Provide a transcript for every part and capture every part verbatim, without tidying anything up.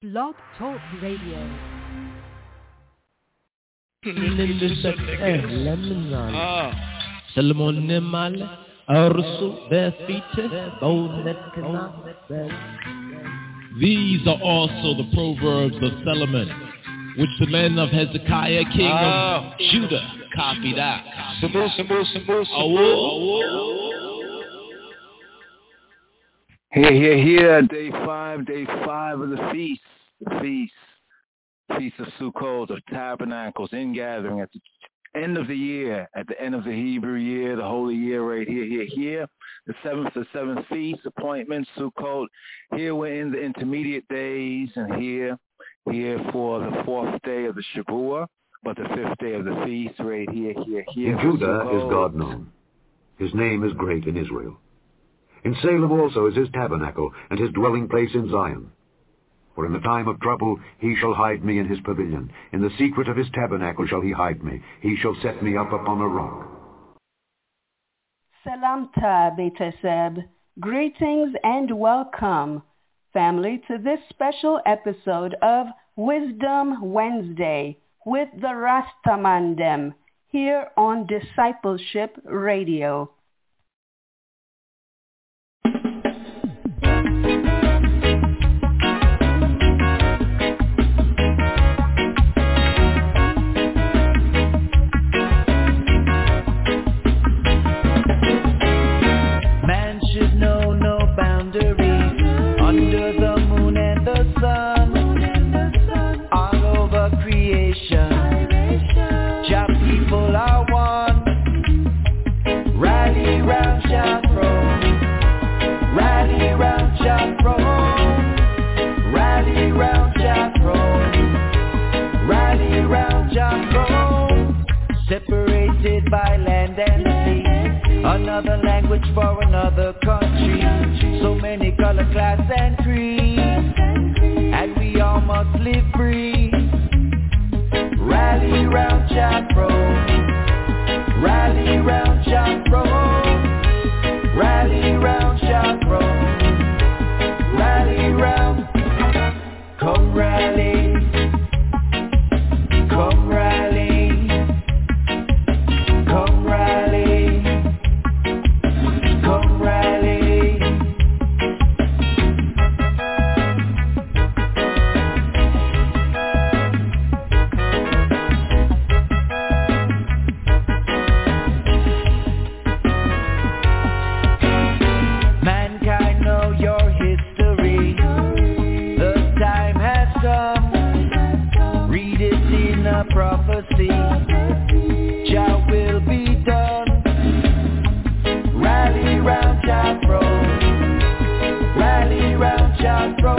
Blog Talk Radio. Salomon Nimale, Arsu, Bethite, Bonetkana. These are also the proverbs of Solomon, which the men of Hezekiah, king of Judah, copied out. Here, here, here, day five, day five of the feast, the feast, Feast of Sukkot, of Tabernacles, ingathering at the end of the year, at the end of the Hebrew year, the holy year right here, here, here, the seventh, the seventh feast, appointments, Sukkot. Here we're in the intermediate days, and here, here for the fourth day of the Shavuot, but the fifth day of the feast right here, here, here. In Judah is God known. His name is great in Israel. In Salem also is his tabernacle, and his dwelling place in Zion. For in the time of trouble he shall hide me in his pavilion. In the secret of his tabernacle shall he hide me. He shall set me up upon a rock. Salamta Beteseb. Greetings and welcome, family, to this special episode of Wisdom Wednesday with the Rastamandem here on Discipleship Radio. Separated by land and sea, another language for another country, so many color, class and creed, and we all must live free. Rally round Jafro, rally round Jafro, rally round Jafro, rally round, come rally, come rally. Prophecy, Jah will be done. Rally round Jafro, rally round Jafro,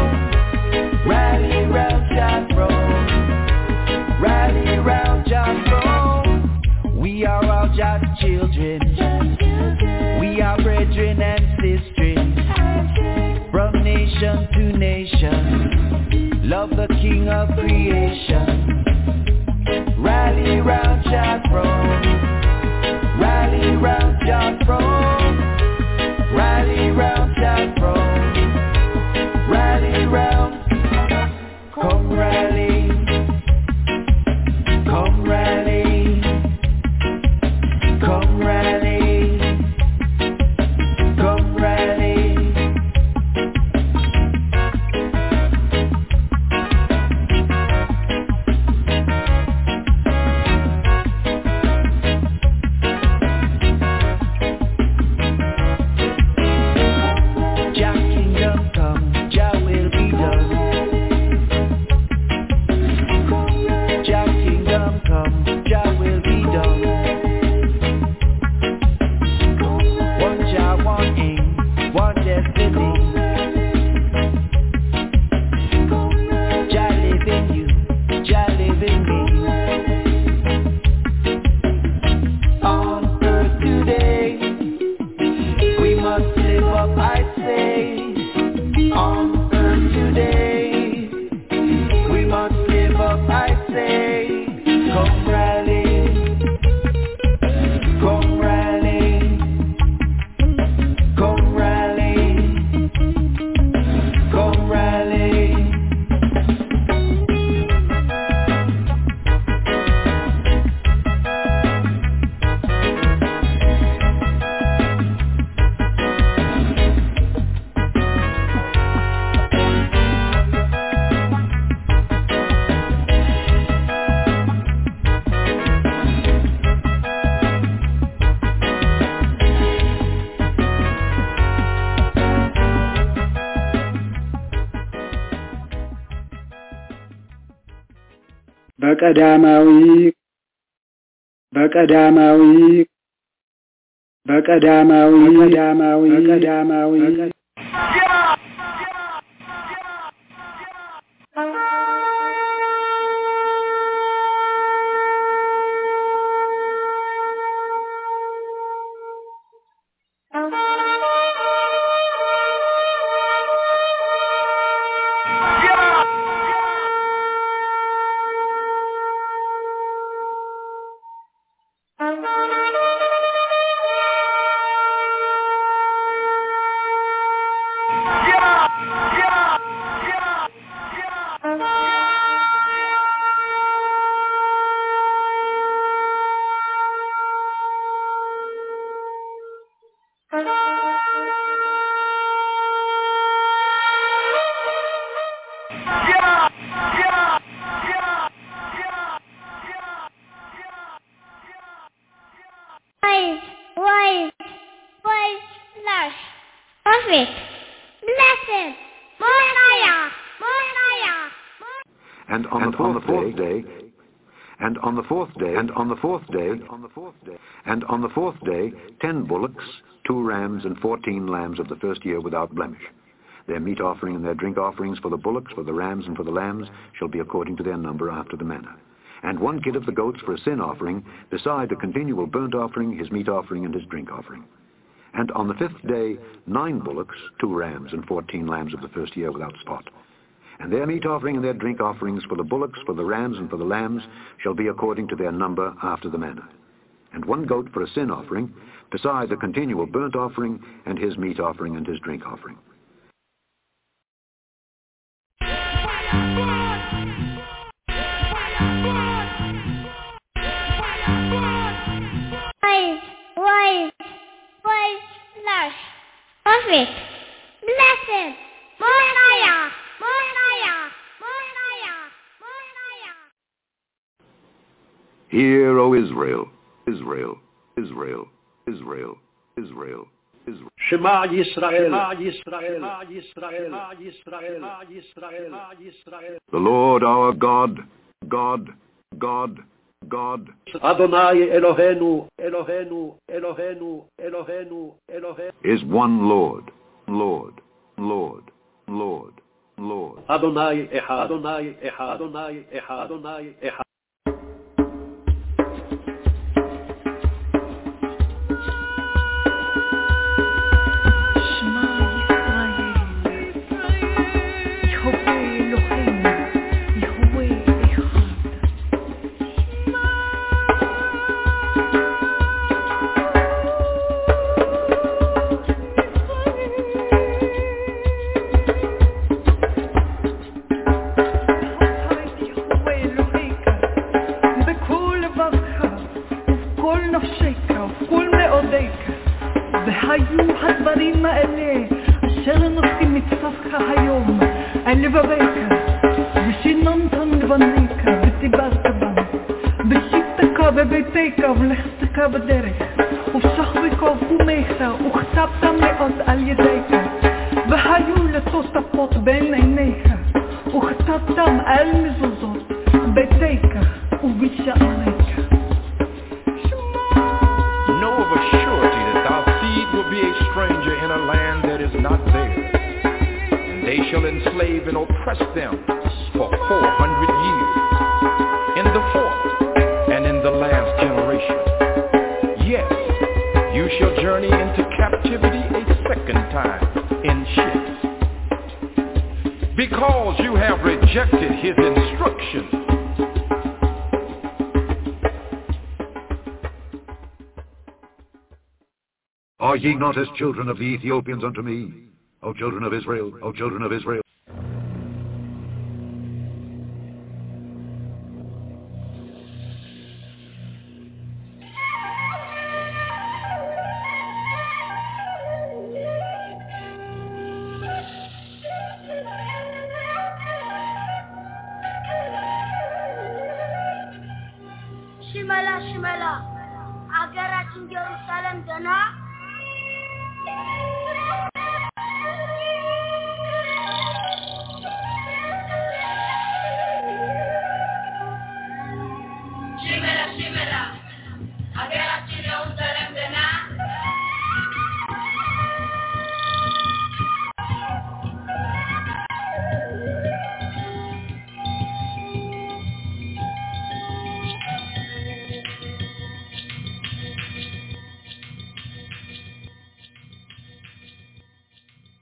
rally round Jafro, rally round Jafro. We are all Jah's children, we are brethren and sisters, from nation to nation, love the King of creation. Rally round Jafro, rally round Jafro, rally round Jafro, rally round, come rally, come rally, come rally, come rally. Jah በቀዳማዊ በቀዳማዊ በቀዳማዊ በቀዳማዊ በቀዳማዊ And on the fourth day, and on the fourth day, and on the fourth day, on the fourth day, and on the fourth day, ten bullocks, two rams, and fourteen lambs of the first year without blemish. Their meat offering and their drink offerings for the bullocks, for the rams, and for the lambs shall be according to their number after the manner. And one kid of the goats for a sin offering, beside the continual burnt offering, his meat offering, and his drink offering. And on the fifth day, nine bullocks, two rams, and fourteen lambs of the first year without spot. And their meat offering and their drink offerings for the bullocks, for the rams, and for the lambs shall be according to their number after the manner. And one goat for a sin offering, besides a continual burnt offering, and his meat offering and his drink offering. Wise, wise, wise, lush, perfect, blessed, Messiah, Messiah, Messiah, Messiah. Hear, O Israel, Israel, Israel, Israel, Israel, Israel. Shema Yisrael, Yisrael, Yisrael, Yisrael, Yisrael, Yisrael. The Lord our God, God, God, God. Adonai Eloheinu, Eloheinu, Eloheinu, Eloheinu, Eloheinu. Is one Lord, Lord, Lord, Lord, Lord. Adonai Echad, Adonai Echad, Adonai Echad, Adonai Echad. Are ye not as children of the Ethiopians unto me, O children of Israel, O children of Israel? ሽመላ ሽመላ አገራችን ኢየሩሳሌም ደና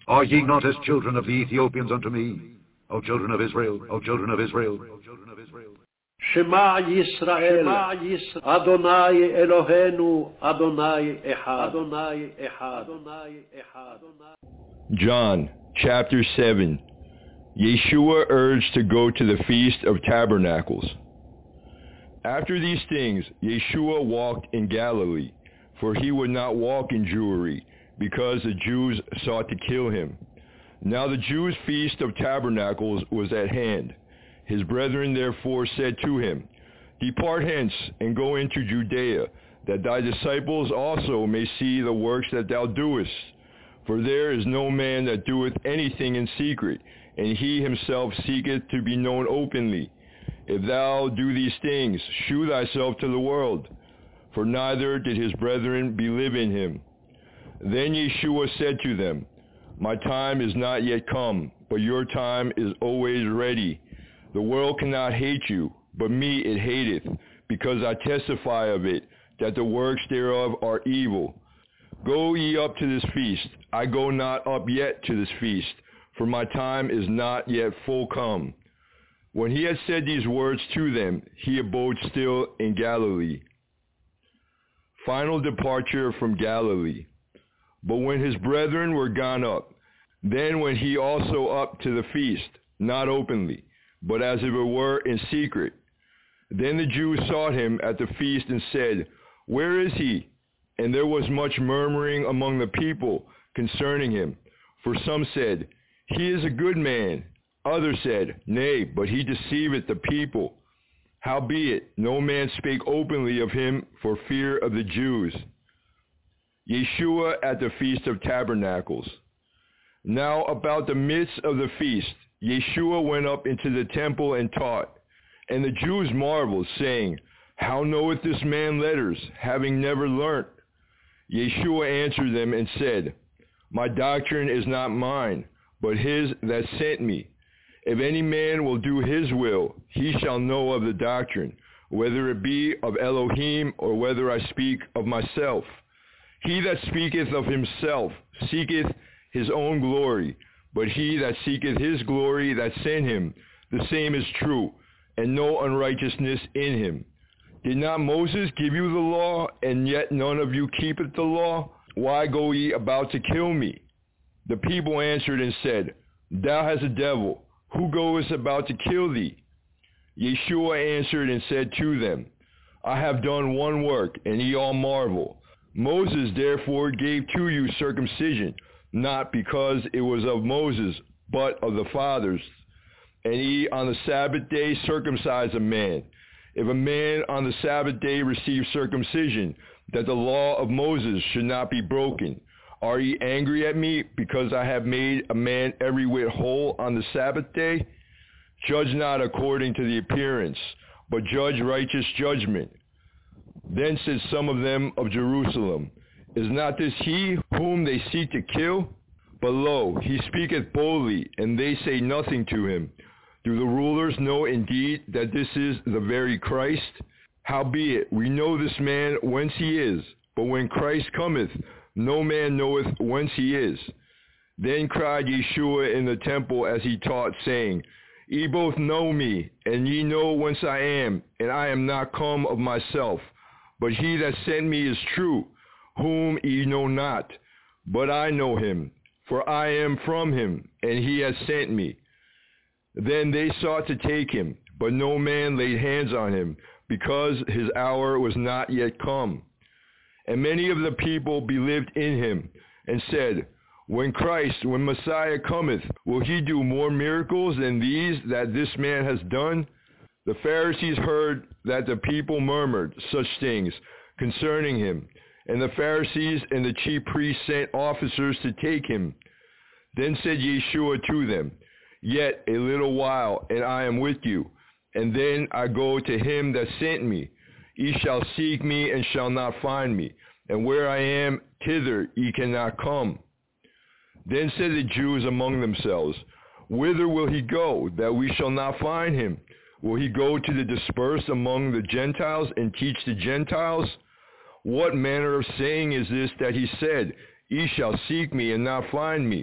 Are ye not as children of the Ethiopians unto me, O children of Israel, O children of Israel, O children of Israel? Shema Yisrael, Adonai Eloheinu, Adonai Echad, Adonai Echad, Adonai Echad. John chapter seven. Yeshua urged to go to the Feast of Tabernacles. After these things, Yeshua walked in Galilee, for he would not walk in Jewry, because the Jews sought to kill him. Now the Jews' Feast of Tabernacles was at hand. His brethren therefore said to him, Depart hence, and go into Judea, that thy disciples also may see the works that thou doest. For there is no man that doeth anything in secret, and he himself seeketh to be known openly. If thou do these things, shew thyself to the world. For neither did his brethren believe in him. Then Yeshua said to them, My time is not yet come, but your time is always ready. The world cannot hate you, but me it hateth, because I testify of it, that the works thereof are evil. Go ye up to this feast. I go not up yet to this feast, for my time is not yet full come. When he had said these words to them, he abode still in Galilee. Final departure from Galilee. But when his brethren were gone up, then went he also up to the feast, not openly, but as if it were in secret. Then the Jews sought him at the feast and said, Where is he? And there was much murmuring among the people concerning him. For some said, He is a good man. Others said, Nay, but he deceiveth the people. Howbeit, no man spake openly of him for fear of the Jews. Yeshua at the Feast of Tabernacles. Now about the midst of the feast, Yeshua went up into the temple and taught. And the Jews marveled, saying, How knoweth this man letters, having never learnt? Yeshua answered them and said, My doctrine is not mine, but his that sent me. If any man will do his will, he shall know of the doctrine, whether it be of Elohim or whether I speak of myself. He that speaketh of himself seeketh his own glory, but he that seeketh his glory that sent him, the same is true, and no unrighteousness in him. Did not Moses give you the law, and yet none of you keepeth the law? Why go ye about to kill me? The people answered and said, Thou hast a devil. Who goest about to kill thee? Yeshua answered and said to them, I have done one work, and ye all marvel. Moses therefore gave to you circumcision, not because it was of Moses, but of the fathers. And ye on the Sabbath day circumcise a man. If a man on the Sabbath day receive circumcision, that the law of Moses should not be broken, are ye angry at me, because I have made a man every whit whole on the Sabbath day? Judge not according to the appearance, but judge righteous judgment. Then said some of them of Jerusalem, Is not this he whom they seek to kill? But lo, he speaketh boldly, and they say nothing to him. Do the rulers know indeed that this is the very Christ? Howbeit, we know this man whence he is, but when Christ cometh, no man knoweth whence he is. Then cried Yeshua in the temple as he taught, saying, Ye both know me, and ye know whence I am, and I am not come of myself. But he that sent me is true, whom ye know not. But I know him, for I am from him, and he has sent me. Then they sought to take him, but no man laid hands on him, because his hour was not yet come. And many of the people believed in him, and said, When Christ, when Messiah cometh, will he do more miracles than these that this man has done? The Pharisees heard that the people murmured such things concerning him, and the Pharisees and the chief priests sent officers to take him. Then said Yeshua to them, Yet a little while, and I am with you, and then I go to him that sent me. Ye shall seek me and shall not find me, and where I am, thither ye cannot come. Then said the Jews among themselves, Whither will he go, that we shall not find him? Will he go to the dispersed among the Gentiles and teach the Gentiles? What manner of saying is this that he said, Ye shall seek me and not find me?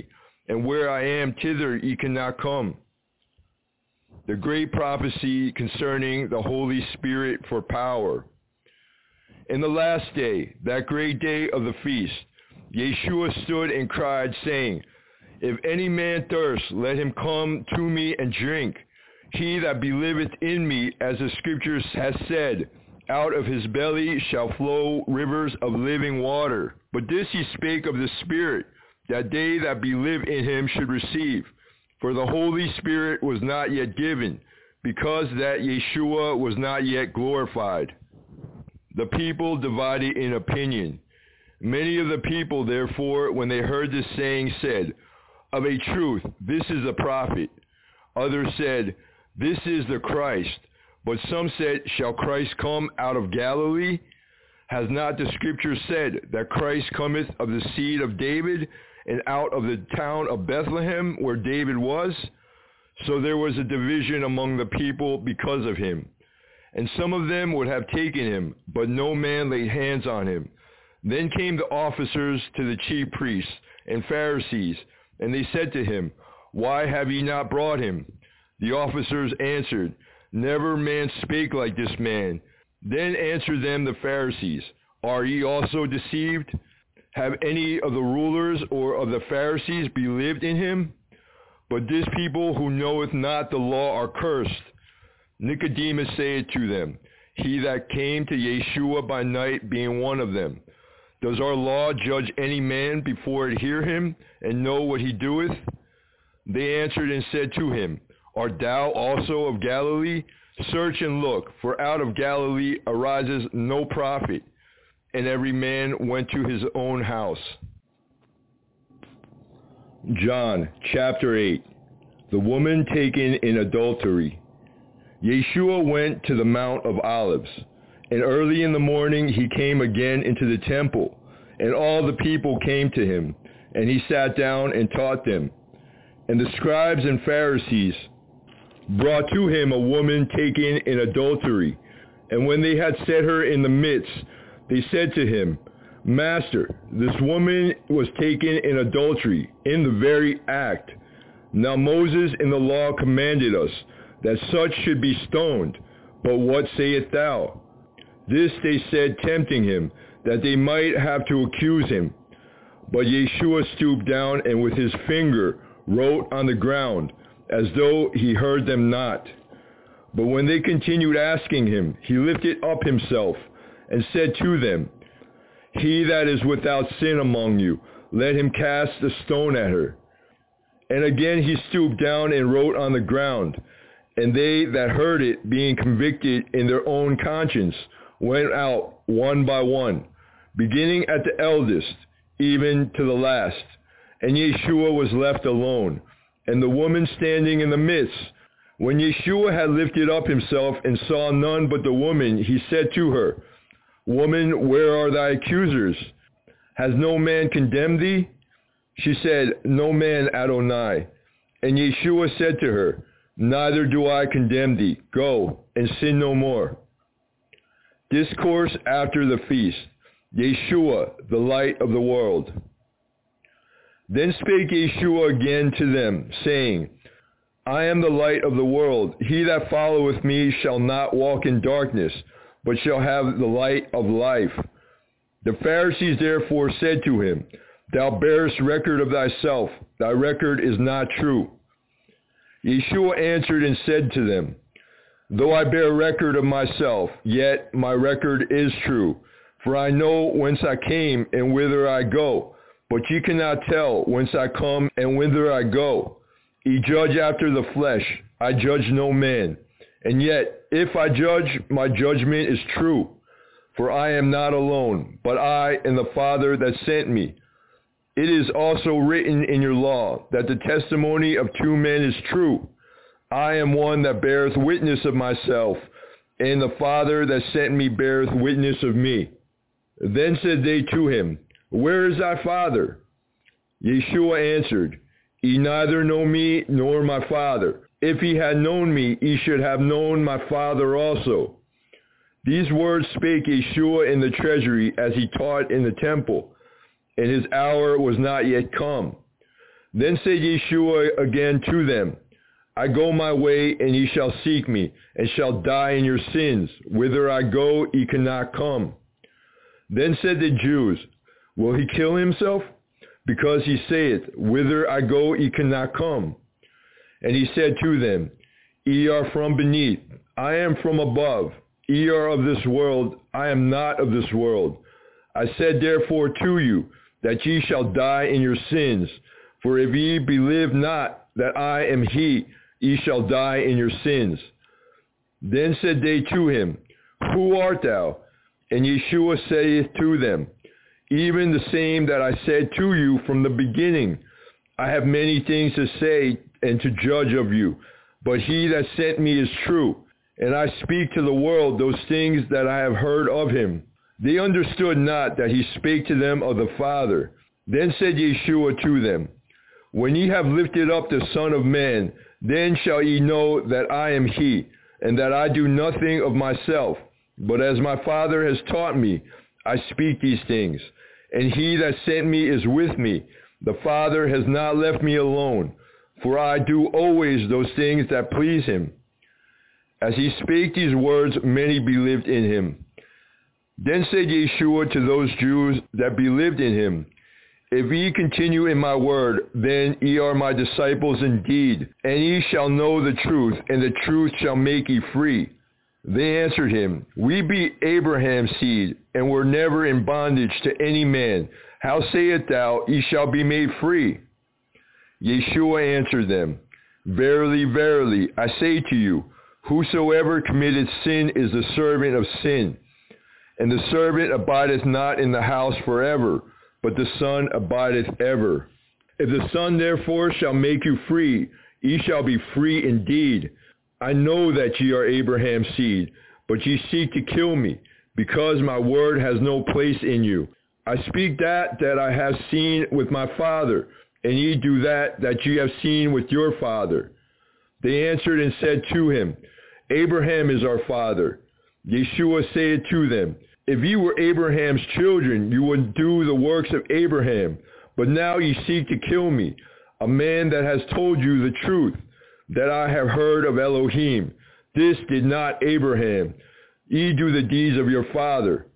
and where I am, thither ye cannot come. The great prophecy concerning the Holy Spirit for power. In the last day, that great day of the feast, Yeshua stood and cried, saying, If any man thirst, let him come to me and drink. He that believeth in me, as the Scriptures has said, out of his belly shall flow rivers of living water. But this he spake of the Spirit, that they that believe in him should receive. For the Holy Spirit was not yet given, because that Yeshua was not yet glorified. The people divided in opinion. Many of the people, therefore, when they heard this saying, said, Of a truth, this is a prophet. Others said, This is the Christ. But some said, Shall Christ come out of Galilee? Has not the Scripture said that Christ cometh of the seed of David, and out of the town of Bethlehem, where David was? So there was a division among the people because of him. And some of them would have taken him, but no man laid hands on him. Then came the officers to the chief priests and Pharisees, and they said to him, Why have ye not brought him? The officers answered, Never man spake like this man. Then answered them the Pharisees, Are ye also deceived? Have any of the rulers or of the Pharisees believed in him? But this people who knoweth not the law are cursed. Nicodemus saith to them, He that came to Yeshua by night being one of them, does our law judge any man before it hear him, and know what he doeth? They answered and said to him, Art thou also of Galilee? Search and look, for out of Galilee arises no prophet. And every man went to his own house. John chapter eight. The woman taken in adultery. Yeshua went to the Mount of Olives, and early in the morning he came again into the temple, and all the people came to him, and he sat down and taught them. And the scribes and Pharisees brought to him a woman taken in adultery, and when they had set her in the midst, they said to him, Master, this woman was taken in adultery, in the very act. Now Moses in the law commanded us that such should be stoned, but what sayest thou? This they said, tempting him, that they might have to accuse him. But Yeshua stooped down and with his finger wrote on the ground, as though he heard them not. But when they continued asking him, he lifted up himself and said to them, He that is without sin among you, let him cast a stone at her. And again he stooped down and wrote on the ground. And they that heard it, being convicted in their own conscience, went out one by one, beginning at the eldest, even to the last. And Yeshua was left alone, and the woman standing in the midst. When Yeshua had lifted up himself and saw none but the woman, he said to her, Woman, where are thy accusers? Has no man condemned thee? She said, No man, Adonai. And Yeshua said to her, Neither do I condemn thee. Go, and sin no more. Discourse after the feast. Yeshua, the light of the world. Then spake Yeshua again to them, saying, I am the light of the world. He that followeth me shall not walk in darkness, but shall have the light of life. The Pharisees therefore said to him, Thou bearest record of thyself. Thy record is not true. Yeshua answered and said to them, Though I bear record of myself, yet my record is true. For I know whence I came and whither I go, but ye cannot tell whence I come and whither I go. Ye judge after the flesh. I judge no man. And yet, if I judge, my judgment is true. For I am not alone, but I and the Father that sent me. It is also written in your law that the testimony of two men is true. I am one that beareth witness of myself, and the Father that sent me beareth witness of me. Then said they to him, Where is thy Father? Yeshua answered, Ye neither know me nor my Father. If ye had known me, ye should have known my Father also. These words spake Yeshua in the treasury as he taught in the temple, and his hour was not yet come. Then said Yeshua again to them, I go my way, and ye shall seek me, and shall die in your sins. Whither I go, ye cannot come. Then said the Jews, will he kill himself? Because he saith, whither I go, ye cannot come. And he said to them, ye are from beneath, I am from above. Ye are of this world, I am not of this world. I said therefore to you, that ye shall die in your sins. For if ye believe not that I am he, ye shall die in your sins. Then said they to him, who art thou? And Yeshua saith to them, even the same that I said to you from the beginning. I have many things to say and to judge of you, but he that sent me is true, and I speak to the world those things that I have heard of him. They understood not that he spake to them of the Father. Then said Yeshua to them, when ye have lifted up the Son of Man, then shall ye know that I am he, and that I do nothing of myself, but as my Father has taught me, I speak these things. And he that sent me is with me. The Father has not left me alone, for I do always those things that please him. As he spake these words, many believed in him. Then said Yeshua to those Jews that believed in him, if ye continue in my word, then ye are my disciples indeed, and ye shall know the truth, and the truth shall make ye free. They answered him, we be Abraham's seed, and were never in bondage to any man. How sayest thou, ye shall be made free? Yeshua answered them, verily, verily, I say to you, whosoever committeth sin is the servant of sin. And the servant abideth not in the house forever, but the Son abideth ever. If the Son therefore shall make you free, ye shall be free indeed. I know that ye are Abraham's seed, but ye seek to kill me, because my word has no place in you. I speak that that I have seen with my Father, and ye do that that ye have seen with your father. They answered and said to him, Abraham is our father. Yeshua said to them, if ye were Abraham's children, you would do the works of Abraham. But now ye seek to kill me, a man that has told you the truth, that I have heard of Elohim. This did not Abraham. Ye do the deeds of your father.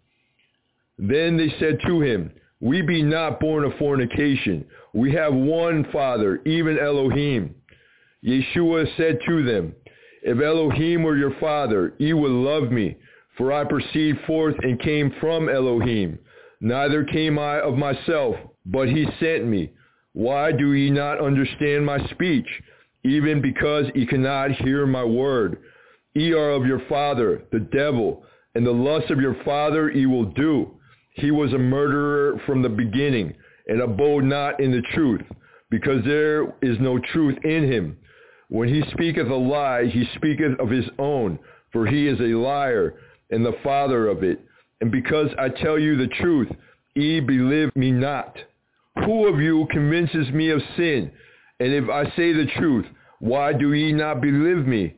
Then they said to him, we be not born of fornication. We have one Father, even Elohim. Yeshua said to them, if Elohim were your father, ye would love me, for I proceed forth and came from Elohim. Neither came I of myself, but he sent me. Why do ye not understand my speech? Even because ye cannot hear my word. Ye are of your father, the devil, and the lust of your father ye will do. He was a murderer from the beginning, and abode not in the truth, because there is no truth in him. When he speaketh a lie, he speaketh of his own, for he is a liar, and the father of it. And because I tell you the truth, ye believe me not. Who of you convinces me of sin? And if I say the truth, why do ye not believe me?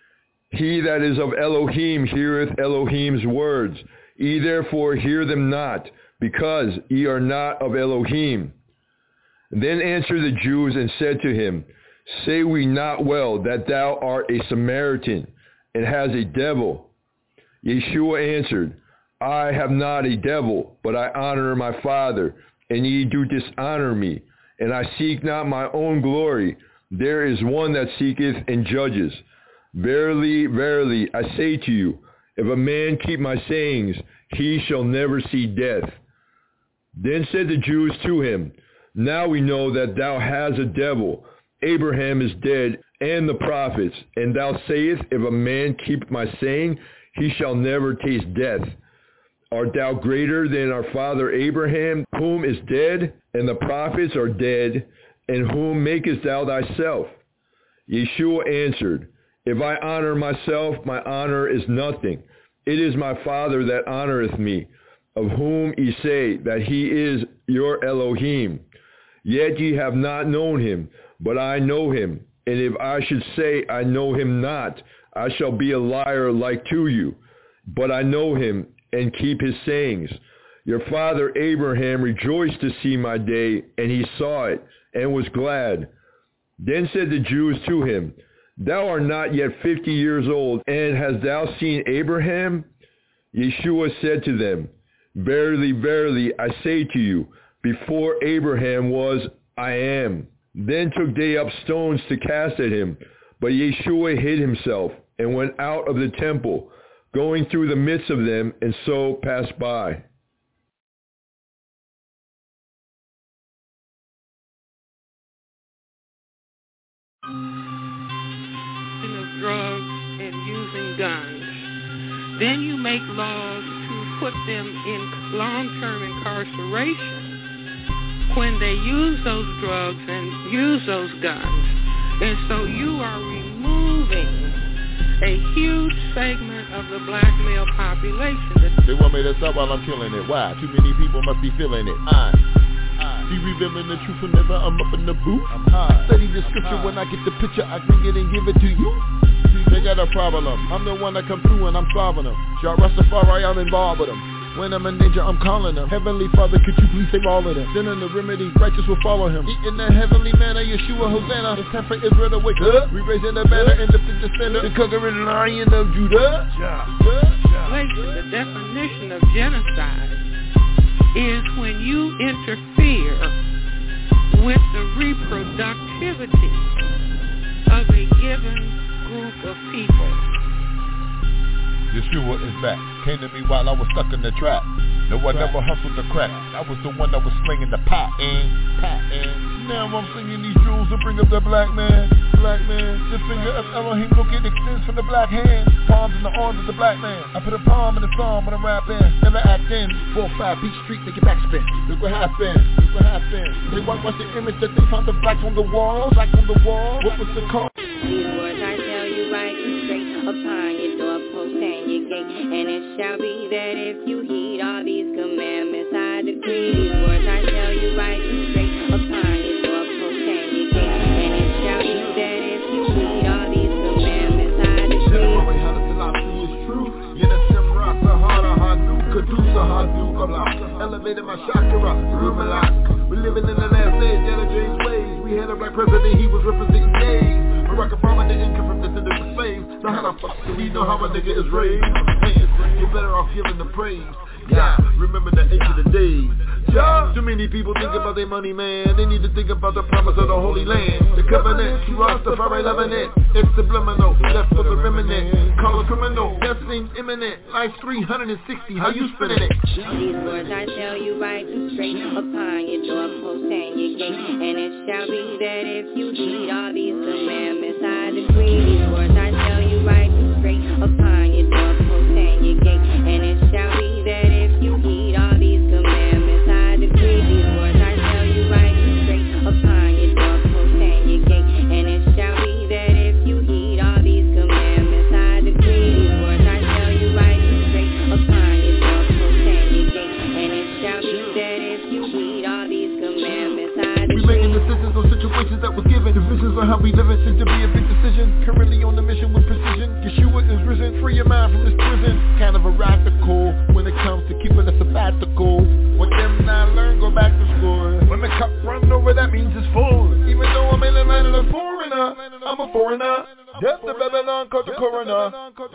He that is of Elohim heareth Elohim's words. Ye therefore hear them not, because ye are not of Elohim. Then answered the Jews and said to him, say we not well that thou art a Samaritan, and has a devil? Yeshua answered, I have not a devil, but I honor my Father, and ye do dishonor me. And I seek not my own glory. There is one that seeketh and judges. Verily, verily, I say to you, if a man keep my sayings, he shall never see death. Then said the Jews to him, now we know that thou hast a devil. Abraham is dead, and the prophets, and thou sayest, if a man keep my saying, he shall never taste death. Art thou greater than our father Abraham, whom is dead, and the prophets are dead, and whom makest thou thyself? Yeshua answered, if I honor myself, my honor is nothing. It is my Father that honoreth me, of whom ye say that he is your Elohim. Yet ye have not known him, but I know him. And if I should say I know him not, I shall be a liar like to you. But I know him, and keep his sayings. Your father Abraham rejoiced to see my day, and he saw it, and was glad. Then said the Jews to him, Thou art not yet fifty years old, and hast thou seen Abraham? Yeshua said to them, Verily, verily, I say to you, before Abraham was, I am. Then took they up stones to cast at him, but Yeshua hid himself, and went out of the temple, going through the midst of them, and so passed by. Of drugs and using guns. Then you make laws to put them in long-term incarceration when they use those drugs and use those guns. And so you are removing a huge segment of the black male population. They want me to stop while I'm killing it. Why? Too many people must be feeling it. I, I be revealing the truth whenever I'm up in the booth. I'm high. Study the scripture when I get the picture, I bring it and give it to you. They got a problem. I'm the one that come through and I'm solving them. Jah Rastafari, I'm involved with them. When I'm in danger, I'm calling them. Heavenly Father, could you please save all of them? Then in the remedy, righteous will follow him. Eat in the heavenly manner, Yeshua, Hosanna. It's time for Israel to wake up. We raising the banner and lifting the standard. The conquering lion of Judah. The definition of genocide is when you interfere with the reproductivity of a given group of people. Yeshua is back. Came to me while I was stuck in the trap. No, I never hustled the crack. I was the one that was slinging the pot in, pot in. Now I'm singing these jewels to bring up the black man, black man. The finger of Elohim, look, it extends from the black hand. Palms in the arms of the black man. I put a palm in the psalm when I'm rapping. Never act in. Four five Beach Street, make your back spin. Look what happened. Look what happened. They whitewash the image that they found the blacks on the wall. Black on the wall. What was the call? These words I tell you right straight upon your doorpost and your gate. And it shall be that if you heed all these commandments, I decree. These words I tell you right straight upon your doorpost and your gate. And it shall be that if you heed all these commandments, I decree. Elevated my chakra, Rumalak. We're living in the last days, Jana James ways. We had a black president, he was representing gays. Barack Obama didn't come from descendants of slaves. So how the fuck do we know how a nigga is raised? You're better off giving the praise. Yeah, remember the ancient days. Yeah, too many people think about their money, man. They need to think about the promise of the Holy Land. The covenant, to Rastafari loving it. It's subliminal, left for the remnant. Call a criminal, death seems imminent. Life's three hundred sixty, how you spinning it? These words I tell you right straight upon your doorpost and your gate. And it shall be that if you heed all these commandments, I decree. These words I tell you right straight upon your doorpost and your gate. And it shall be that if you heed all these commandments, I decree. These words I tell you right straight upon your doorpost and your gate. And it shall be that if you heed all these commandments, I decree. These words I tell you right straight upon your doorpost and your gate. And it shall be that if you heed all these commandments, I decree. We making decisions on situations that was given. Divisions on how we live it seem to be a big decision. Currently on the mission with precision. Yeshua is risen, free your mind from this prison. Kind of a radical when it comes to keeping a sabbatical. What them not learn, go back to school. When the cup runs over, that means it's full. Even though I'm in the land of the foreigner, I'm a foreigner. Death to Babylon, called the coroner.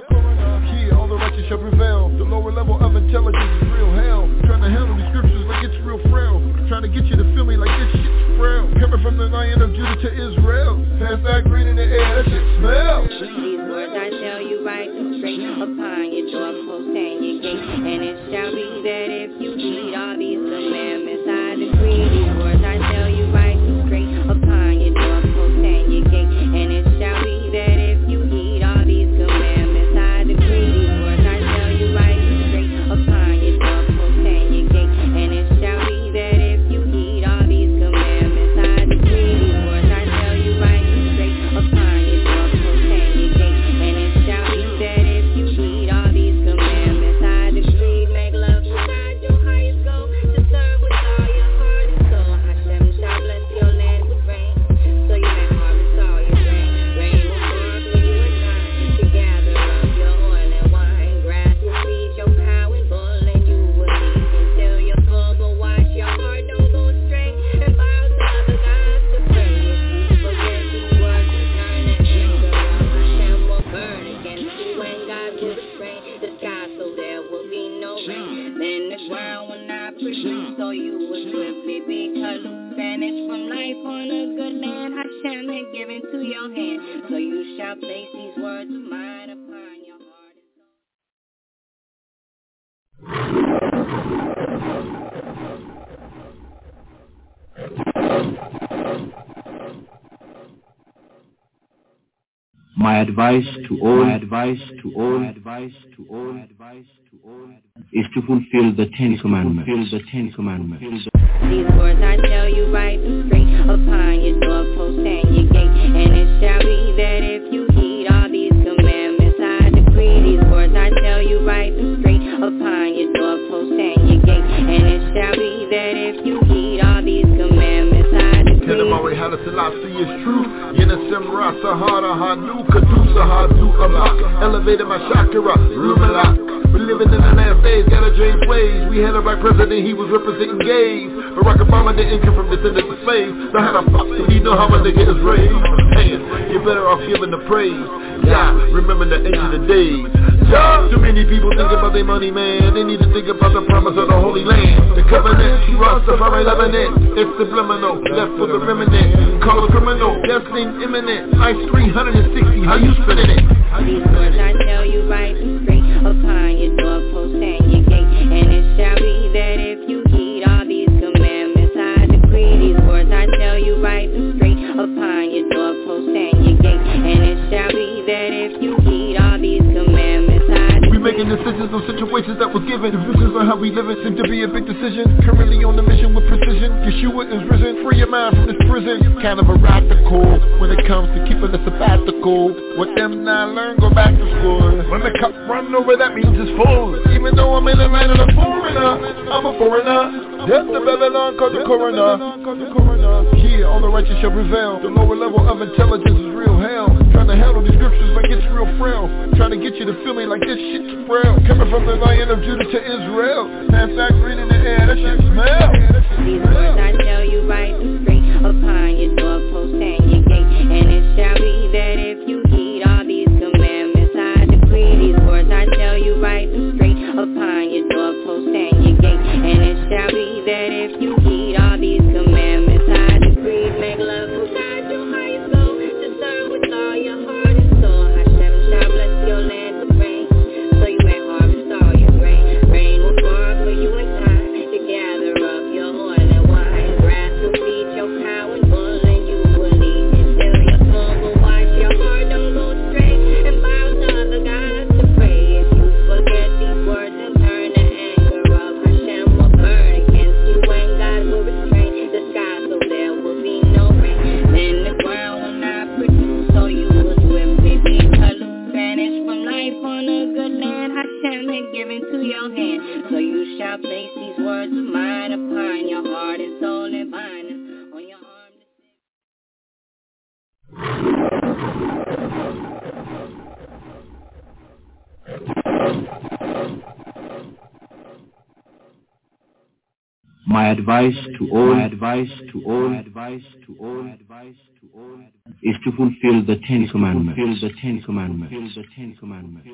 Here, all the righteous shall prevail. The lower level of intelligence is real hell. Trying to handle these scriptures like it's real frail. Trying to get you to feel me like this shit's frail. Coming from the lion of Judah to Israel. Pass that green in the air, that shit smells. These words I tell you right straight upon your doorpost and your gate. And it shall be that if you heed all these commandments, I decree. These words I tell you right straight upon your doorpost and your gate. And it shall be that if you heed all these commandments, I decree. These words I tell you right straight upon your doorpost and your gate. And it shall be that if you heed all these commandments, I decree. These words I tell you right straight upon your doorpost and your gate. And it shall be that if you heed all these commandments, I decree. Make love inside your high school to serve with all your heart and soul. I My advice to all, my advice to all, my advice to all, my advice to all, is to fulfill the Ten Commandments. Fulfill the Ten Commandments. These words I tell you right and straight upon your doorpost and your gate, and it shall be that if you heed all these commandments, I decree. These words I tell you right and straight upon your doorpost and your gate, and it shall be that if you heed all these commandments, I decree. Kenamawi Hala Selassie is true. Yenisem Rasa Hara Hanu Kadusa Hadu Allah. Elevated my chakra, Rumala. We're living in the last days, gotta change ways. We had a black president, he was representing gays. Barack Obama didn't come from descendants of slaves. So how the fuck do we know how a nigga is raised? Man, you're better off giving the praise. Yeah, remember the ancient days. Yeah, too many people think about their money, man. They need to think about the promise of the Holy Land. The covenant, Rastafari Lebanon. It's subliminal, left for the remnant. Call a criminal, destiny imminent. Ice three hundred sixty, how you spinning it? These words I tell you right and straight upon your doorpost and your gate, and it shall be that if you heed all these commandments, I decree. These words I tell you right and straight upon your doorpost and your gate, and it shall be that if you heed all these commandments, I decree. We making decisions on situations that was given. Divisions on how we live it seem to be a big decision. Currently on the mission with precision. Yeshua is risen. Free your mind from this prison. Kind of a radical when it comes to keeping a sabbatical. What them not learn, go back to school. When the cup run over, that means it's full. Even though I'm in the land of the foreigner, I'm a foreigner. Death to Babylon, called the coroner. Here, all the righteous shall prevail. The lower level of intelligence is real hell. Trying to handle these scriptures like it's real frail. Trying to get you to feel me like this shit's frail. Coming from the Lion of Judah to Israel. Pass that green in the air, that shit smell. These words I tell you right and straight upon your doorpost and your gate, and it shall be that if you heed all these commandments, I decree. These words I tell you right and straight upon your doorpost and your gate, and it shall be that if you heed all these commandments, I decree. Make love who guide your high soul, to serve with all your heart and soul. Hashem shall bless your land with rain, so you may harvest all your grain. Rain will fall for you in time to gather up your oil and wine. Grass will feed your cow and bull, and you will eat until your soul will watch your heart don't go astray and bow to other gods to pray. If you forget these words and turn the anger of Hashem will burn against you, and God will restrain the sky so there will be no rain. Then the ground will not produce, so you will swiftly be polluted. Vanish from life on a good land Hashem had given to your hand. So you shall place these words of mine upon your heart and soul and bind them on your arm. My advice to all, my advice to all, my advice to all, my advice to all, is to fulfill the Ten Commandments. Fulfill the Ten Commandments. Fulfill the Ten Commandments.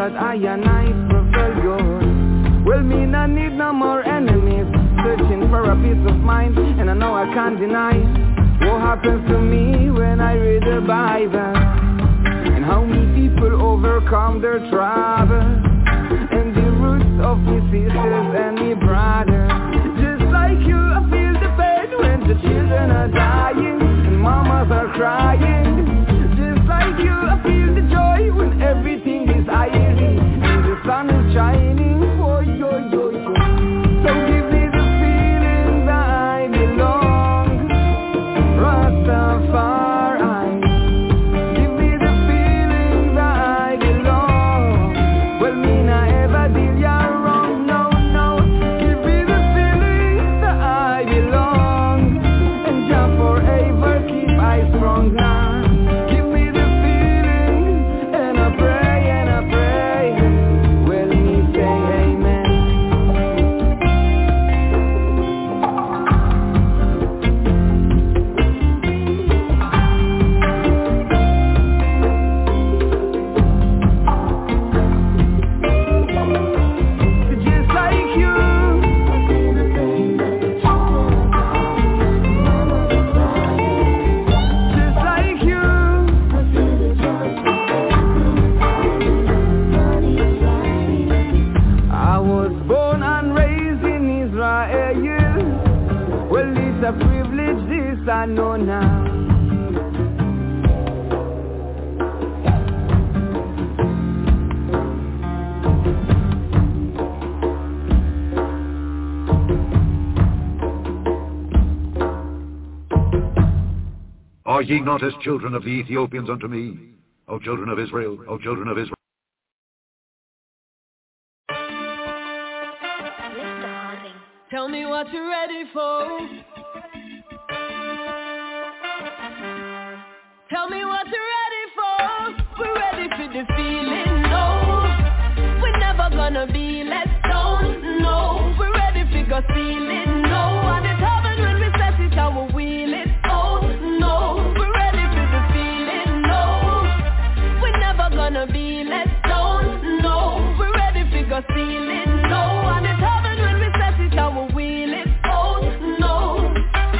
that I and I prefer yours. Well, me not need no more enemies, searching for a peace of mind, and I know I can't deny what happens to me when I read the Bible, and how many people overcome their troubles, and the roots of me sisters and me brothers. Just like you, I feel the pain when the children are dying and mamas are crying. Just like you, I feel the joy when everything is icy and the sun is shining. Oh, yo, yo, yo. So give me the feeling that I belong, Rastafari. Give me the feeling that I belong. Well, me not ever did ya wrong, no, no. Give me the feeling that I belong, and Jah forever keep I strong now. Give me the feeling, and I pray, and I pray. Well, me say amen. Just like you, just like you. I was born and raised in Israel. Well, it's a privilege, this I know now. Are ye not as children of the Ethiopians unto me, O children of Israel, O children of Israel? Tell me what you're ready for. Tell me what you're ready for. We're ready for the feeling, no. We're never gonna be let down, no. We're ready for go stealing, no. And it's heaven when we set it and we wheel it, oh, no. We're ready for the feeling, no. We're never gonna be let down, no. We're ready for go stealing, no. And it's heaven when we set it and we wheel it, oh, no.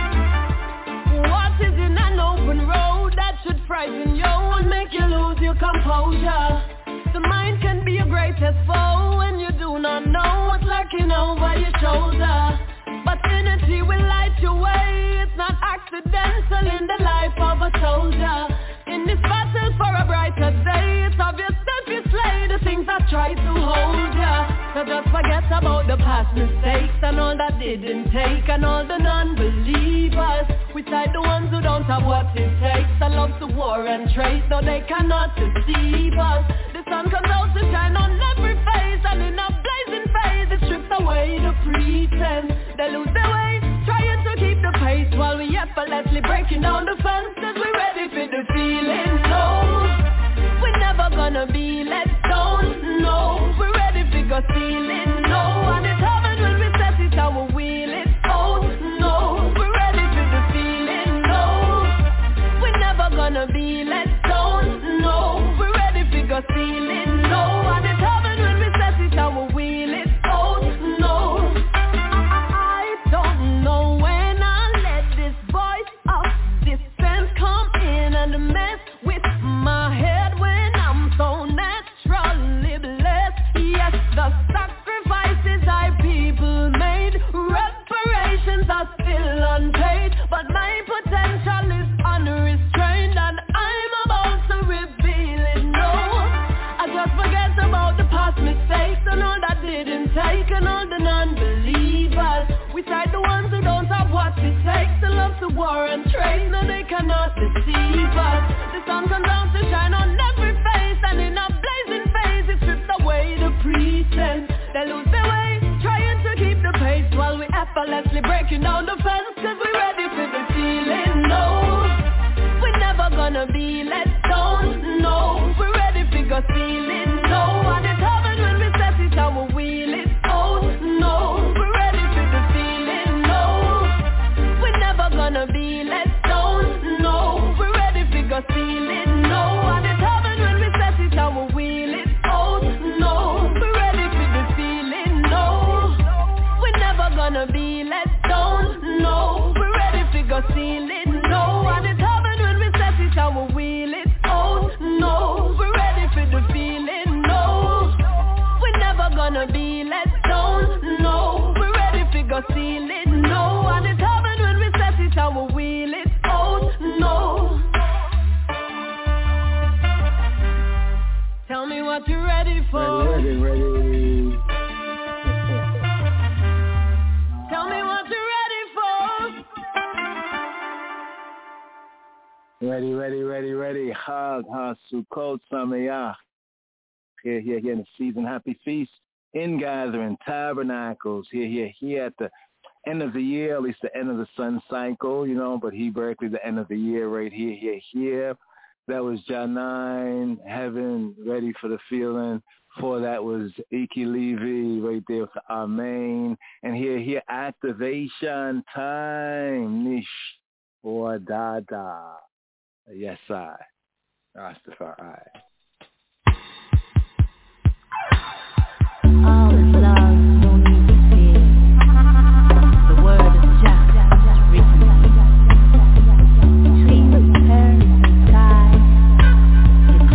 What is in an open road that should frighten you and make you lose your composure? The mind can be your greatest foe when you do not know what's lurking over your shoulder. But unity will light your way. It's not accidental in the life of a soldier. In this battle for a brighter day, it's obvious that you slay the things that try to hold ya. So just forget about the past mistakes and all that didn't take, and all the non-believers. We side the ones who don't have what it takes. I love to war and trade, so they cannot deceive us. The sun comes out to shine on every face, and in a blazing phase it strips away the pretense. They lose their way, trying to keep the pace, while we effortlessly breaking down the fences. We're ready for the feeling, no. We're never gonna be let down, no. We're ready for go stealing, no. And it's heaven when we set it and we wheel it, oh, no. We're ready for the feeling, no. We're never gonna be let down, no. We're ready for go stealing, no. And it's heaven when we set it and we wheel it, oh, no. I don't know when I let this voice of dissent come in and mess with my head when I'm so naturally blessed. Yes, the sacrifices I people made, reparations are still unpaid, but my potential is unrestrained and I'm about to reveal it, no. I just forget about the past mistakes and all that didn't take, and all the non-believers. We side the ones who don't have what it takes, to love to war and trade, no they cannot deceive us. The sun comes out to shine on every face, and in a blazing phase it strips away the pretense. They lose their way, trying to keep the pace, while we effortlessly breaking down the fence. Cause we're ready for the feeling, no. We're never gonna be let down, no. We're ready for go stealing, no. And it's heaven when we set it and we wheel it, oh, no. We're ready for the feeling, no. We're never gonna be let down, no. We're ready for go stealing, no. And it's heaven when we set it and we wheel it, oh, no. it and we wheel it out. No, we're ready for the feeling. No, we're never gonna be let down. No, we're ready for go seal it. No, and it's happened when we set it and we wheel it out. No. Tell me what you're ready for. Ready, ready, ready. Tell me what you're ready for. Ready, ready, ready, ready. Chag HaSukkot Sameach. Here, here, here in the season. Happy feast. In gathering, tabernacles. Here, here, here at the end of the year, at least the end of the sun cycle, you know, but Hebraically the end of the year right here, here, here. That was Janine, Heaven, Ready for the Feeling. Before that was Iki Levy, right there with the Amen. And here, here, activation time. Nish or Dada. Yes, I. Rastafari. All is love, no need to fear. The word of Jah written between her and sky. It's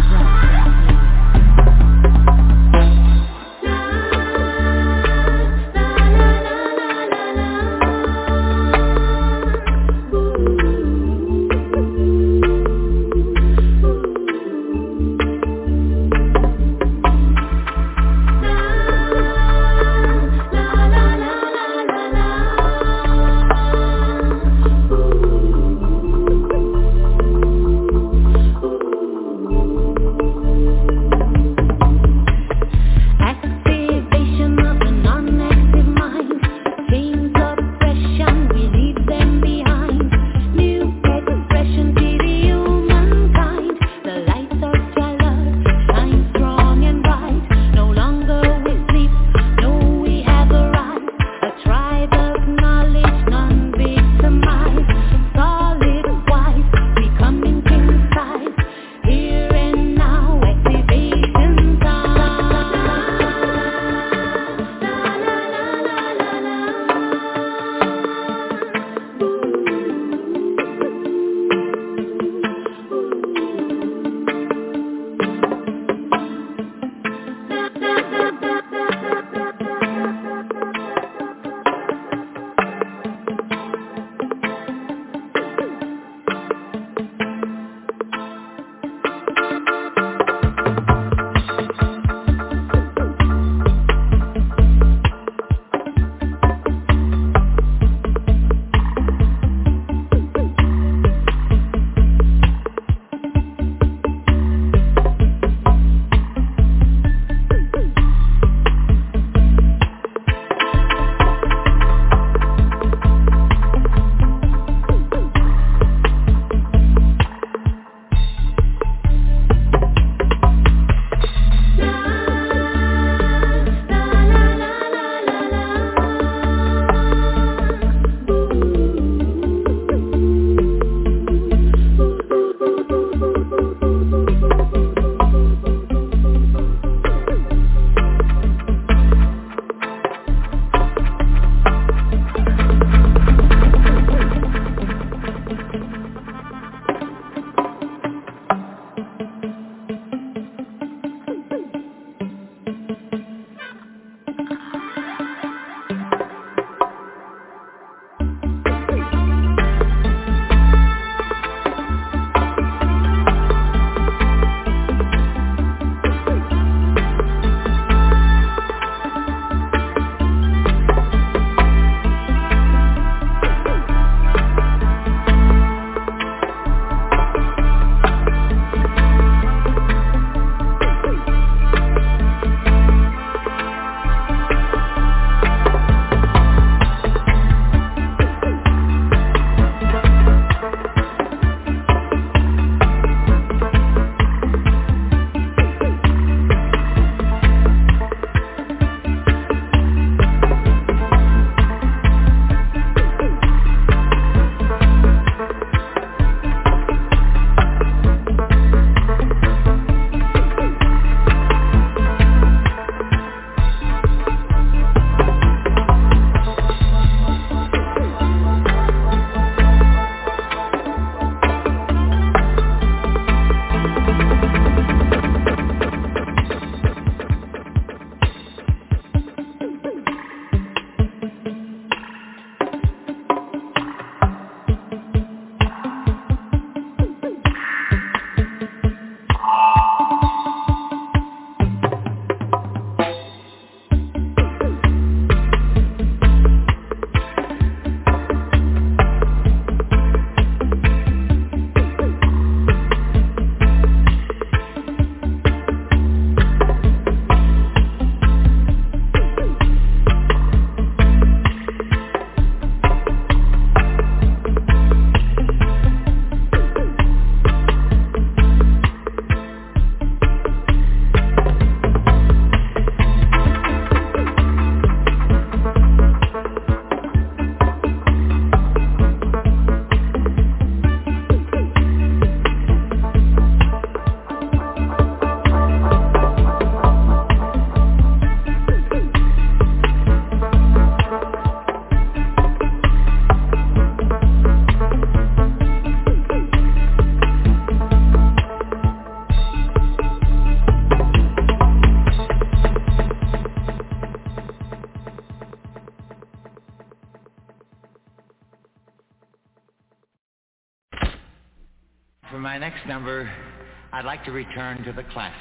for my next number, I'd like to return to the classics.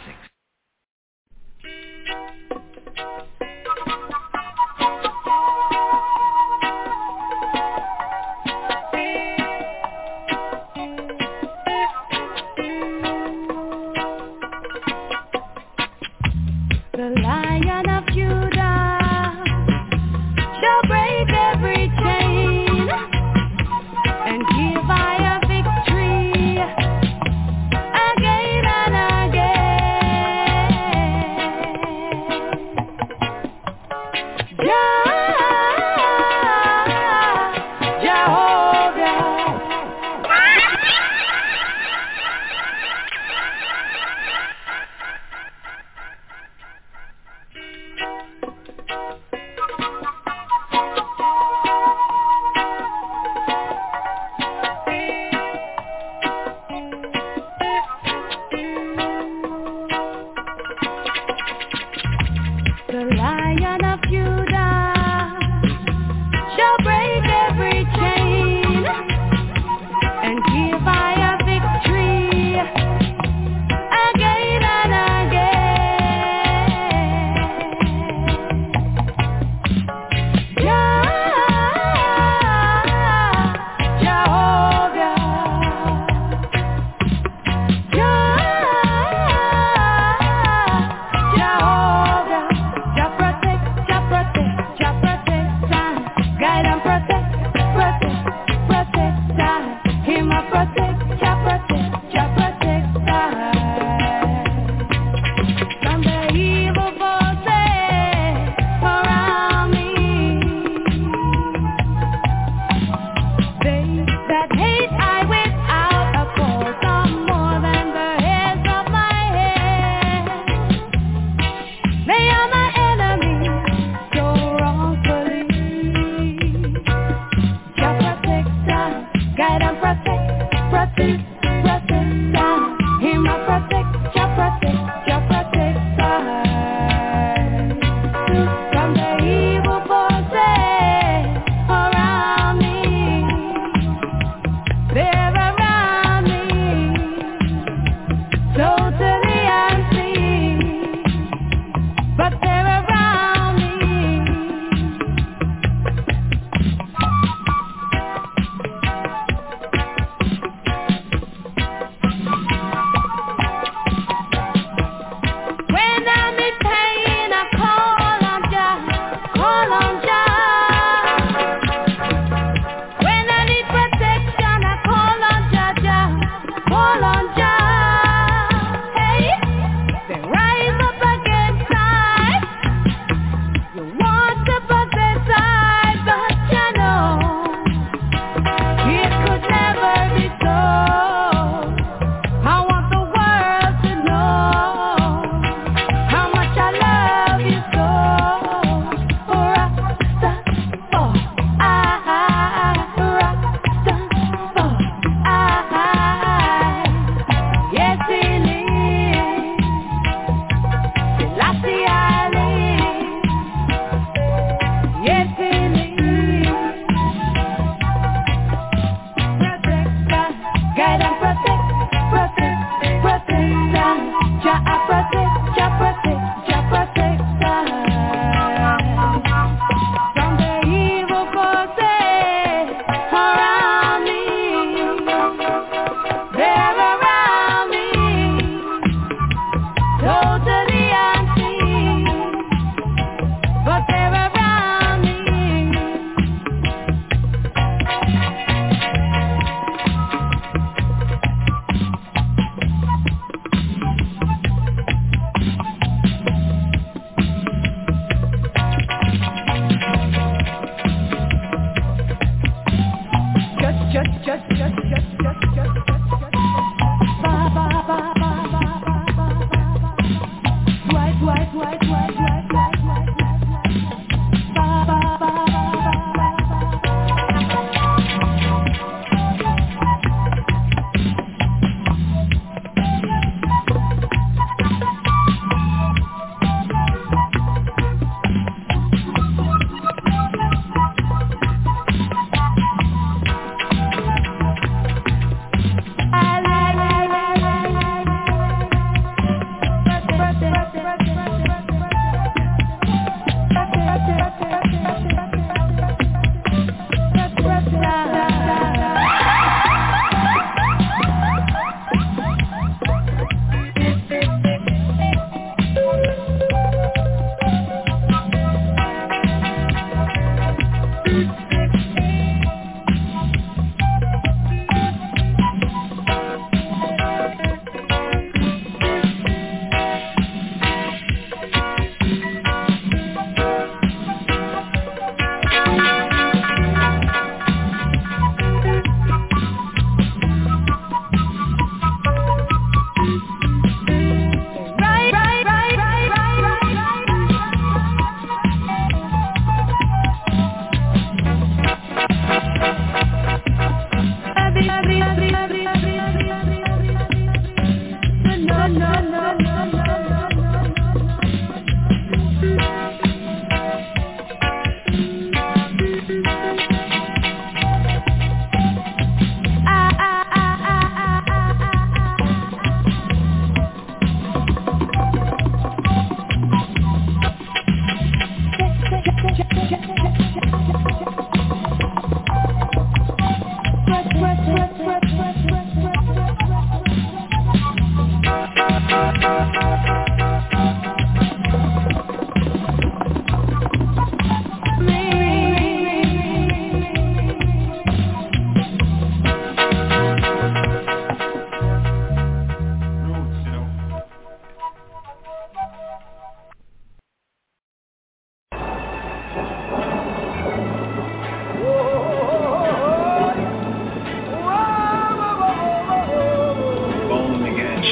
The Lion of Judah shall break every chain and give I a victory again and again. Jah, Jehovah.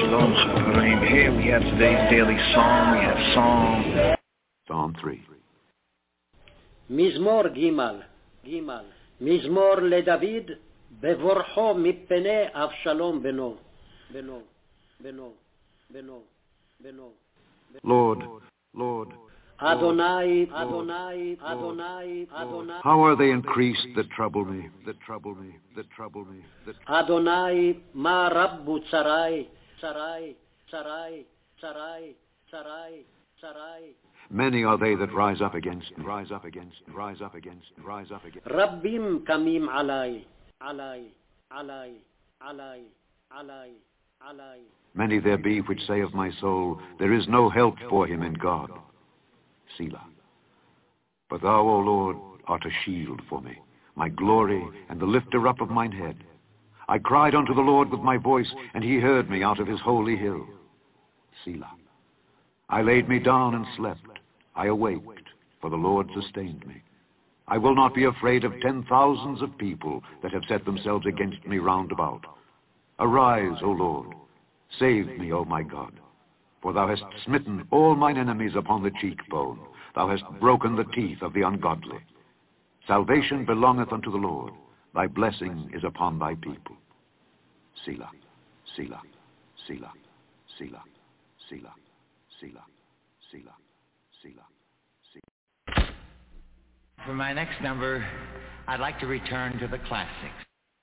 Shalom, Chaverim. Here we have today's daily psalm. We have Psalm. Psalm three. מזמור גימל, גימל. מזמור לדוד בבורחו מפני אבשלום בנו, בנו, בנו, בנו, בנו. Lord, Lord, Adonai, Adonai, Adonai, Adonai. how are they increased that trouble me, that trouble me, that trouble me, that Adonai, ma rabbu tsarai, tsarai, tsarai, tsarai, tsarai, tsarai. many are they that rise up against me, rise up against, rise up against, rise up against. Rabbim kamim alai, alai, alai, alai, alai, alai. Many there be which say of my soul, there is no help for him in God. Selah. But thou, O Lord, art a shield for me, my glory and the lifter up of mine head. I cried unto the Lord with my voice, and he heard me out of his holy hill. Selah. I laid me down and slept. I awaked, for the Lord sustained me. I will not be afraid of ten thousands of people that have set themselves against me round about. Arise, O Lord. Save me, O my God. For thou hast smitten all mine enemies upon the cheekbone. Thou hast broken the teeth of the ungodly. Salvation belongeth unto the Lord. Thy blessing is upon thy people. Selah, Selah, Selah, Selah, Selah, Selah, Selah, Selah, Selah. For my next number, I'd like to return to the classics.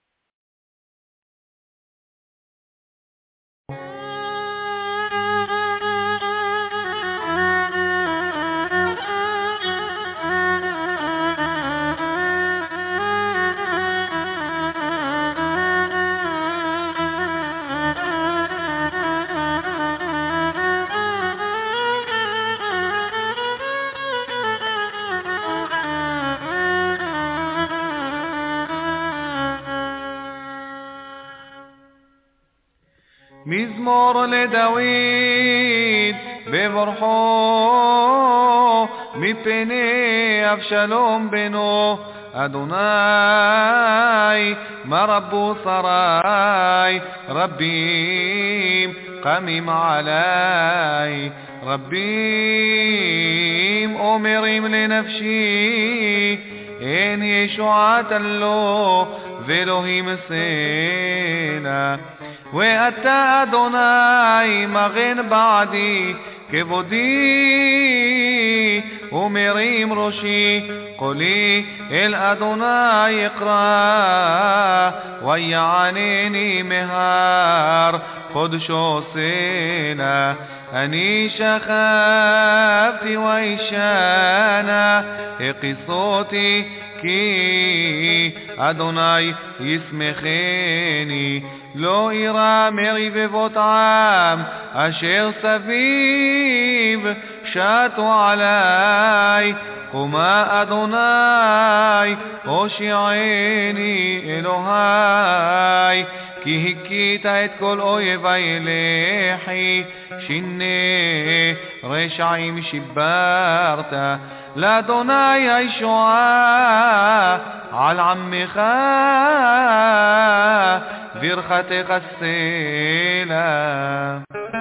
מזמור לדוד בבורחו מפני אבשלום בנו אדוני מה רבו שרי רבים קמים עלי רבים אומרים לנפשי אין ישועת לו ואלוהים סלע ואתה אדוני מגן בעדי כבודי ומרים ראשי קולי אל אדוני אקרא ויענני מהר קודשו סלע אני שכבתי וישנה הקיסותי כי אדוני ישמחני לא אירא מרבבות עם אשר סביב שטו עלי קומה אדוני הושיעני אלוהי כי הכית את כל אויבי לחי שיני רשעים שיברת לאדוני הישועה על עמך ברכתך סלע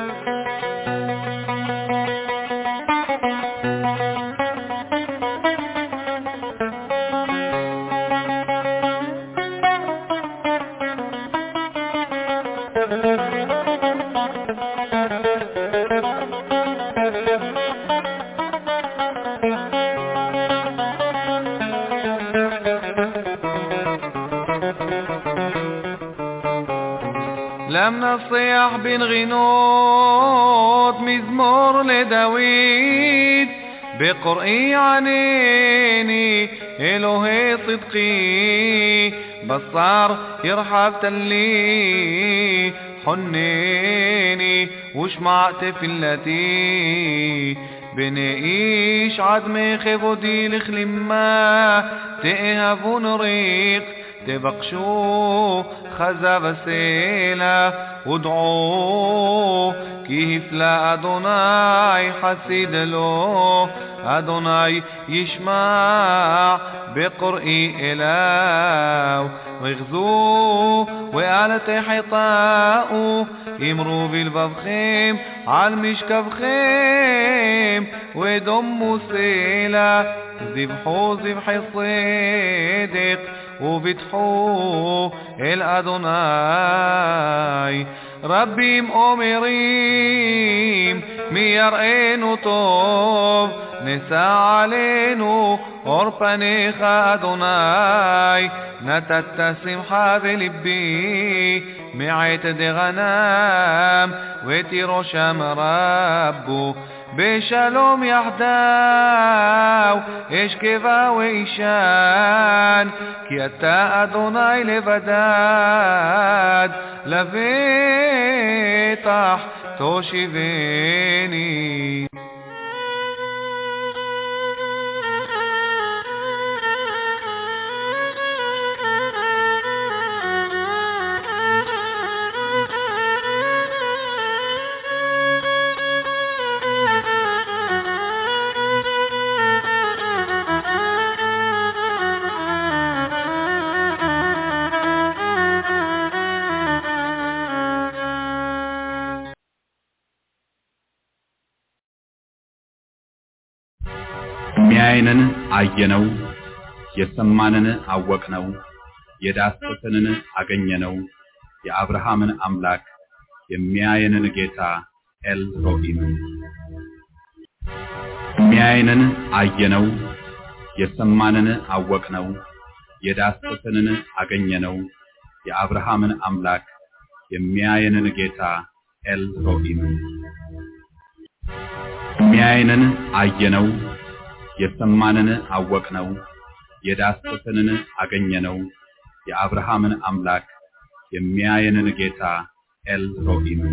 لم نصيح بنغنوت مزمور لداويد بقرئي عنيني إلهي صدقي بصار يرحب تلي حنيني وشمع تفلتي بنقيش عدمي خبودي لخلما تئهبون ريق تبقشو خزب سيلا ودعو كيف لا أدوناي حسيد له אדוני ישמע בקוראי אליו. ויחזו ואל תחטאו, אמרו בלבבכם על משכבכם, ודומו סלע, זבחו זבחי צדק, ובטחו אל אדוני. רבים אומרים מי יראינו טוב, נשא עלינו אור פניך אדוני. נתת שמחה בלבי מעט דגנם, ותירושם רבו בשלום יחדיו, אשכבה ואישן, כי אתה אדוני לבדד, לבטח תושיבני. የሚያየንን አየነው፣ የሰማንን አወቅነው፣ የዳሰሰንን አገኘነው፣ የአብርሃምን አምላክ የሚያየንን ጌታ ኤልሮሂም። የሚያየንን አየነው፣ የሰማንን አወቅነው፣ የዳሰሰንን አገኘነው፣ የአብርሃምን አምላክ የሚያየንን ጌታ ኤልሮሂም። የሚያየንን አየነው፣ የሰማንን አወቅነው፣ የዳሰሰንን አገኘነው፣ የአብርሃምን አምላክ የሚያየንን ጌታ ኤልሮሂም።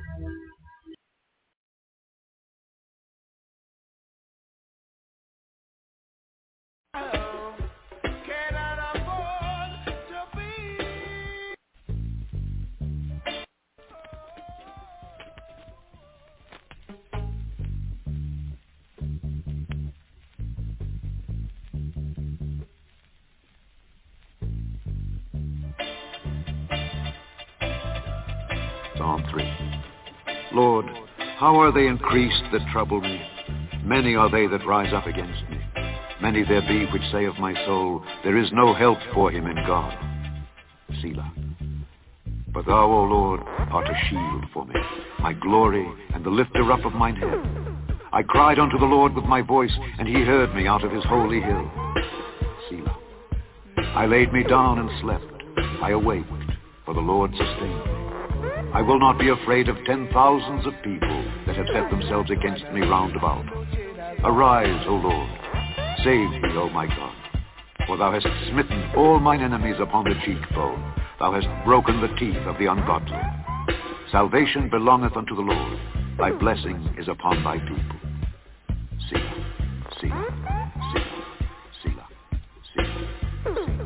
Psalm three. Lord, how are they increased that trouble me? Many are they that rise up against me. Many there be which say of my soul, there is no help for him in God. Selah. But thou, O Lord, art a shield for me, my glory and the lifter up of mine head. I cried unto the Lord with my voice, and he heard me out of his holy hill. Selah. I laid me down and slept. I awaked, for the Lord sustained me. I will not be afraid of ten thousands of people that have set themselves against me round about. Arise, O Lord, save me, O my God, for thou hast smitten all mine enemies upon the cheekbone. Thou hast broken the teeth of the ungodly. Salvation belongeth unto the Lord. Thy blessing is upon thy people. Selah, Selah, Selah, Selah, Selah, Selah.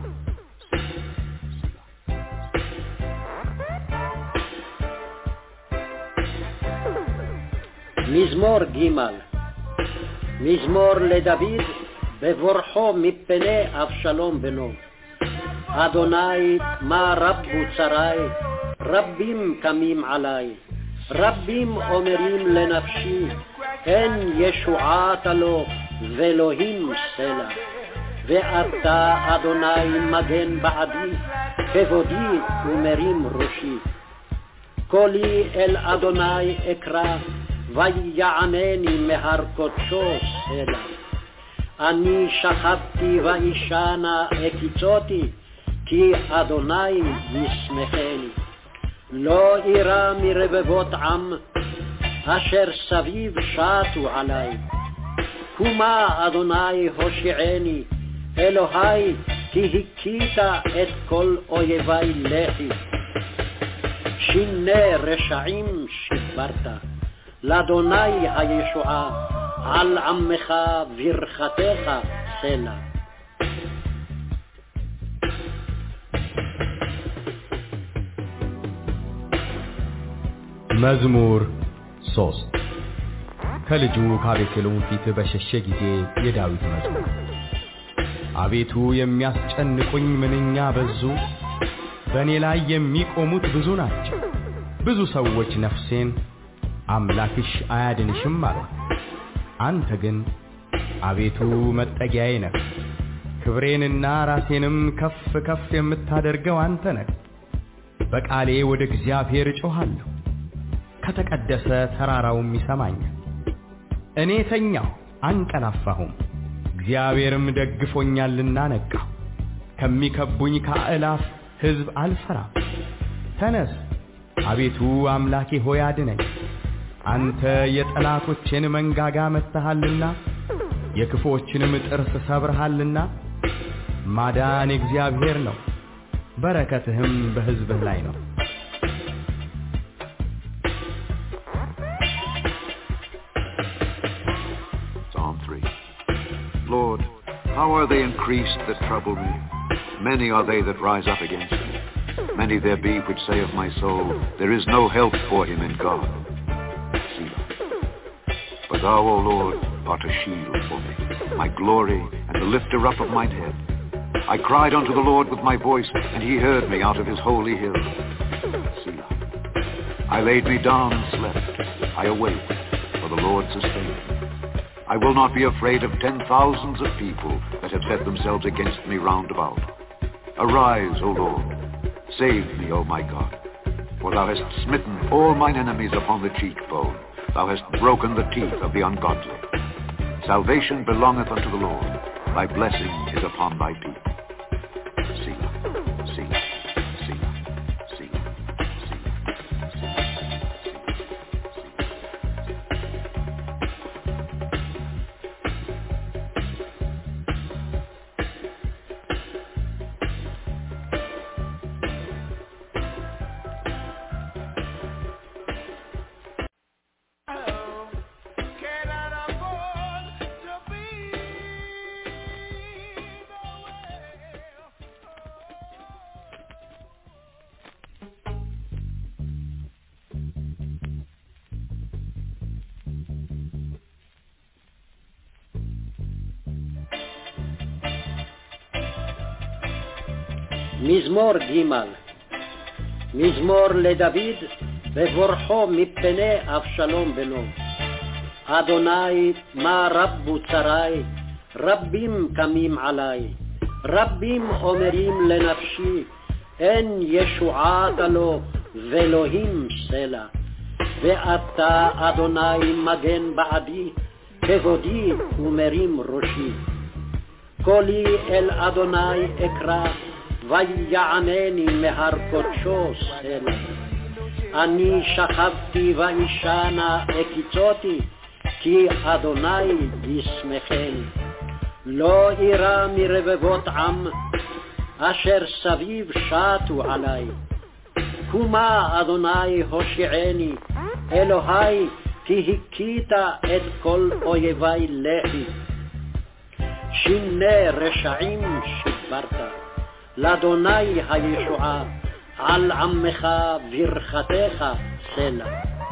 מזמור ג' מזמור לדוד בבורחו מפני אבשלום בנו. אדוני מה רבו צרי, רבים קמים עלי, רבים אומרים לנפשי, אין ישועת לו ואלוהים סלע. ואתה אדוני מגן בעדי, כבודי ומרים ראשי. קולי אל אדוני אקרא, ויענני מהר קודשו סלע. אני שכבתי ואישנה הקיצותי, כי אדוני ישמחני. לא אירא מרבבות עם, אשר סביב שטו עלי. קומה אדוני הושיעני, אלוהי, כי הכית את כל אויבי לחי. שיני רשעים שברת, לאדוני הישועה, על עמך ברכתך סלע. መዝሙር ሶስት ከልጁ ከአቤሴሎም ፊት በሸሸ ጊዜ የዳዊት መዝሙር። አቤቱ የሚያስጨንቁኝ ምንኛ በዙ፣ በእኔ ላይ የሚቆሙት ብዙ ናቸው። ብዙ ሰዎች ነፍሴን አምላክሽ አያድንሽም አሉ። አንተ ግን አቤቱ መጠጊያዬ ነህ፣ ክብሬንና ራሴንም ከፍ ከፍ የምታደርገው አንተ ነህ። በቃሌ ወደ እግዚአብሔር እጮኻለሁ፣ ከተቀደሰ ተራራውም ይሰማኛል። እኔ ተኛሁ አንቀላፋሁም፣ እግዚአብሔርም ደግፎኛልና ነቃሁ። ከሚከቡኝ ከአእላፍ ሕዝብ አልፈራም። ተነስ አቤቱ አምላኬ ሆይ አድነኝ። አንተ የጠላቶቼን መንጋጋ መትሃልና የክፉዎችንም ጥርስ ሰብረሃልና። ማዳን እግዚአብሔር ነው፣ በረከትህም በሕዝብህ ላይ ነው። Psalm three. Lord, how are they increased that trouble me? Many are they that rise up against me. Many there be which say of my soul, there is no help for him in God. Selah. But thou, O Lord, art a shield for me, my glory and the lifter up of mine head. I cried unto the Lord with my voice, and he heard me out of his holy hill. Selah. I laid me down and slept. I awake, for the Lord sustained me. I will not be afraid of ten thousands of people that have set themselves against me round about. Arise, O Lord, save me, O my God, for thou hast smitten all mine enemies upon the cheekbone. Thou hast broken the teeth of the ungodly. Salvation belongeth unto the Lord. Thy blessing is upon thy people. Selah, Selah, Selah, Selah, מזמור ג' מזמור לדוד בבורחו מפני אבשלום בנו. אדוני מה רבו צרי, רבים קמים עלי, רבים אומרים לנפשי, אין ישועת לו ואלוהים סלע. ואתה אדוני מגן בעדי, כבודי ומרים ראשי. קולי אל אדוני אקרא, ויענני מהר קודשו סלע. אני שכבתי ואישנה הקיצותי, כי אדוני ישמחני. לא אירא מרבבות עם, אשר סביב שטו עלי. קומה אדוני הושיעני, אלוהי, כי הכית את כל אויבי לחי. שיני רשעים שברת, לאדוני הישועה, על עמך ברכתך סלע.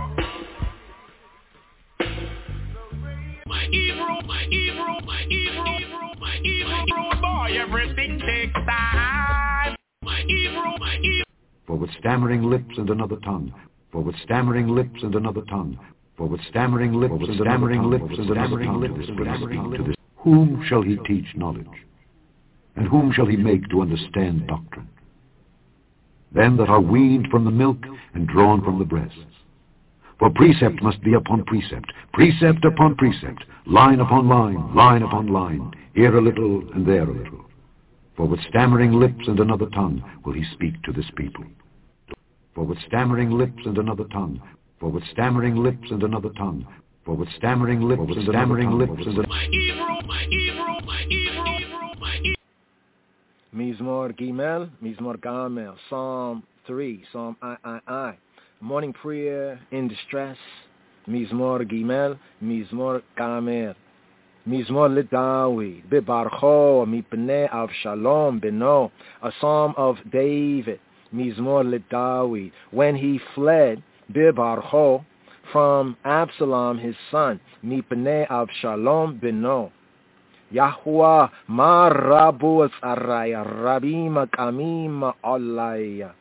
My Hebrew, my Hebrew, my Hebrew, my Hebrew boy, everything takes time. My Hebrew, my Hebrew. For with stammering lips and another tongue, for with stammering lips and another tongue, for with stammering lips and stammering lips and stammering lips to this, whom shall he teach knowledge? And whom shall he make to understand doctrine? Them that are weaned from the milk and drawn from the breasts. For precept must be upon precept, precept upon precept, line upon line, line upon line, here a little and there a little. For with stammering lips and another tongue will he speak to this people. For with stammering lips and another tongue, for with stammering lips and another tongue, for with stammering lips and stammering lips and my Hebrew, my Hebrew, my Hebrew, my Hebrew. Mizmor Gimel, Mizmor Gamel, Psalm three, Psalm I, I, I. Morning prayer in distress, Mizmor Gimel, Mizmor Gamel. Mizmor LeDavid, Bebarcho, Mipnei Avshalom Beno, a psalm of David, Mizmor LeDavid, when he fled, Bebarcho, from Absalom his son, Mipnei Avshalom beno. Yahuwah ma rabu araya, rabim kamim alaya.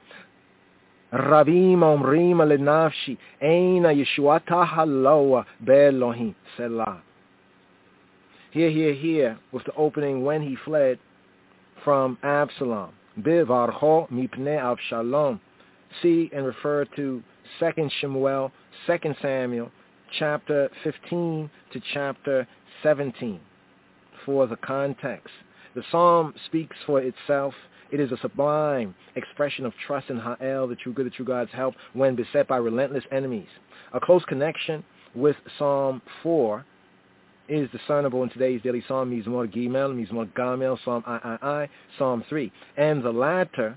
Rabim omrim lenafshi, eina Yeshuata haloa be'Elohim, Selah. Here, here, here was the opening when he fled from Absalom. Bivarcho mipnei Avshalom. See and refer to Second Shemuel, Second Samuel, chapter fifteen to chapter seventeen for the context. The psalm speaks for itself. It is a sublime expression of trust in Ha'el, the true good, the true God's help, when beset by relentless enemies. A close connection with Psalm four is discernible in today's daily psalm, Mizmor Gimel, Mizmor Gamel, Psalm I, I, I, Psalm three. And the latter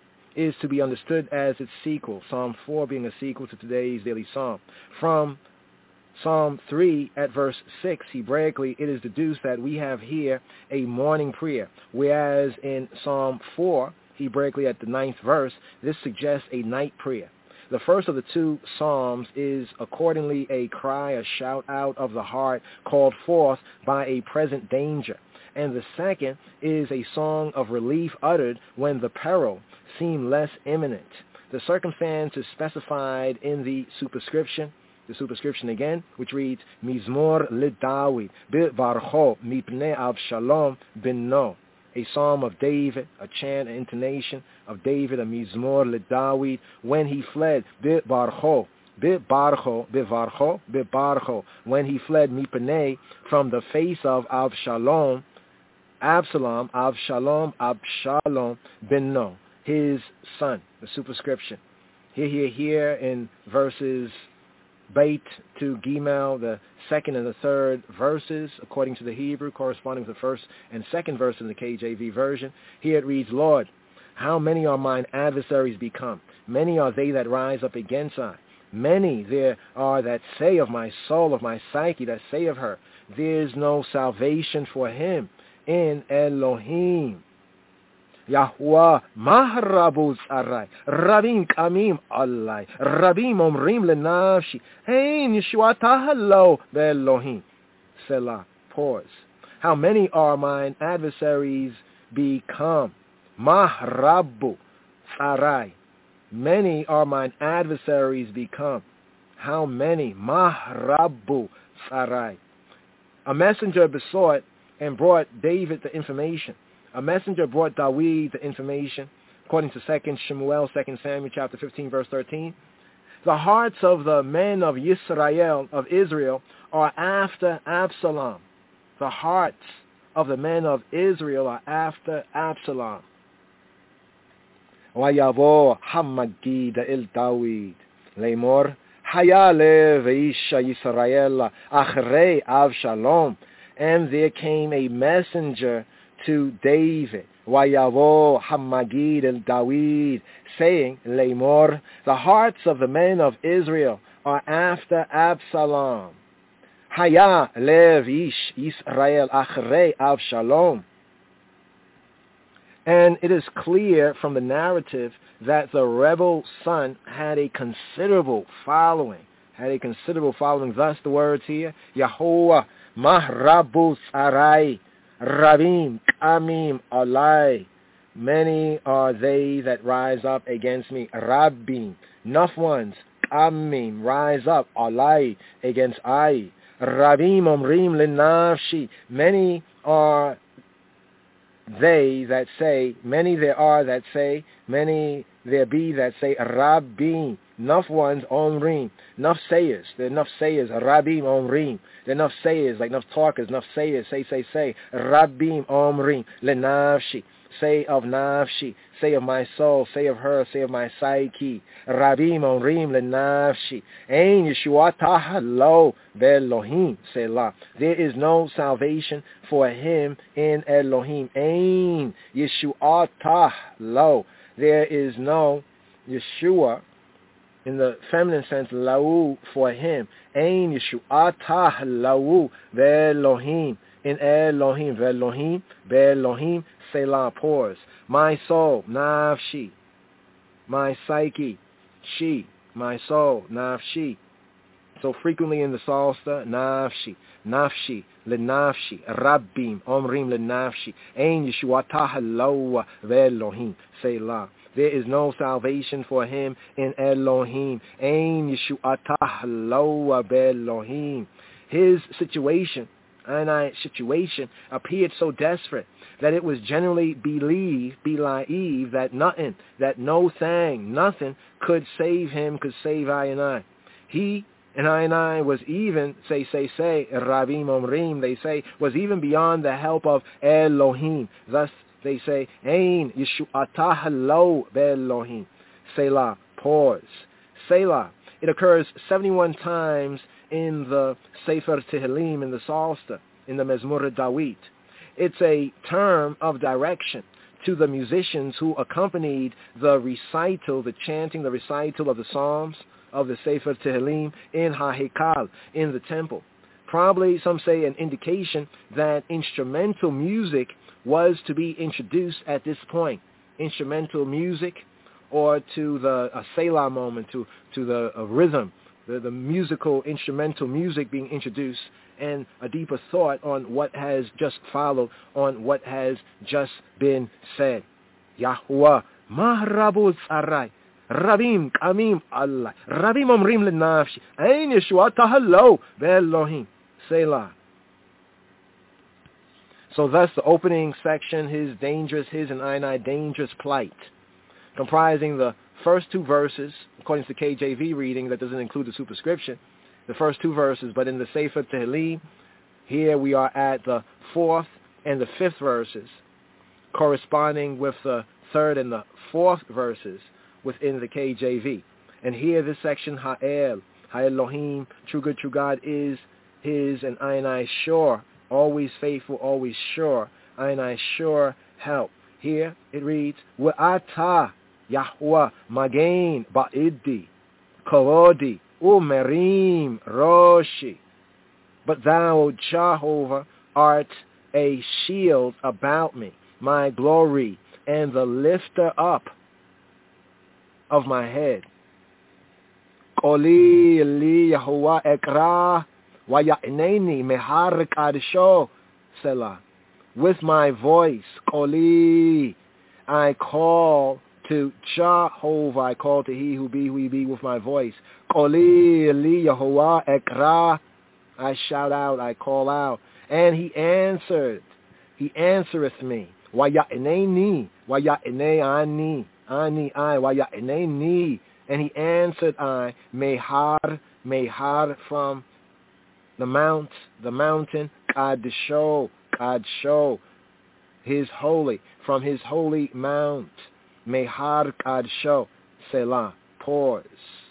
is to be understood as its sequel, Psalm four being a sequel to today's daily psalm. From Psalm three at verse six, Hebraically, it is deduced that we have here a morning prayer, whereas in Psalm four, Hebraically at the ninth verse, this suggests a night prayer. The first of the two psalms is accordingly a cry, a shout out of the heart called forth by a present danger. And the second is a song of relief uttered when the peril seemed less imminent. The circumstance is specified in the superscription, the superscription again, which reads, Mizmor LeDavid, Bivarcho Mipnei Avshalom beno. A psalm of David, a chant, an intonation of David, a Mizmor LeDavid, when he fled, Bivarcho, Bivarcho, Bivarcho, Bivarcho, when he fled Mipnei from the face of Avshalom, Absalom, Avshalom, Abshalom beno, his son, the superscription. Here, here, here in verses Beit to Gimel, the second and the third verses, according to the Hebrew, corresponding to the first and second verse in the K J V version. Here it reads, Lord, how many are mine adversaries become? Many are they that rise up against I. Many there are that say of my soul, of my psyche, that say of her, there is no salvation for him in Elohim. Yahuwah maharabuz arai, rabim kamim alai, rabim omrim lenafshi, hein Yeshuata halo be'Elohim. Selah. Pause. How many are mine adversaries become? Mahrabu arai. Many are mine adversaries become. How many? Mahrabu arai. A messenger besought and brought David the information. A messenger brought Dawid the information, according to Second Shemuel, Second Samuel, chapter fifteen, verse thirteen. The hearts of the men of Yisrael, of Israel, are after Absalom. The hearts of the men of Israel are after Absalom. Vayavo hamagid el Dawid, Lemor, Hayale veisha Yisrael, achrei Avshalom. And there came a messenger to David, Vayavo Hamagid el Dawid, saying, Lemor, the hearts of the men of Israel are after Absalom. Haya lev ish Yisrael achrei Avshalom. And it is clear from the narrative that the rebel son had a considerable following, had a considerable following. Thus the words here, Yahuwah mahrabus arai, Rabim, Kamim, Alai. Many are they that rise up against me. Rabbim, enough ones. Kamim, rise up. Alai, against I. Rabim, Omrim, Lenafshi. Many are they that say, many there are that say, many there be that say, Rabbim. Enough ones, Omrim. Enough sayers. There are enough sayers. Rabbim, Omrim. There are enough sayers, like enough talkers, enough sayers. Say, say, say. Rabbim, Omrim. Lenafshi. Say of Nafshi. Say of my soul. Say of her. Say of my psyche. Rabbim, Omrim, Lenafshi. Ein Yeshuata halo be'Elohim. Selah. There is no salvation for him in Elohim. Ein Yeshuata lo. There is no Yeshua, in the feminine sense, lau, for him. Ein Yeshuata lau ve'Elohim. In Elohim, ve'Elohim, ve'Elohim, Selah. Pause. My soul, nafshi. My psyche, she. My soul, nafshi. So frequently in the Psalter, nafshi, nafshi, lenafshi, rabbim, omrim lenafshi, ein yeshuatah Eloah ve'Elohim, Selah. There is no salvation for him in Elohim. Ein yeshuatah Eloah ve'Elohim. His situation, Einai's situation, appeared so desperate that it was generally believed, believed that nothing, that no thing, nothing could save him, could save Einai. He and Einai was even, say, say, say, Rabim Omrim, they say, was even beyond the help of Elohim. Thus, they say, Ein Yeshuatah Lo Be'Elohim. Selah, pause. Selah. It occurs seventy-one times in the Sefer Tehillim, in the Psalter, in the Mezmor Dawit. It's a term of direction to the musicians who accompanied the recital, the chanting, the recital of the Psalms, of the Sefer Tehillim in HaHekal, in the temple. Probably, some say, an indication that instrumental music was to be introduced at this point. Instrumental music, or to the a Selah moment, to, to the a rhythm, the, the musical, instrumental music being introduced, and a deeper thought on what has just followed, on what has just been said. Yahuwah, Mahrabu Tzarai. Rabim Kamim Allah. Rabim Omrim Lenafshi. Ein Yeshuatah Lo Ve'Elohim. Selah. So thus the opening section, his dangerous, his and Einai dangerous plight, comprising the first two verses, according to the K J V reading that doesn't include the superscription, the first two verses, but in the Sefer Tehillim, here we are at the fourth and the fifth verses, corresponding with the third and the fourth verses within the K J V. And here this section, Ha'el, Ha'elohim, true good, true God is his and Einai sure, always faithful, always sure, Einai sure help. Here it reads, Wa'ata Yahuwah Magain Ba'iddi, Kavodi, Umerim Roshi. But thou, Jehovah, art a shield about me, my glory, and the lifter up of my head. Qoli li Yahuwah ekra wa ya'neni mehar kadisho Selah. With my voice, Qoli, I call to Jehovah, I call to he who be, who he be with my voice. Qoli li Yahuwah ekra, I shout out, I call out. And he answered, he answereth me. Wa ya'neni, wa ya'ne ani. Ani I, wa ya'neni, and he answered I, Mehar, Mehar from the mount, the mountain, Kadsho, Kadsho, his holy, from his holy mount, Mehar Kadsho, Selah, pause.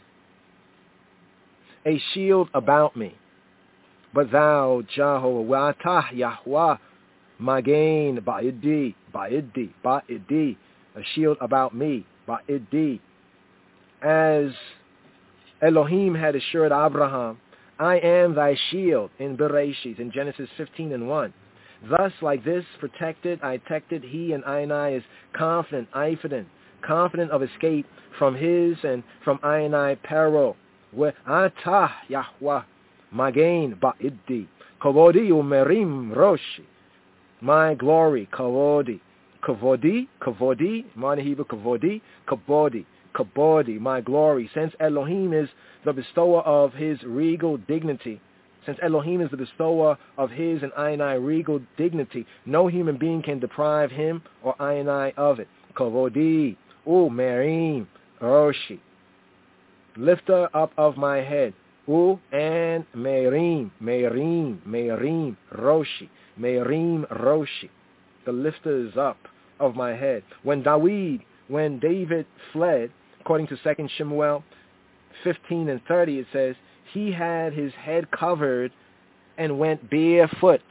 A shield about me, but thou, Jehovah, Wa'atah Yahweh, Magain, Ba'idi, Ba'idi, Ba'idi, a shield about me, Ba'idi. As Elohim had assured Abraham, I am thy shield in Bereshit, in Genesis fifteen and one. Thus, like this, protected, I protected, he and Einai is confident, confident, confident of escape from his and from Einai peril. Where Atah Yahweh, Magain Ba'idi, Kavodi Umerim Roshi, my glory, Kavodi. Kavodi, Kavodi, Mani Hebrew, Kavodi, Kabodi, Kabodi, my glory. Since Elohim is the bestower of his regal dignity, since Elohim is the bestower of his and Einai regal dignity, no human being can deprive him or Einai of it. Kavodi, U Merim, Roshi, lifter up of my head. U and Merim, Merim, Merim, Roshi, Merim, Roshi. The lifter is up of my head. When David, when David fled, according to Second Shemuel fifteen and thirty, it says, he had his head covered and went barefoot.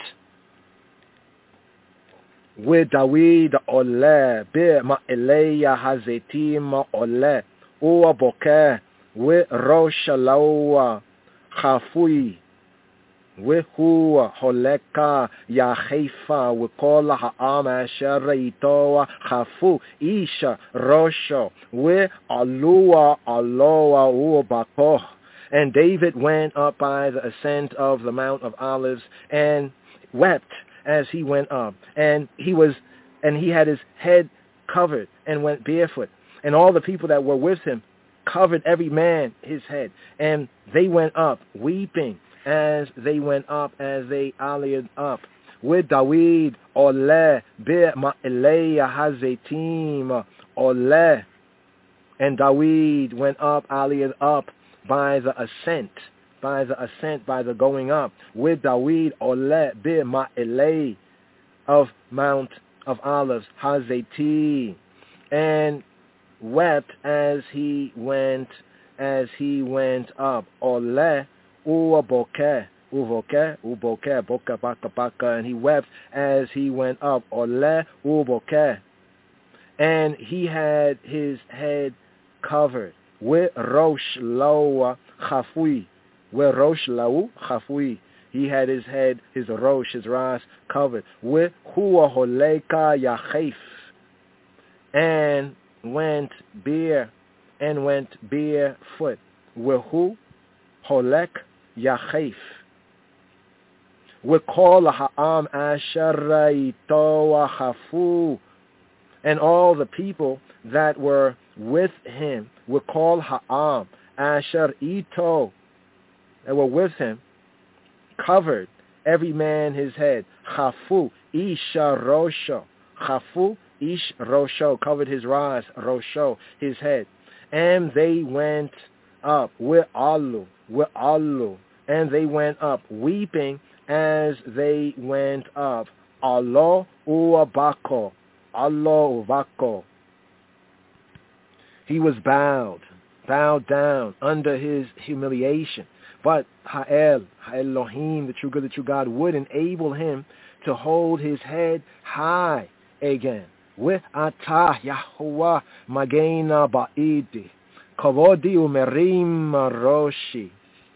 With David ole, be ma'eleya hazetim ole, uwa boke, with rosh alawa, chafui, Wehu holeka ya Haifa wikola ha'am asher reitoa chafu isha rosho we alua aloa ubakoh And David went up by the ascent of the Mount of Olives and wept as he went up. And he was, and he had his head covered and went barefoot. And all the people that were with him covered every man his head. And they went up weeping as they went up, as they allied up. With David, Oleh, Be Ma'eleya Hazetim, Oleh. And David went up, allied up by the ascent, by the ascent, by the going up. With David, Oleh, Be Ma'eleh of Mount of Olives, Hazeti, and wept as he went, as he went up. Oleh, Uabokeh. Uvoke, uboke, boka, baka, baka, and he wept as he went up. Oleh, uboke. And he had his head covered. With rosh lawa chafui. With rosh lau chafui. He had his head, his rosh, his ras covered. With huwa holeka yachef. And went bare, and went barefoot. With hu holek yachef. وَقَالَ هَعَامْ أَشَرَّيْتَوَ خَفُوا. And all the people that were with him, وَقَالَ هَعَامْ أَشَرَّيْتَوَ, that were with him, covered every man his head. خَفُوا إِشَ رَوْشَو. خَفُوا إِشْ رَوْشَو, covered his ras, rosho, his head. And they went up, وَعَلُّ وَعَلُّ, and they went up, weeping as they went up. Allah uabako. Allah ubako. He was bowed, bowed down under his humiliation. But Ha'el, Ha'elohim, the true good, the true God, would enable him to hold his head high again. With atah Yahuwah magena ba'idi. Kavodi umerim roshi.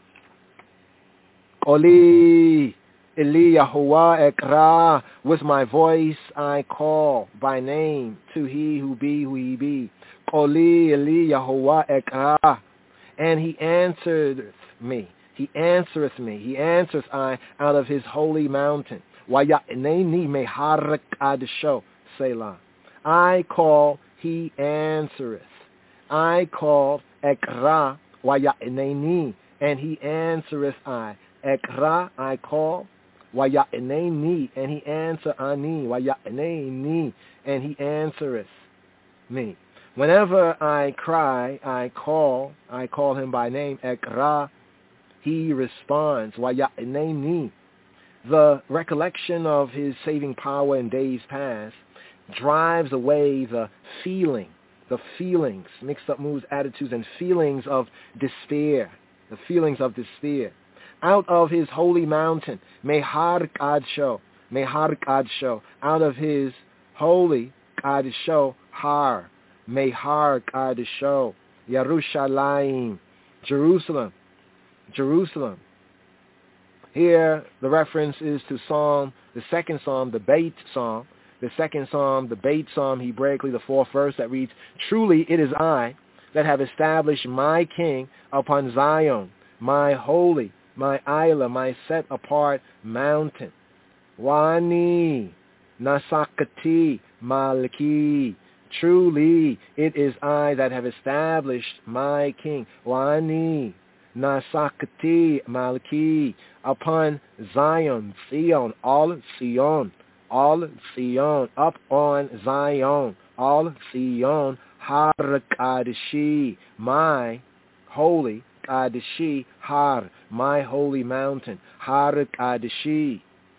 Oli Eli Yahuwah ekra, with my voice I call by name to he who be who he be. Oli Eli Yahuwah ekra, and he answered me. He answereth me. He answereth I out of his holy mountain. Waya'neni meharak adisho, Selah. I call, he answereth. I call ekra, waya'neni, and he answereth I. Ekra, I call. Waya'neni, and he answer ani. Waya'neni, and he answereth me. Whenever I cry, I call, I call him by name. Ekra, he responds. Waya'neni. The recollection of his saving power in days past drives away the feeling, the feelings, mixed up moods, attitudes, and feelings of despair, the feelings of despair. Out of his holy mountain, Mehar Kadsho, Mehar Kadsho, out of his holy Kadsho, Har, Mehar Kadsho, Yerushalayim, Jerusalem, Jerusalem. Here, the reference is to Psalm, the second Psalm, the Beit Psalm, the second Psalm, the Beit Psalm, Hebraically, the fourth verse that reads, Truly it is I that have established my king upon Zion, my holy, my Isla, my set-apart mountain. Wani, Nasakati, Malki. Truly, it is I that have established my king. Wani, Nasakati, Malki. Upon Zion, Zion, all Zion, all Zion, up on Zion, all Zion, Har Kadeshi, my holy Kadeshi, Har, my holy mountain, Har Kadeshi.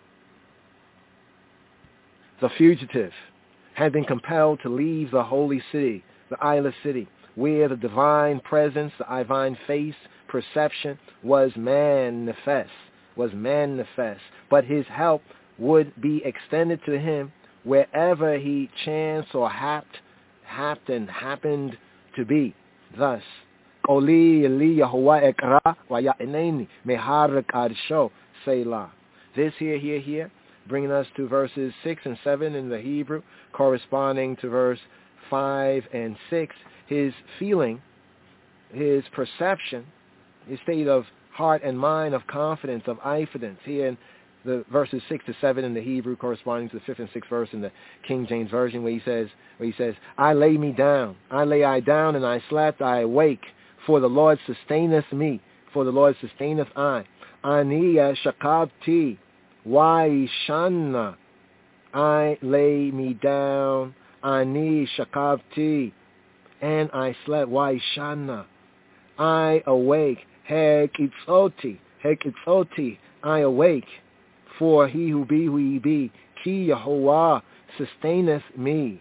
The fugitive had been compelled to leave the holy city, the Isla city, where the divine presence, the divine face, perception was manifest, was manifest. But his help would be extended to him wherever he chanced or happed, happed and happened to be. Thus, Oli Eli Yahuwah Ekra Waya'neni Meharak Adsho Selah. This here, here, here, bringing us to verses six and seven in the Hebrew, corresponding to verse five and six. His feeling, his perception his state of heart and mind of confidence, of ifidence. Here in the verses six to seven in the Hebrew, corresponding to the fifth and sixth verse in the King James Version, where he says, where he says, I lay me down, I lay I down, and I slept, I awake, for the Lord sustaineth me, for the Lord sustaineth I. Ani shakabti, waishana, I lay me down, ani shakabti, and I slept, waishana, I awake, hekitzoti, hekitzoti, I awake, for he who be who he be, ki Yahuwah sustaineth me,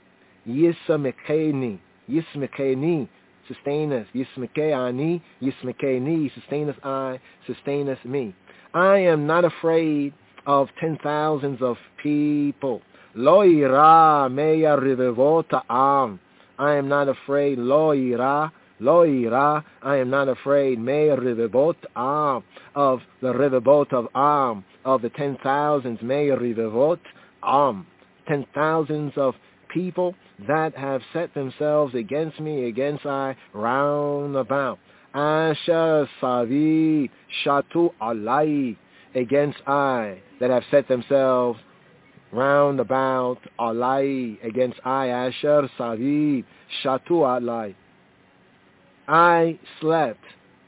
yismekeni, yismekeni, sustaineth, yismeke ani, yismekeni, sustaineth I, sustaineth me. I am not afraid of ten thousands of people. Lo ira meya rivevota am. I am not afraid. Lo ira, lo ira. I am not afraid. Meya rivevot am, of the rivevot of am, of the ten thousands. Meya rivevot am, ten thousands of people that have set themselves against me, against I, round about. Asher savi shatu alai, against I, that have set themselves round about, alai, against I, Asher savi shatu alai. I slept,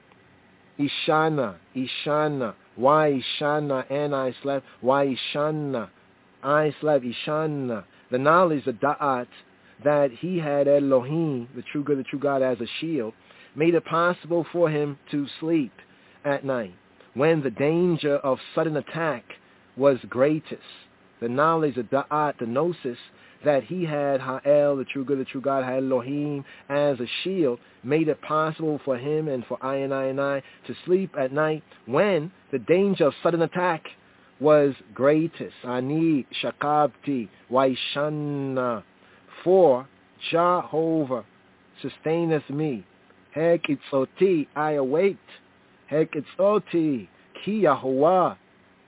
ishana, ishana, why ishana, and I slept, why ishana, I slept, ishana, the knowledge, the da'at, that he had Elohim, the true good, the true God, as a shield, made it possible for him to sleep at night when the danger of sudden attack was greatest. The knowledge, the da'at, the gnosis, that he had Ha'el, the true good, the true God, had Elohim, as a shield, made it possible for him and for I and I and I to sleep at night when the danger of sudden attack was greatest. Ani shakabti waishana, for Jehovah sustaineth me. Hekitzoti, I awaked. Hekitzoti, ki Yahuwah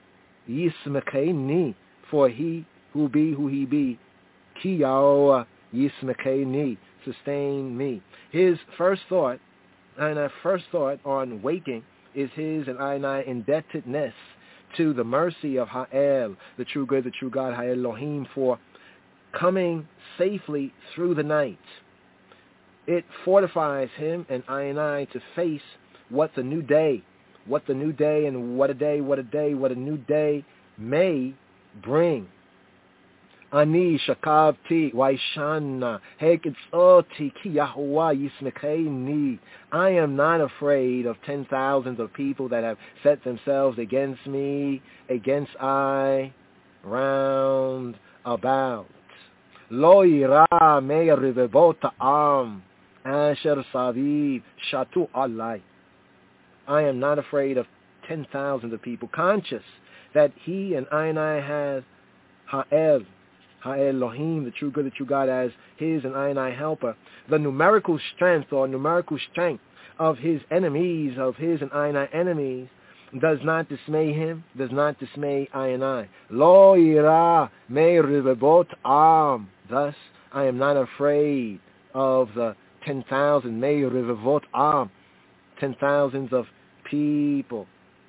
yismekeni, for he who be who he be, ki Yahuwah yismekeni, sustain me. His first thought, and our first thought on waking, is his and I and I indebtedness to the mercy of Ha'el, the true good, the true God, Ha'el Elohim, for coming safely through the night. It fortifies him and I and I to face what the new day, what the new day, and what a day, what a day, what a new day may bring. Ani shakavti waishana hekitzoti ki Yahuwah yismekeni. I am not afraid of ten thousands of people that have set themselves against me, against I, round about. Lo ira meya rivevota am, asher saviv shatu alai. I am not afraid of ten thousands of people, conscious that he and I and I have Ha'el, Ha'el Elohim, the true good, the true God, as his and I and I helper. The numerical strength or numerical strength of his enemies, of his and I and I enemies, does not dismay him, does not dismay I and I. Lo ira me rivevot am. Thus, I am not afraid of the ten thousand, me rivevot am, ten thousands of people.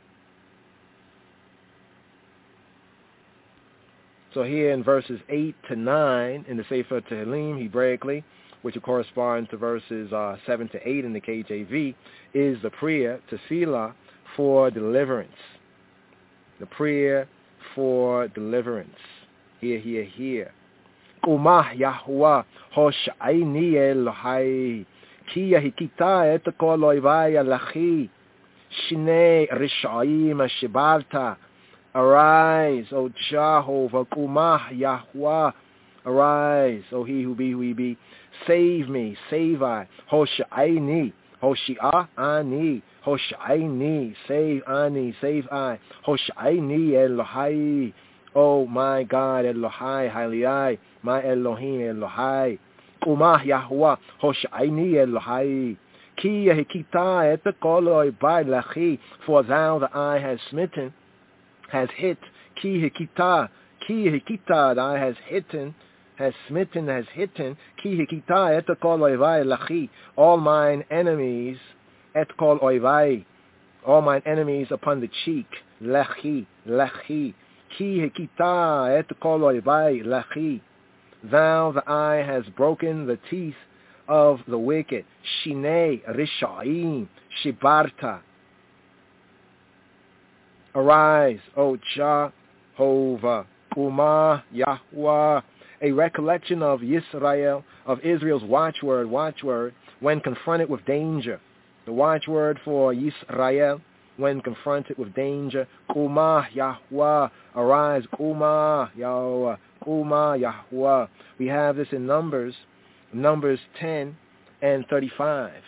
So here in verses eight to nine in the Sefer Tehillim, Hebraically, which corresponds to verses uh, seven to eight in the K J V, is the prayer, tefillah, for deliverance. The prayer for deliverance. Here, here, here. Umah Yahuwah hosh'aini Elohai, ki yahikita et kol oivai alachi, shnei rishayim ashibalta. Arise, O Jehovah, Kumah Yahuwah. Arise, O he who be, who he be. Save me, save I. Hosh'aini, Hoshia ani, Hosh'aini, save ani, save I. Hosh'aini Elohai. Oh my God, Elohai, Haliyai, my Elohim, Elohai. Kumah Yahuwah, Hosh'aini Elohai. Ki yahikita et kol oivai lachi, for thou the eye has smitten, has hit, ki hikita, ki hikita, that I has hitten, has smitten, has hitten, ki hikita et kol oivai lachi, all mine enemies, et kol oivai, all mine enemies upon the cheek. Lechi, lechi. Ki hikita et kol oivai lechi. Thou, the eye, has broken the teeth of the wicked. Shinei rishaim shibarta. Arise, O Jehovah, Uma Yahweh. A recollection of Yisrael, of Israel's watchword, watchword, when confronted with danger. The watchword for Yisrael, when confronted with danger. Kuma Yahweh, arise, Kuma Yahweh, Kuma Yahweh. We have this in Numbers, Numbers ten and thirty-five.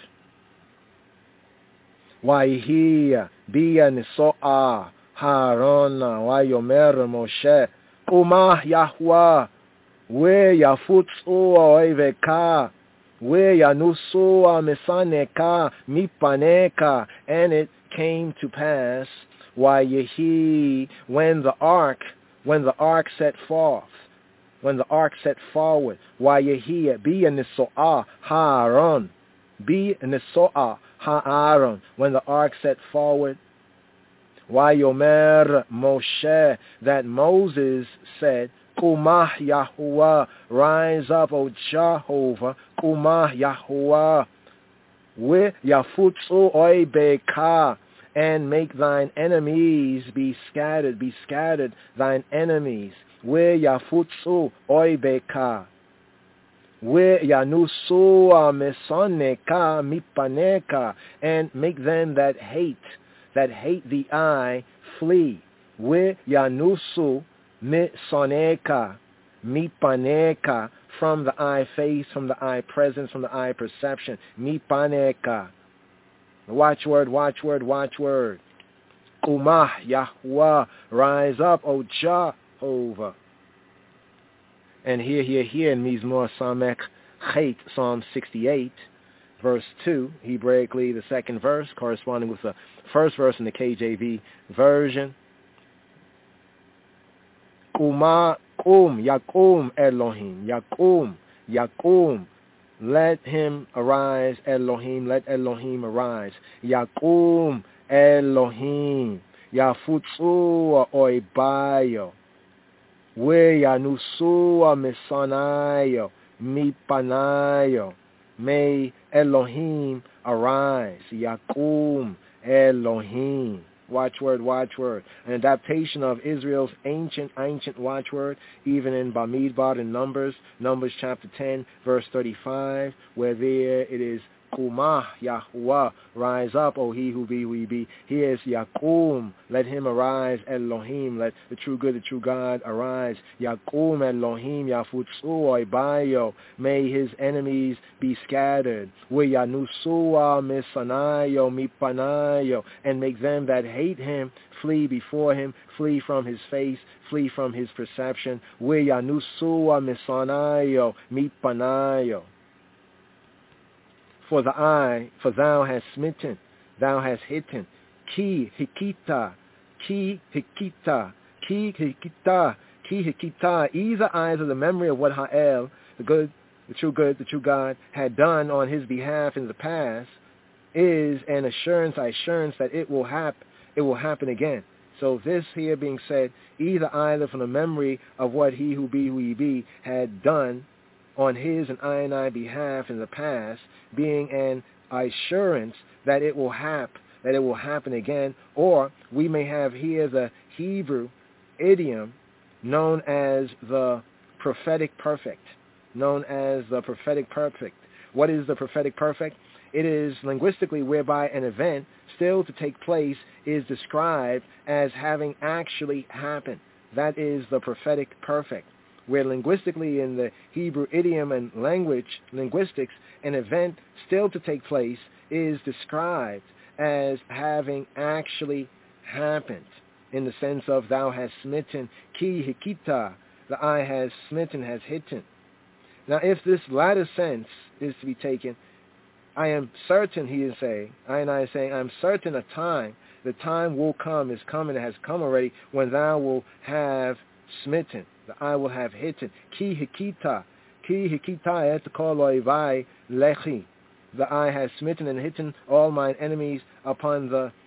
Waihi biya niso'a harona wayomer Moshe Kuma Yahweh we yafutsu oiveka we yanusua mesaneka mipaneka. And it came to pass, Waihi, when the ark, when the ark set forth, when the ark set forward, Waihi biya niso'a haron bi niso'a ha'aron, when the ark set forward, Wayomer Moshe, that Moses said, Kumah Yahuwah, rise up, O Jehovah, Kumah Yahuwah, we yafutsu oibeka, and make thine enemies be scattered, be scattered, thine enemies, we yafutsu oibeka. We yanusua mesoneka mipaneka, and make them that hate, that hate the eye, flee. We yanusu mesoneka mipaneka, from the eye face, from the eye presence, from the eye perception. Mipaneka. Watchword, watchword, watchword. Umah Yahweh, rise up, O Jehovah. And here, here, here in Mizmor Samek Chet, Psalm sixty-eight, verse two, Hebraically the second verse, corresponding with the first verse in the K J V version. Kuma kum yakum Elohim, yakum, yakum, let him arise, Elohim, let Elohim arise. Yakum Elohim, yafutsu oibayo. We yanusua mesanayo, mipanayo. May Elohim arise. Yakum Elohim. Watchword, watchword. An adaptation of Israel's ancient, ancient watchword, even in Bamidbar in Numbers, Numbers chapter ten, verse thirty-five, where there it is, Kumah Yahweh, rise up, O he who be, who he be. Here is Yakum, let him arise, Elohim, let the true good, the true God arise. Yakum Elohim, Yafutsu Oibayo, may his enemies be scattered. We Yanusua Misanayo, Mipanayo, and make them that hate him flee before him, flee from his face, flee from his perception. We Yanusua Misanayo, Mipanayo. For the eye, for thou hast smitten, thou hast hitten. Ki hikita, ki hikita, ki hikita, ki hikita. Ease the eyes of the memory of what Ha'el, the good, the true good, the true God, had done on his behalf in the past, is an assurance, assurance that it will happen, it will happen again. So this here being said, either either from the memory of what he who be, who he be, had done on his and I and I behalf in the past, being an assurance that it will happen, that it will happen again, or we may have here the Hebrew idiom known as the prophetic perfect, known as the prophetic perfect. What is the prophetic perfect? It is linguistically whereby an event still to take place is described as having actually happened. That is the prophetic perfect. Where linguistically in the Hebrew idiom and language, linguistics, an event still to take place is described as having actually happened, in the sense of thou hast smitten, ki hikita, the eye has smitten, has hitten. Now if this latter sense is to be taken, I am certain, he is saying, I and I are saying, I am certain a time, the time will come, is coming, it has come already, when thou will have smitten, the eye will have hitten. Ki hikita, ki hikita et koloivai lechi. The eye has smitten and hitten all mine enemies upon the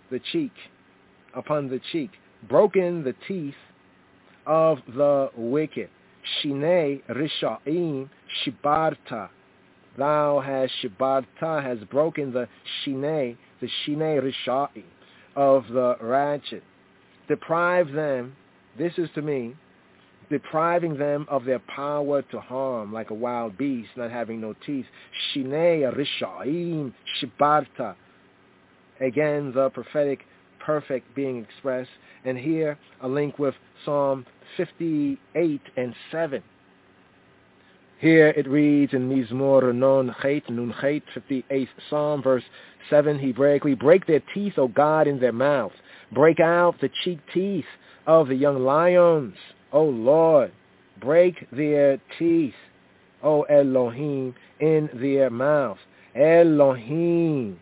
the cheek, upon the cheek, broken the teeth of the wicked. Shinei Risha'im Shibarta. Thou hast Shibarta, has broken the Shinei, the Shinei Risha'im of the ratchet. Deprive them, this is to me, depriving them of their power to harm, like a wild beast not having no teeth. Shinei Risha'im Shibarta. Again, the prophetic perfect being expressed. And here, a link with Psalm fifty-eight and seven. Here it reads in Mizmor Non Chet, Nun Chet, fifty-eighth Psalm, verse seven, Hebraically, break their teeth, O God, in their mouth. Break out the cheek teeth of the young lions, O Lord. Break their teeth, O Elohim, in their mouth. Elohim.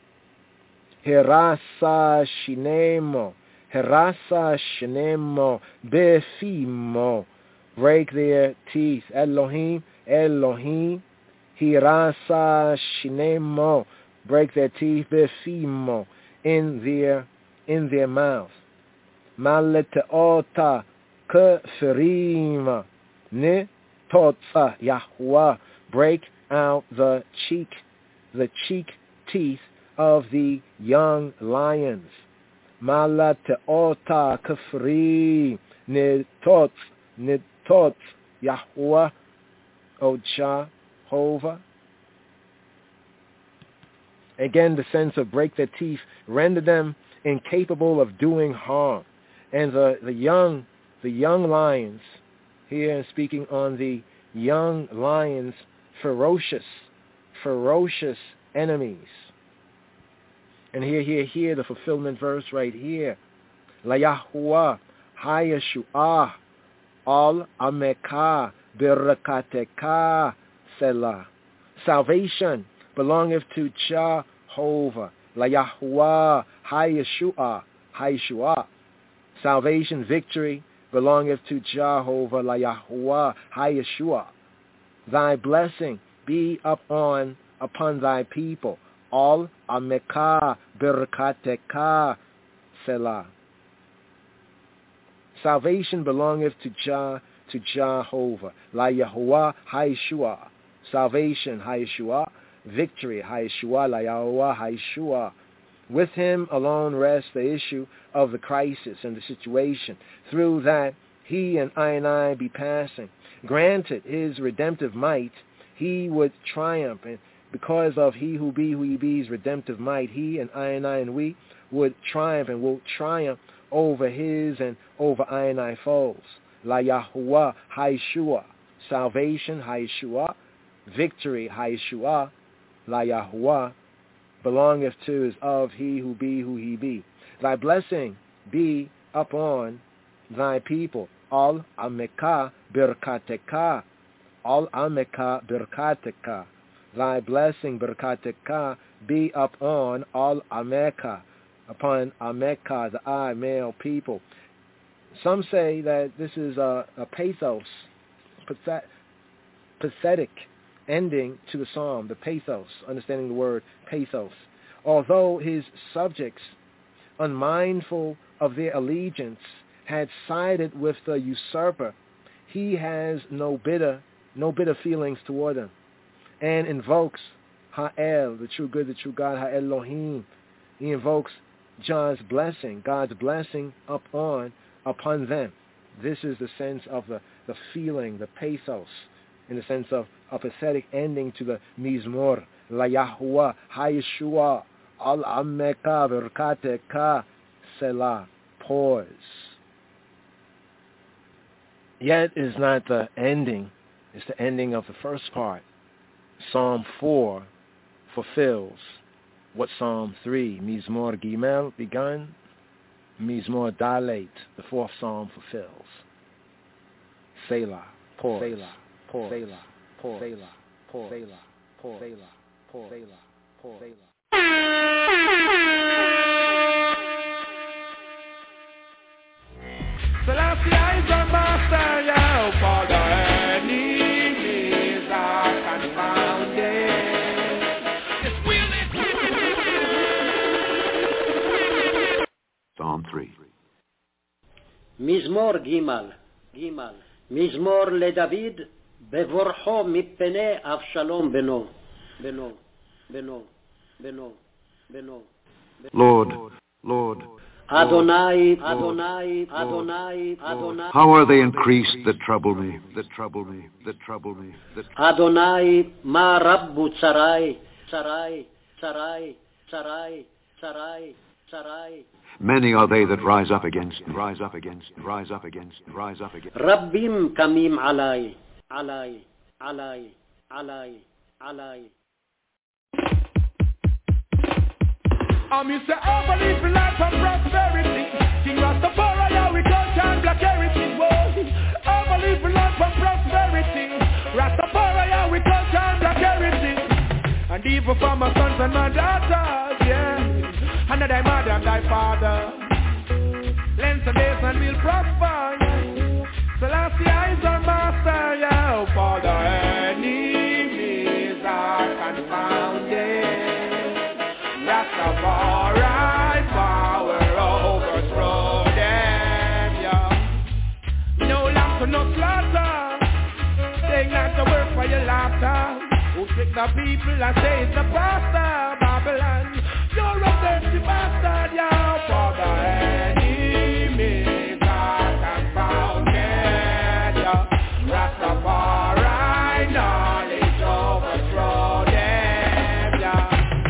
Herasa Shinemo. Herasa Shinemo. Befimo. Break their teeth. Elohim. Elohim. Hirasa Shinemo. Break their teeth. Befimo. In their in their mouth. Maleteota Kefirima. Ne Totsa Yahweh. Break out the cheek, the cheek teeth of the young lions. Malateota Kefri. Ne Tots. Ne Tots Yahweh. O Jehovah. Again, the sense of break their teeth, render them incapable of doing harm. And the, the young the young lions, here speaking on the young lions, ferocious, ferocious enemies. And here, here, here, the fulfillment verse right here. La Yahuwah, Hayeshuah, Al Ameka, Birakateka, Selah. Salvation belongeth to Jehovah. La Yahuwah, Hayeshuah, Hayeshuah. Salvation, victory, belongeth to Jehovah, La Yahuwah, Hayeshua. Thy blessing be upon upon thy people. All Ameka Birkateka Selah. Salvation belongeth to Jah to Jehovah, La Yahuwah, Hayeshua. Salvation, Hayeshua. Victory, Hayeshua, La Yahuwah, Hayeshua. With him alone rests the issue of the crisis and the situation. Through that, he and I and I be passing. Granted his redemptive might, he would triumph. And because of he who be who he be's redemptive might, he and I and I and we would triumph and will triumph over his and over I and I foes. La Yahuwah, Hayeshua. Salvation, Hayeshua. Victory, Hayeshua. La Yahuwah. Belongeth to, is of he who be who he be. Thy blessing be upon thy people. Al Ameka Birkateka. Al Ameka Birkateka. Thy blessing, Birkateka, be upon Al Ameka. Upon Ameka, the I, male people. Some say that this is a, a pathos, pathetic ending to the psalm, the pathos, understanding the word pathos. Although his subjects, unmindful of their allegiance, had sided with the usurper, he has no bitter, no bitter feelings toward them, and invokes Ha'el, the true good, the true God, Ha'elohim. He invokes John's blessing, God's blessing upon upon them. This is the sense of the, the feeling, the pathos, in the sense of a pathetic ending to the Mizmor. La Yahuwah, Hayeshua, Al Ameka, Verkateka, Selah. Pause. Yet is not the ending, it's the ending of the first part. Psalm four fulfills what Psalm three, Mizmor Gimel, begun, Mizmor Dalet, the fourth Psalm, fulfills. Selah. Pause. Selah. Pause. Selah. Pause. Selah. Pause. Selah. Pause. Selah. Pause. Selah. Pause. Selah. Selassie is a master, yeah, for the enemies are confounded. מזמור ג' ג' מזמור לדוד בבורחו מפני אבשלום בנו בנו בנו בנו בנו Lord, Lord, Adonai, Adonai, Adonai, Adonai. how are they increased that trouble me, that trouble me, that trouble me, that Adonai, ma rabbu tsarai, tsarai, tsarai, tsarai, tsarai, tsarai. Many are they that rise up against me, rise up against me, rise up against me, rise up against me. Rabbim kamim alai, alai, alai, alai, alai. I'm used to overlive life and prosperity. King Rastafari, we don't and black heritage. Overlive life and prosperity. Rastafari, we don't and black heritage. And even for my sons and my daughters, yeah. And thy mother and thy father. Length of days and we'll prosper. So last the eyes are master, yeah. Oh, for the enemies are confounded. Rastafari power overthrow them, yeah. No lamb to no slaughter. They not to work for your laughter. Who trick the people and say it's the pastor, Babylon. You're a dirty bastard, yeah. For the enemies are confounded, yeah. Rastafari knowledge overthrow them, yeah.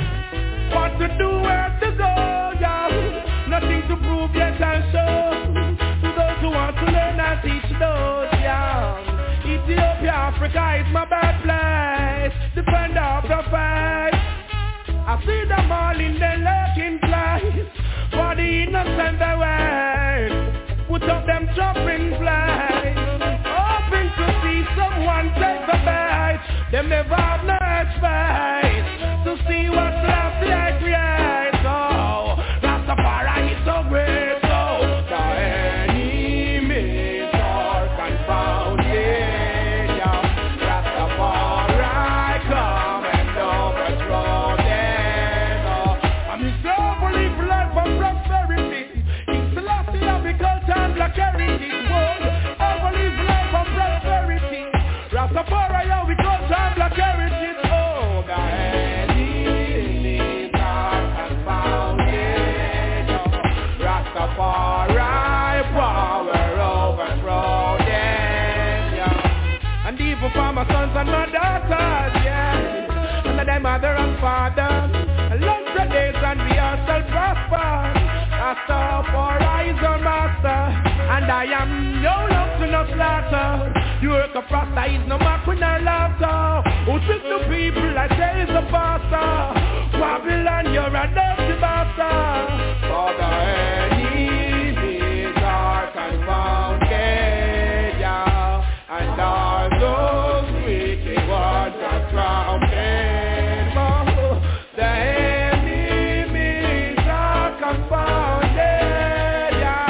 To do where to go, yeah. Nothing to prove yet and show. To those who want to learn and teach those, yeah. Ethiopia, Africa is my birthplace. Defender of the faith. I see them all in their lurking place. For the innocent they wait. Put up them chopping flags. Hoping to see someone take the bait. Them never have no space to see what's left they create. So Rastafari is so great. So the enemies are confounded, yeah. Rastafari come and overthrow them, oh. I'm his love, live life and prosperity. It's the last thing of the culture and black heritage. I live life and prosperity. Rastafari, yeah, we culture and black heritage. Oh, the enemies are confounded. Rastafari power overthrow them, yeah. And even for my sons and my daughters, yeah. And thy mother and father. Long the days and we are still prosper. Rastafari is our master. And I am no love to no slaughter. You work a prosper is no mark with no laughter. Who trick the people like there is a pastor. Babylon, you're a dirty bastard. For the enemies are confounded, yeah. And all those wicked ones are drowned. Oh, the enemies are confounded, yeah.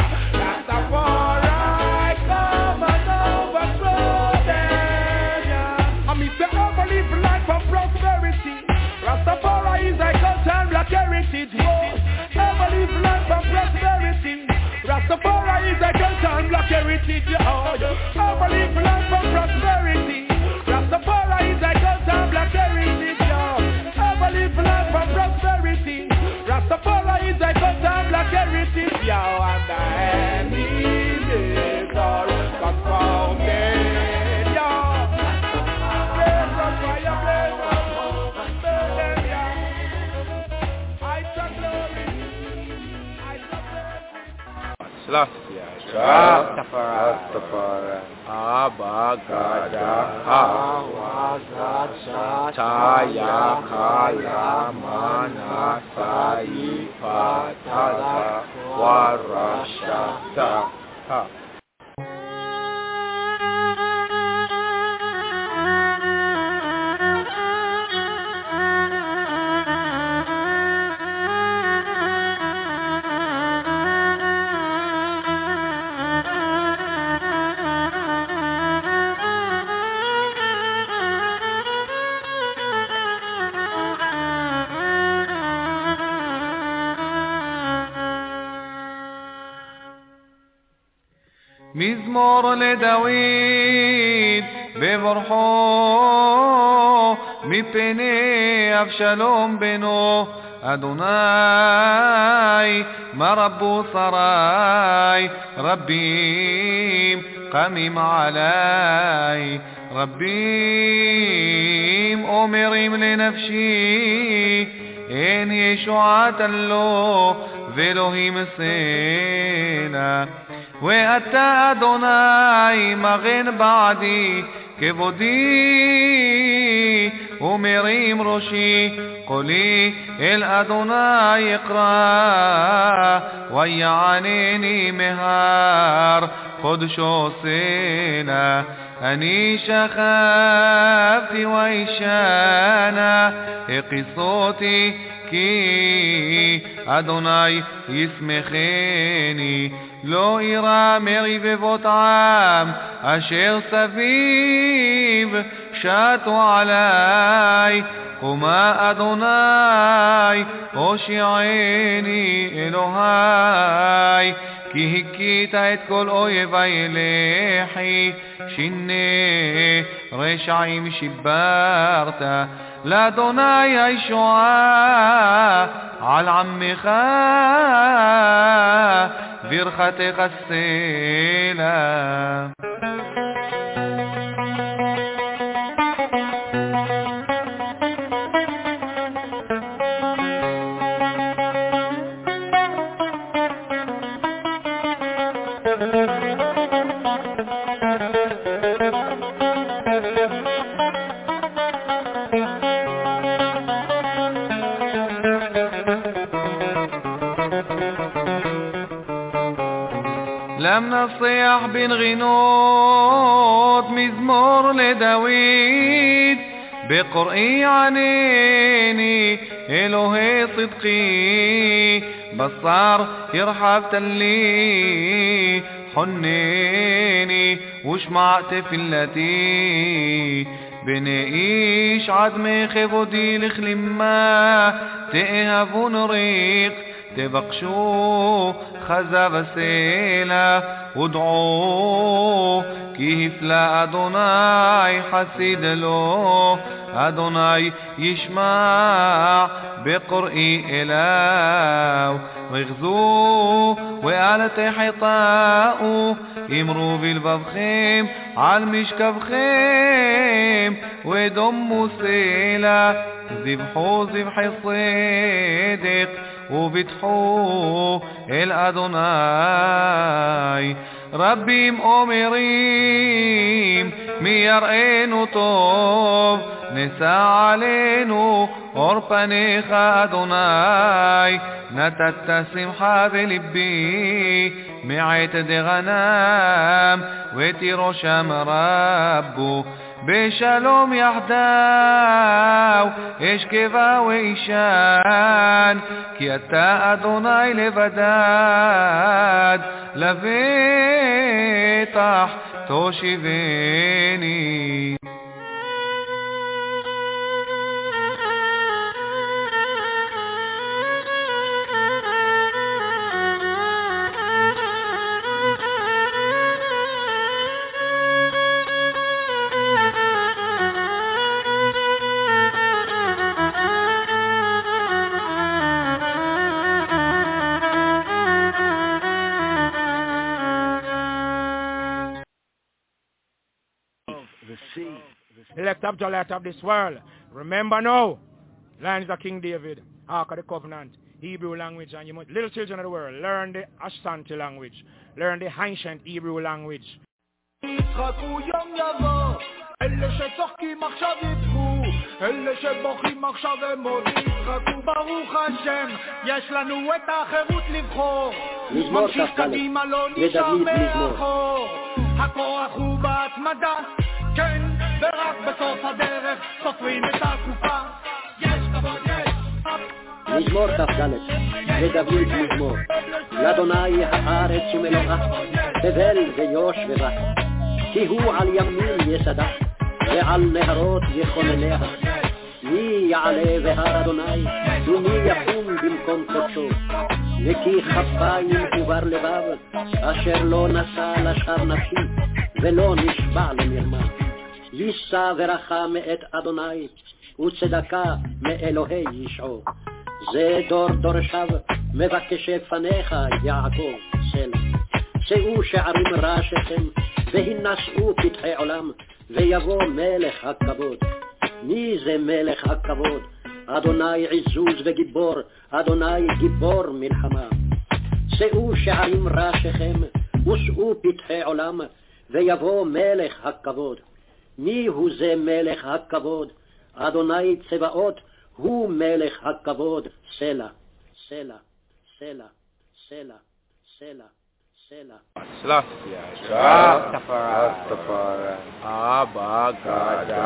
Rastafari come and overthrow them, yeah. I mean, say overlive life and prosperity. Rastafari is a culture and black heritage. Overlive life and prosperity. Rastafari is a culture and black heritage. Oh, overlive life and prosperity. Rastafari is a culture and black heritage. Overlive life and prosperity. Rastafari is a culture and black heritage. Yo, and the enemies are confounded. Yo, blaze up fire, blaze up. Selassie, Rastafari, Rastafari, Abba, Gada, Awagacha, Taya, Kaya, Mana, Sai, Patada, Warashata, Ha. מזמור לדוד בברכו מפני אבשלום בנו. אדוני מה רבו שרי, רבים קמים עלי, רבים אומרים לנפשי אין ישועת לו ואלוהים סלע. ואתה אדוני מגן בעדי כבודי ומרים ראשי, קולי אל אדוני אקרא ויענני מהר קודשו סלע. אני שכבתי וישנה הקיסותי כי אדוני ישמחני. לא אירא מרבבות עם אשר סביב שטו עלי. קומה אדוני הושיעני אלוהי, כי הכית את כל אויבי לחי. שיני רשעים שיברת, לאדוני הישועה על עמך ברכתך סלע. لم نصيح بنغنوت مزمور لداويد بقرئي عنيني إلهي صدقي بصار يرحب تلي حنيني وشمعت فلتي بنقيش عدمي خبودي لخلما تئهبون ريق تبقشو خزب سيلا ودعو كيف لا أدوناي حسيد له. أدوناي يشمع بقرئي إله ويغزو وقالت حيطاء يمروا بالببخيم عالمشكبخيم ودموا سيلا ذبحوا ذبح الصدق وبتحو الأدوناي. ربيم أمريم ميرئينو طوب نسا علينو أربانيخ أدوناي. نتت سمحة بلبي معيت دي غنام وتيرو شام ربو בשלום יחדיו אשכבה ואישן, כי אתה אדוני לבדד לבטח תושיבני. Elect up to light of this world. Remember now, lines of King David, Ark of the Covenant, Hebrew language, and you must, little children of the world, learn the Ashanti language, learn the ancient Hebrew language. אלה שצוחקים עכשיו יצחו, אלה שבוכים עכשיו הם עוד יצחקו. ברוך השם, יש לנו את האחרות לבחור, ממשיך קדימה לא נשאר מאחור. הכוח הוא בהתמדה, כן, ורק בסוף הדרך סופרים את הקופה. יש כבוד, יש מזמור כ"ד לדוד מזמור. לאדוני הארץ ומלואה, תבל ויושביה, כי הוא על ימין יסדה ועל נהרות יכונניה. מי יעלה בהר אדוני ומי יקום במקום קודשו. נקי כפיים ובר לבב, אשר לא נשא לשאר נפשי, ולא נשבע למרמה. יישא ורחם מאת אדוני, וצדקה מאלוהי ישעו. זה דור דורשיו, מבקשי פניך יעקב, סלע. צאו שערים ראשיכם, והינשאו פתחי עולם, ויבוא מלך הכבוד. מי זה מלך הכבוד? אדוני עזוז וגיבור, אדוני גיבור מלחמה. צאו שערים ראשיכם, ושאו פתחי עולם, ויבוא מלך הכבוד. מי הוא זה מלך הכבוד? אדוני צבאות, הוא מלך הכבוד, סלע, סלע, סלע, סלע, סלע, סלע. Selassie, Rastafari, Abba Gada,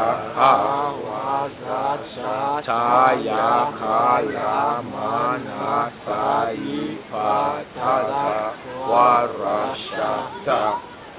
Awazat, Taya Kala Mana Sai Patala Warashata.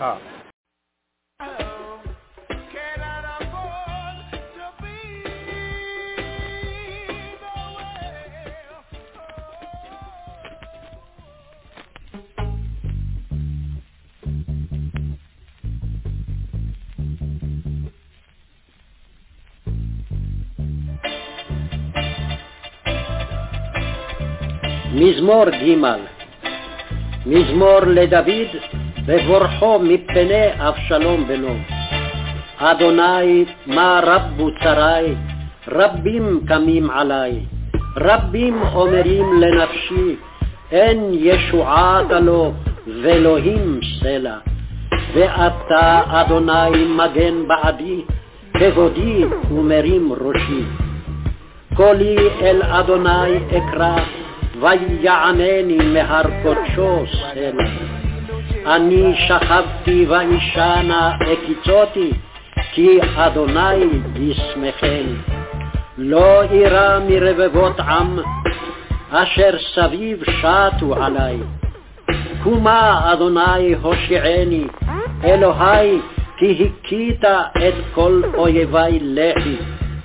מזמור ג' מזמור לדוד בבורחו מפני אבשלום בנו. אדוני מה רבו צרי, רבים קמים עלי, רבים אומרים לנפשי, אין ישועת לו ואלוהים סלע. ואתה אדוני מגן בעדי, כבודי ומרים ראשי. קולי אל אדוני אקרא, ויענני מהר קודשו סלע. אני שכבתי ואישנה הקיצותי, כי אדוני ישמחני. לא אירא מרבבות עם, אשר סביב שטו עלי. קומה אדוני הושיעני, אלוהי, כי הכית את כל אויבי לחי.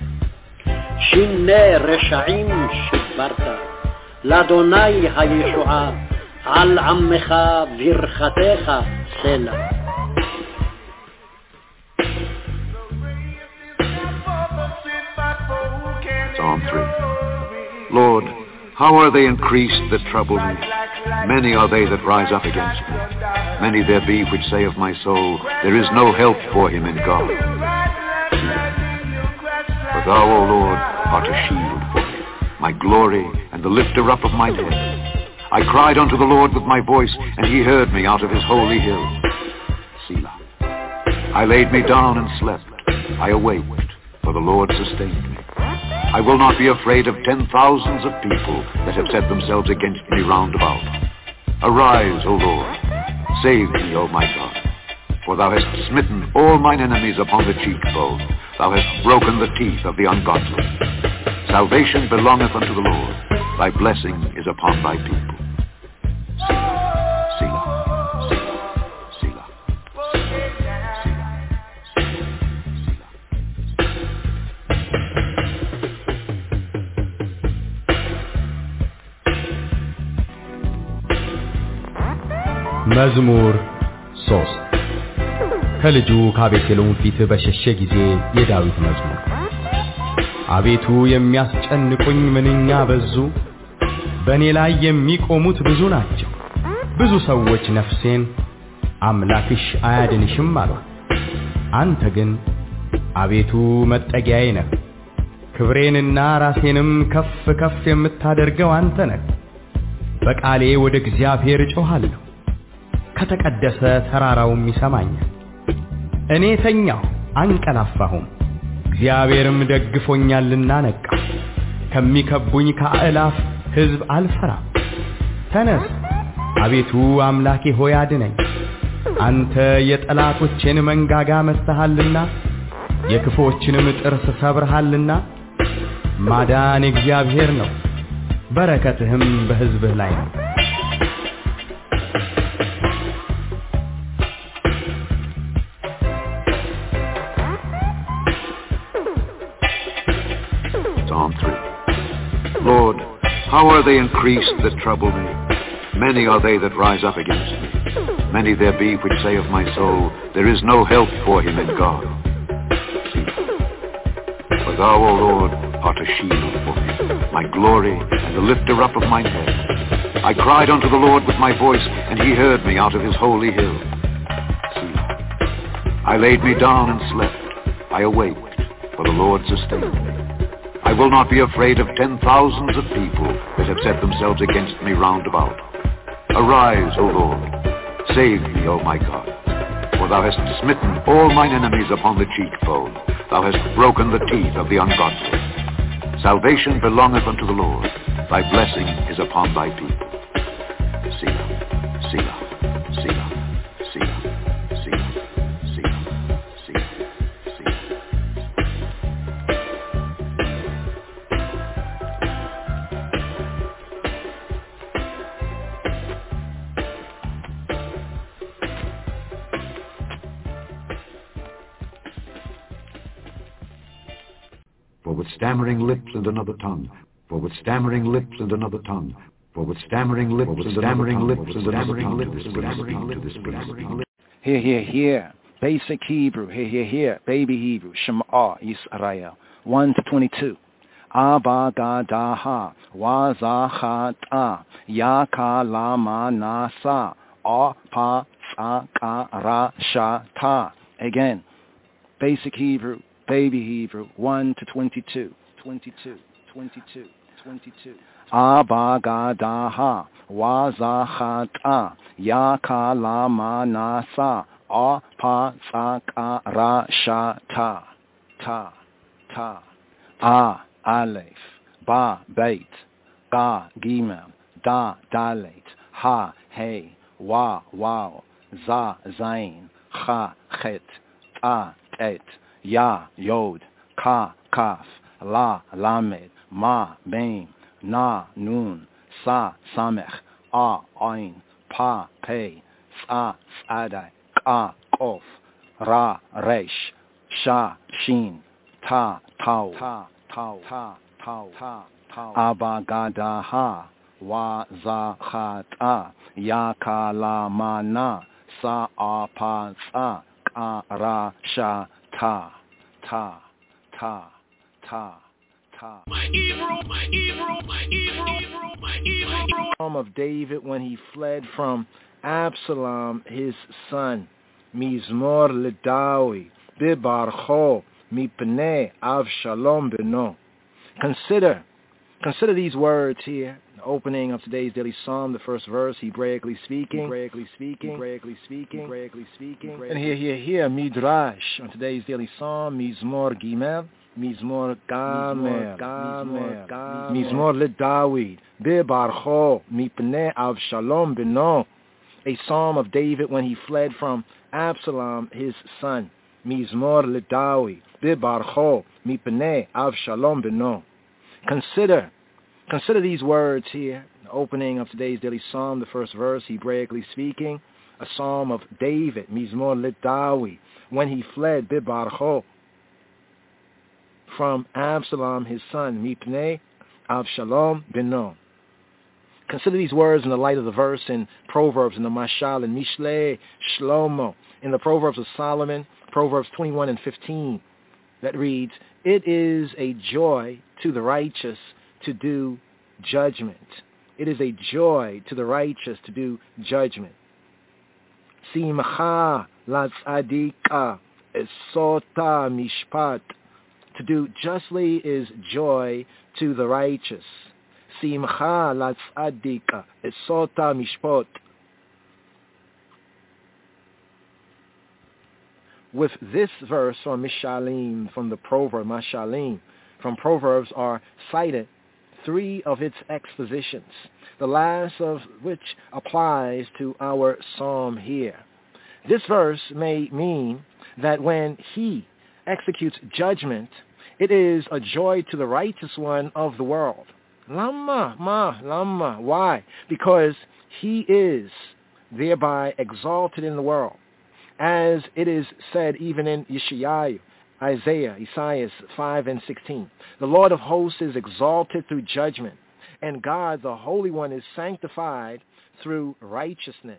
שיני רשעים שברת, לאדוני הישועה, על עמך ברכתך סלע. Psalm three. Lord, how are they increased that trouble me? Many are they that rise up against me. Many there be which say of my soul, there is no help for him in God. For thou, O Lord, art a shield for me, my glory and the lifter up of my head. I cried unto the Lord with my voice, and he heard me out of his holy hill. Selah. I laid me down and slept. I awaked, for the Lord sustained me. I will not be afraid of ten thousands of people that have set themselves against me round about. Arise, O Lord, save me, O my God. For thou hast smitten all mine enemies upon the cheekbone. Thou hast broken the teeth of the ungodly. Salvation belongeth unto the Lord. Thy blessing is upon thy people. Selah, Selah, Selah, Selah, መዝሙር ሶስት ከልጁ ከአቤሴሎም ፊት በሸሸ ጊዜ የዳዊት መዝሙር። አቤቱ የሚያስጨንቁኝ ምንኛ በዙ፣ በእኔ ላይ የሚቆሙት ብዙ ናቸው። ብዙ ሰዎች ነፍሴን አምላክሽ አያድንሽም አሏት። አንተ ግን አቤቱ መጠጊያዬ ነህ፣ ክብሬንና ራሴንም ከፍ ከፍ የምታደርገው አንተ ነህ። በቃሌ ወደ እግዚአብሔር እጮኻለሁ፣ ከተቀደሰ ተራራውም ይሰማኛል። እኔ ተኛሁ አንቀላፋሁም፣ እግዚአብሔርም ደግፎኛልና ነቃሁ። ከሚከቡኝ ከአእላፍ ሕዝብ አልፈራም። ተነስ አቤቱ አምላኬ ሆይ አድነኝ። አንተ የጠላቶቼን መንጋጋ መትተሃልና የክፉዎችንም ጥርስ ሰብረሃልና። ማዳን እግዚአብሔር ነው፣ በረከትህም በሕዝብህ ላይ ነው። Psalm three. Lord, how are they increased that trouble me? Many are they that rise up against me. Many there be which say of my soul, there is no help for him in God. For thou, O Lord, art a shield for me, my glory and the lifter up of mine head. I cried unto the Lord with my voice, and he heard me out of his holy hill. I laid me down and slept. I awaked, for the Lord sustained me. I will not be afraid of ten thousands of people that have set themselves against me round about. Arise, O Lord, save me, O my God. For thou hast smitten all mine enemies upon the cheekbone. Thou hast broken the teeth of the ungodly. Salvation belongeth unto the Lord. Thy blessing is upon thy people. Selah, Selah, Selah. For with stammering lips and another tongue, for with stammering lips and another tongue, for with stammering lips and stammering lips and stammering lips. Here, here, here. Basic Hebrew. Here, here, here. Baby Hebrew. Shema Yisrael. one to twenty-two. Abba Gadaha Wazachata Yaka Lama Nasa Apa Sakara Shata. Again. Basic Hebrew. Baby Hebrew, one to twenty-two, twenty-two, twenty-two, twenty-two. Abba Gadaha Wazachata Yaka Lama Nasa Apa Sakara Shata. Ta, ta. A, Aleph. Ba, Beit. Ga, Gimel. Da, Dalet. Ha, Hey. Wa, Wow. Za, Zain. Cha, Chet. Ta, Et. Ya, Yod, Ka, Kaf, La, Lamed, Ma, Mem, Na, Nun, Sa, Samech, A, Ain, Pa, Pei, Sa, Sadai, Ka, Kof, Ra, Resh, Sha, Shin, Ta, Tau, Ta, Tau, Ta, Tau, Ta, Tau, Abba Gadaha, Wa, Za, Chata, Ya, Ka, La, Ma, Na, Sa, A, Pa, Sa, Ka, Ra, Sha, Ta, ta, ta, ta, ta. My Hebrew, my Hebrew, my Hebrew, my Hebrew. Psalm of David when he fled from Absalom, his son. Mizmor ledawi, bibarcho, mipnei Avshalom beno. Consider, consider these words here. The opening of today's daily psalm, the first verse, Hebraically speaking, Hebraically speaking, Hebraically speaking, Hebraically speaking. And here, here, here, Midrash on today's daily psalm, Mizmor Gimel, Mizmor Gamel, Gamel, Mizmor leDavid, Bibarcho, Mipnei Avshalom beno. A psalm of David when he fled from Absalom, his son. Mizmor leDavid, Bibarcho, Mipnei Avshalom beno. Consider, consider these words here. The opening of today's daily psalm, the first verse, Hebraically speaking, a psalm of David, Mizmor leDavid, when he fled Bibarcho from Absalom, his son, Mipnei Avshalom beno. Consider these words in the light of the verse in Proverbs, in the Mashal, and Mishle Shlomo, in the Proverbs of Solomon, Proverbs twenty-one and fifteen, that reads, "It is a joy to the righteous to do judgment." It is a joy to the righteous to do judgment. Simcha latzadika esota mishpat. To do justly is joy to the righteous. Simcha latzadika esota mishpat. With this verse from Mishalim, from the proverb Mashalim, from Proverbs are cited three of its expositions, the last of which applies to our psalm here. This verse may mean that when he executes judgment, it is a joy to the righteous one of the world. Lama, ma, lama. Why? Because he is thereby exalted in the world. As it is said even in Yeshayahu, Isaiah, Isaiah five and sixteen. The Lord of hosts is exalted through judgment, and God, the Holy One, is sanctified through righteousness.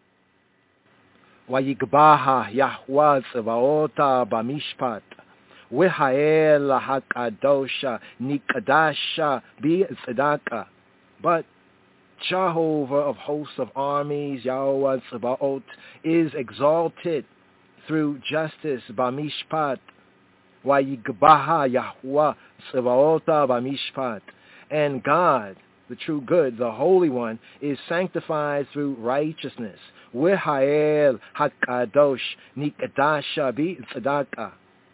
Vayigbaha Yahweh Tzevaota b'mishpat, V'ha'el ha'kadosha nikadasha b'tzedakah. But Jehovah of hosts of armies, Yahweh Tzevaot, is exalted through justice, b'mishpat. Vayigbaha Yahweh Tzevaota b'mishpat. And God, the true good, the Holy One, is sanctified through righteousness. V'ha'el ha'kadosh nikadasha b'tzedakah.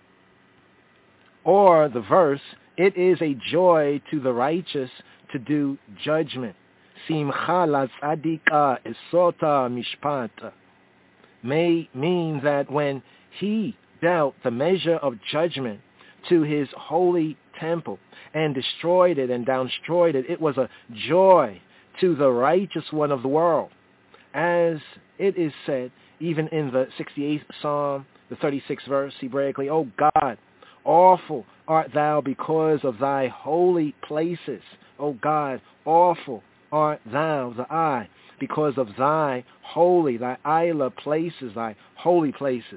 Or the verse, it is a joy to the righteous to do judgment. Simcha latzadika esota mishpat. May mean that when he dealt the measure of judgment to his holy temple and destroyed it and downstroyed it, it was a joy to the righteous one of the world. As it is said, even in the sixty-eighth Psalm, the thirty-sixth verse, Hebraically, O God, awful art thou because of thy holy places. O God, awful art thou, the I, because of thy holy, thy Isla places, thy holy places.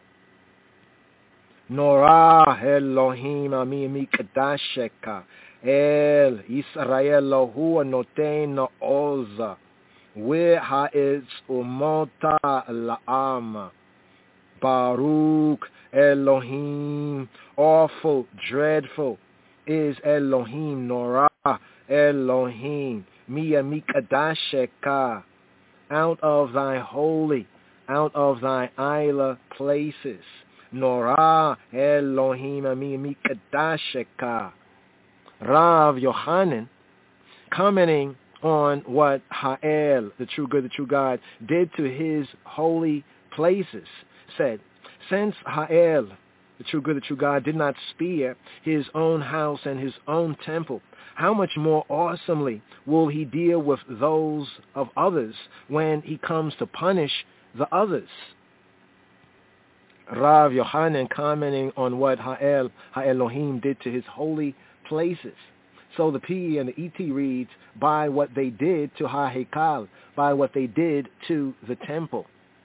Norah Elohim ami mikdasheka El Israel lohu noten oza V'ha'etz umota la'am Baruch Elohim, awful, dreadful is Elohim, Norah Elohim, Mia Mikadasheka, out of thy holy, out of thy Isla places, Norah Elohim, Mia Mikadasheka. Rav Yochanan, commenting on what Ha'el, the true good, the true God, did to his holy places, said, since Ha'el, the true good, the true God, did not spare his own house and his own temple, how much more awesomely will he deal with those of others when he comes to punish the others? Rav Yochanan commenting on what Ha'el, Ha'elohim did to his holy places. So the P and the E T reads, by what they did to HaHekal, by what they did to the temple.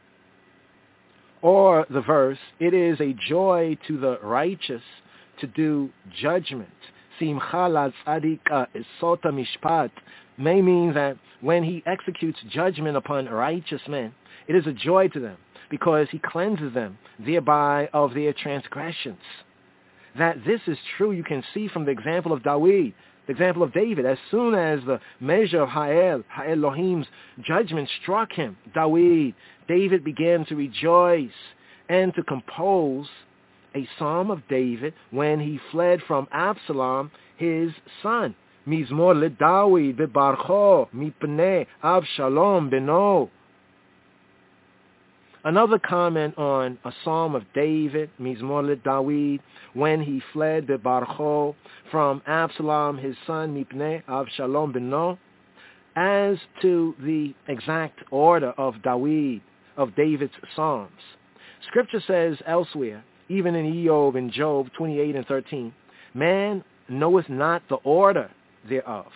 Or the verse, it is a joy to the righteous to do judgment. Simcha latzadika esota mishpat may mean that when he executes judgment upon righteous men, it is a joy to them because he cleanses them thereby of their transgressions. That this is true, you can see from the example of Dawid, the example of David. As soon as the measure of Ha'el, Ha'elohim's judgment struck him, Dawid, David began to rejoice and to compose a psalm of David when he fled from Absalom, his son. Mizmor le Dawid bebarcho mipnei Avshalom beno. Another comment on a psalm of David, Mizmor le Dawid, when he fled bebarcho from Absalom, his son, mipnei Avshalom beno. As to the exact order of Dawid, of David's psalms, Scripture says elsewhere, even in Eob and Job twenty-eight and thirteen, man knoweth not the order thereof.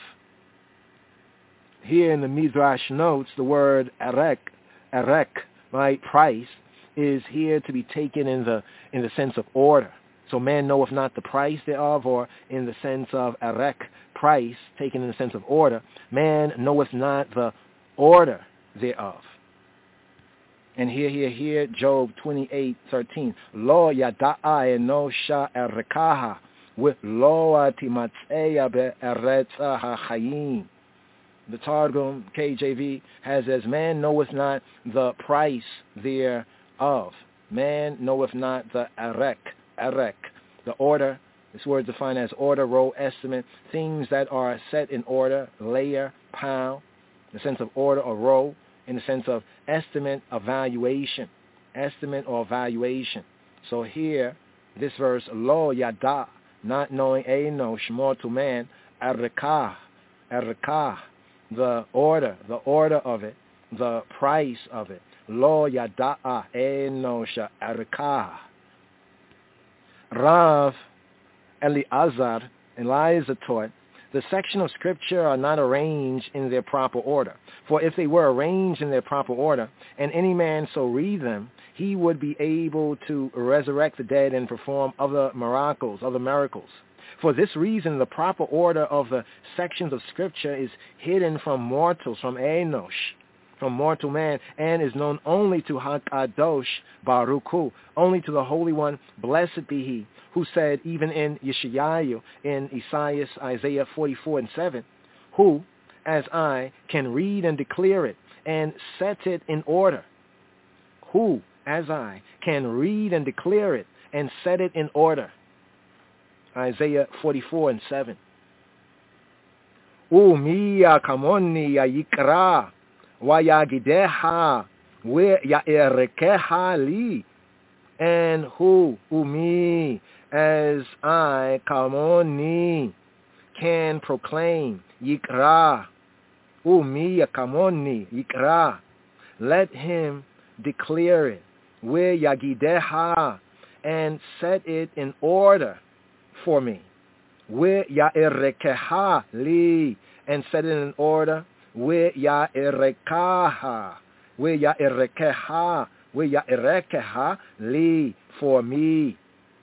Here in the Midrash notes, the word erek, erek, right, price, is here to be taken in the in the sense of order. So man knoweth not the price thereof, or in the sense of erek, price, taken in the sense of order. Man knoweth not the order thereof. And here, here, here, Job twenty-eight thirteen. Lo yada'a enosha erekaha, with lo timatzeya be'eretza ha'chayim. The Targum, K J V, has as man knoweth not the price thereof. Man knoweth not the erek, erek, the order. This word is defined as order, row, estimate, things that are set in order, layer, pound, in the sense of order or row, in the sense of estimate, evaluation, estimate or evaluation. So here, this verse, lo yada, not knowing eno, shmor to man, erikah, erikah, the order, the order of it, the price of it. Lo yada, eno, sha, erikah. Rav Eliezer, Eliezer taught The sections of Scripture are not arranged in their proper order. For if they were arranged in their proper order, and any man so read them, he would be able to resurrect the dead and perform other miracles, other miracles. For this reason, the proper order of the sections of Scripture is hidden from mortals, from Enosh, from mortal man, and is known only to HaKadosh Baruch Hu, only to the Holy One, blessed be He, who said even in Yeshayahu, in Isaiah, Isaiah forty-four and seven, who, as I, can read and declare it, and set it in order. Who, as I, can read and declare it, and set it in order. Isaiah forty-four and seven. Umiya kamoni ya yikra, wa yagideha, wa yaerekeha li. And who, umi, as I, kamoni, can proclaim, yikra, umiya kamoni, yikra. Let him declare it, wa yagideha, and set it in order for me. Where ya'erekeha li, and set it in order. Where ya'erekaha, where ya'erekeha, where ya'erekeha li, for me.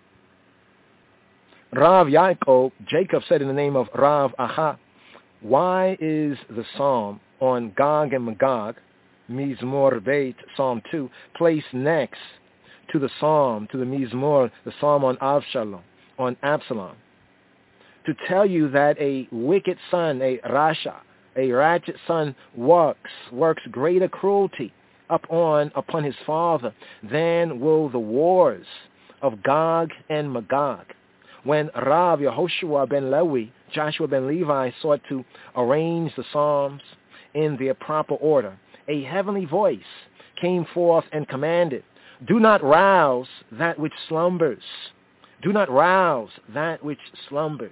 Rav Yaakov, Jacob said in the name of Rav Aha, why is the psalm on Gog and Magog, Mizmor Beit, Psalm two, placed next to the psalm, to the Mizmor, the psalm on Avshalom, on Absalom? To tell you that a wicked son, a Rasha, a ratchet son works, works greater cruelty upon, upon his father than will the wars of Gog and Magog. When Rav Yehoshua ben Levi, Joshua ben Levi, sought to arrange the Psalms in their proper order, a heavenly voice came forth and commanded, do not rouse that which slumbers. Do not rouse that which slumbers.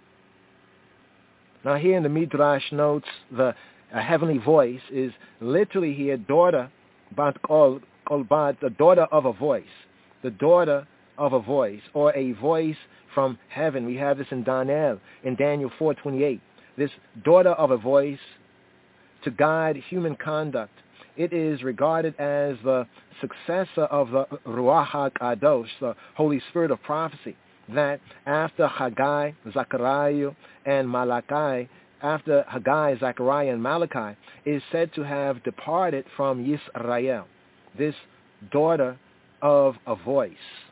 Now here in the Midrash notes, the a heavenly voice is literally here, daughter, bat kol, kol bat, the daughter of a voice. The daughter of a voice, or a voice from heaven. We have this in Daniel, in Daniel four twenty-eight. This daughter of a voice to guide human conduct. It is regarded as the successor of the Ruach HaKadosh, the Holy Spirit of prophecy, that after Haggai, Zechariah, and Malachi, after Haggai, Zechariah, and Malachi, is said to have departed from Yisrael, this daughter of a voice.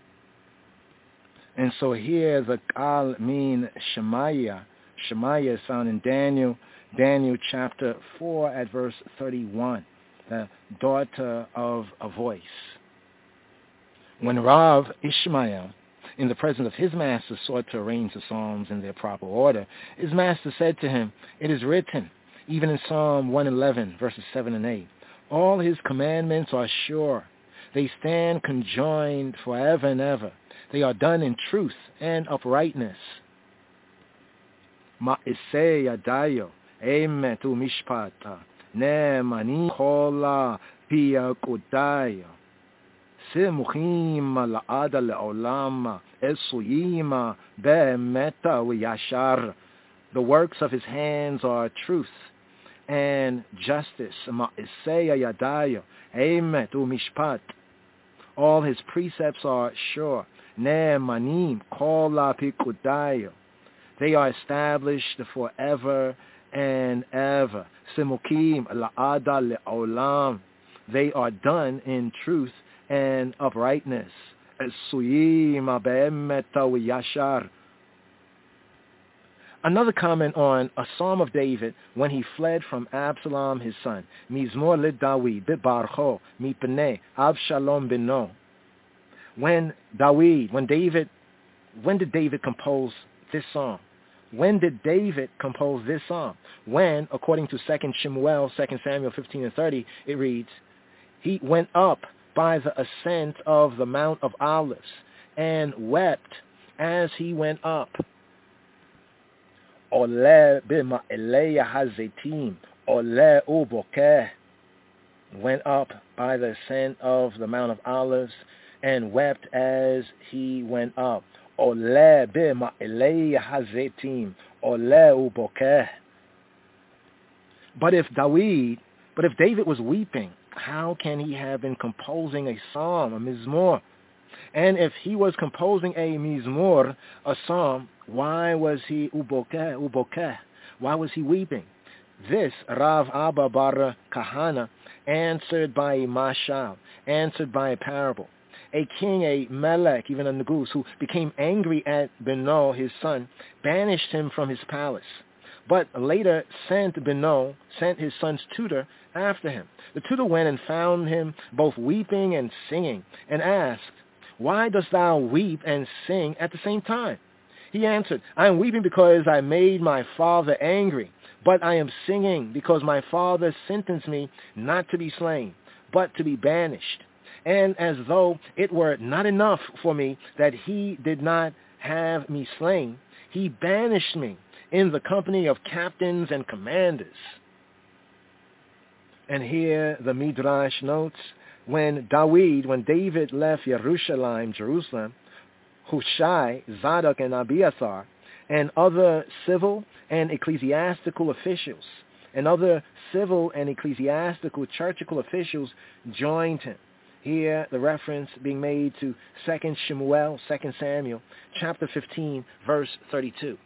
And so here the Kal mean Shemaiah. Shemaiah is found in Daniel, Daniel chapter four at verse thirty-one. The daughter of a voice. When Rav Ishmael, in the presence of his master, sought to arrange the Psalms in their proper order, his master said to him, it is written, even in Psalm one eleven, verses seven and eight, all his commandments are sure. They stand conjoined forever and ever. They are done in truth and uprightness. Ma'isei yadayo, emet u'mishpata. Ne'mani kola pia kodaya. Simuchim la'ada le'olama. Esuyima be'emeta v'yashar. The works of his hands are truth and justice. Ma'isei yadayo, emet u'mishpat. All his precepts are sure. Ne'manim kola pikudayo. They are established forever and ever. Simukim la'ada le'olam. They are done in truth and uprightness. Esuyim be'emeta v'yashar. Another comment on a Psalm of David when he fled from Absalom his son. Mizmor le David be'barcho mipnei Avshalom beno. When David, when David, when did David compose this psalm? When did David compose this psalm? When, according to Second Shemuel, Second Samuel fifteen and thirty, it reads, he went up by the ascent of the Mount of Olives and wept as he went up. Ole bima eleya hazetim, ole ubokeh. Went up by the ascent of the Mount of Olives and wept as he went up. Ole b'ma'elei hazetim, ole ubokeh. But if David, but if David was weeping, how can he have been composing a psalm, a mizmor? And if he was composing a mizmor, a psalm, why was he ubokeh, ubokeh? Why was he weeping? This Rav Abba Bar Kahana answered by a mashal, answered by a parable. A king, a melech, even a negus, who became angry at Beno, his son, banished him from his palace, but later sent Beno, sent his son's tutor after him. The tutor went and found him both weeping and singing, and asked, "Why dost thou weep and sing at the same time?" He answered, "I am weeping because I made my father angry, but I am singing because my father sentenced me not to be slain, but to be banished. And as though it were not enough for me that he did not have me slain, he banished me in the company of captains and commanders." And here the Midrash notes, when David, when David left Jerusalem, Jerusalem, Hushai, Zadok, and Abiathar, and other civil and ecclesiastical officials, and other civil and ecclesiastical churchical officials joined him. Here, the reference being made to Second Shemuel, Second Samuel, chapter fifteen, verse thirty-two.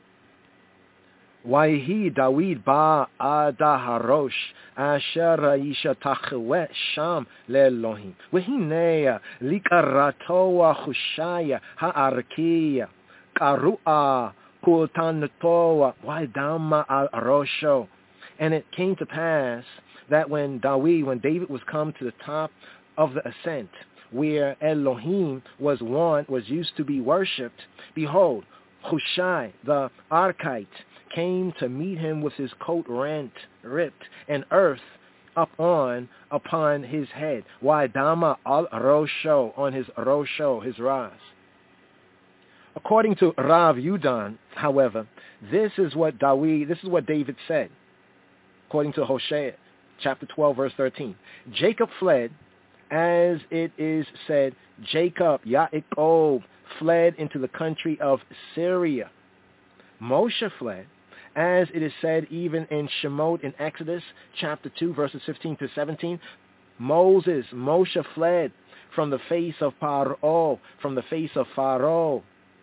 Wahi David ba adaharosh asher isha tachwe sham leelohim v'hinei likarato Hushaya ha'arkiya karua kultanto wa'idama al-rosho. And it came to pass that when David, when David was come to the top of the ascent, where Elohim was one, was used to be worshipped, behold, Hushai the Archite came to meet him with his coat rent, ripped, and earth up on upon his head. Wa'idama al-rosho, on his rosho, his ras. According to Rav Yudan, however, this is what David, this is what David said. According to Hosea, chapter twelve, verse thirteen. Jacob fled, as it is said, Jacob, Yaakov, fled into the country of Syria. Moshe fled, as it is said even in Shemot in Exodus chapter two, verses fifteen to seventeen. Moses, Moshe fled from the face of Paro, from the face of Pharaoh.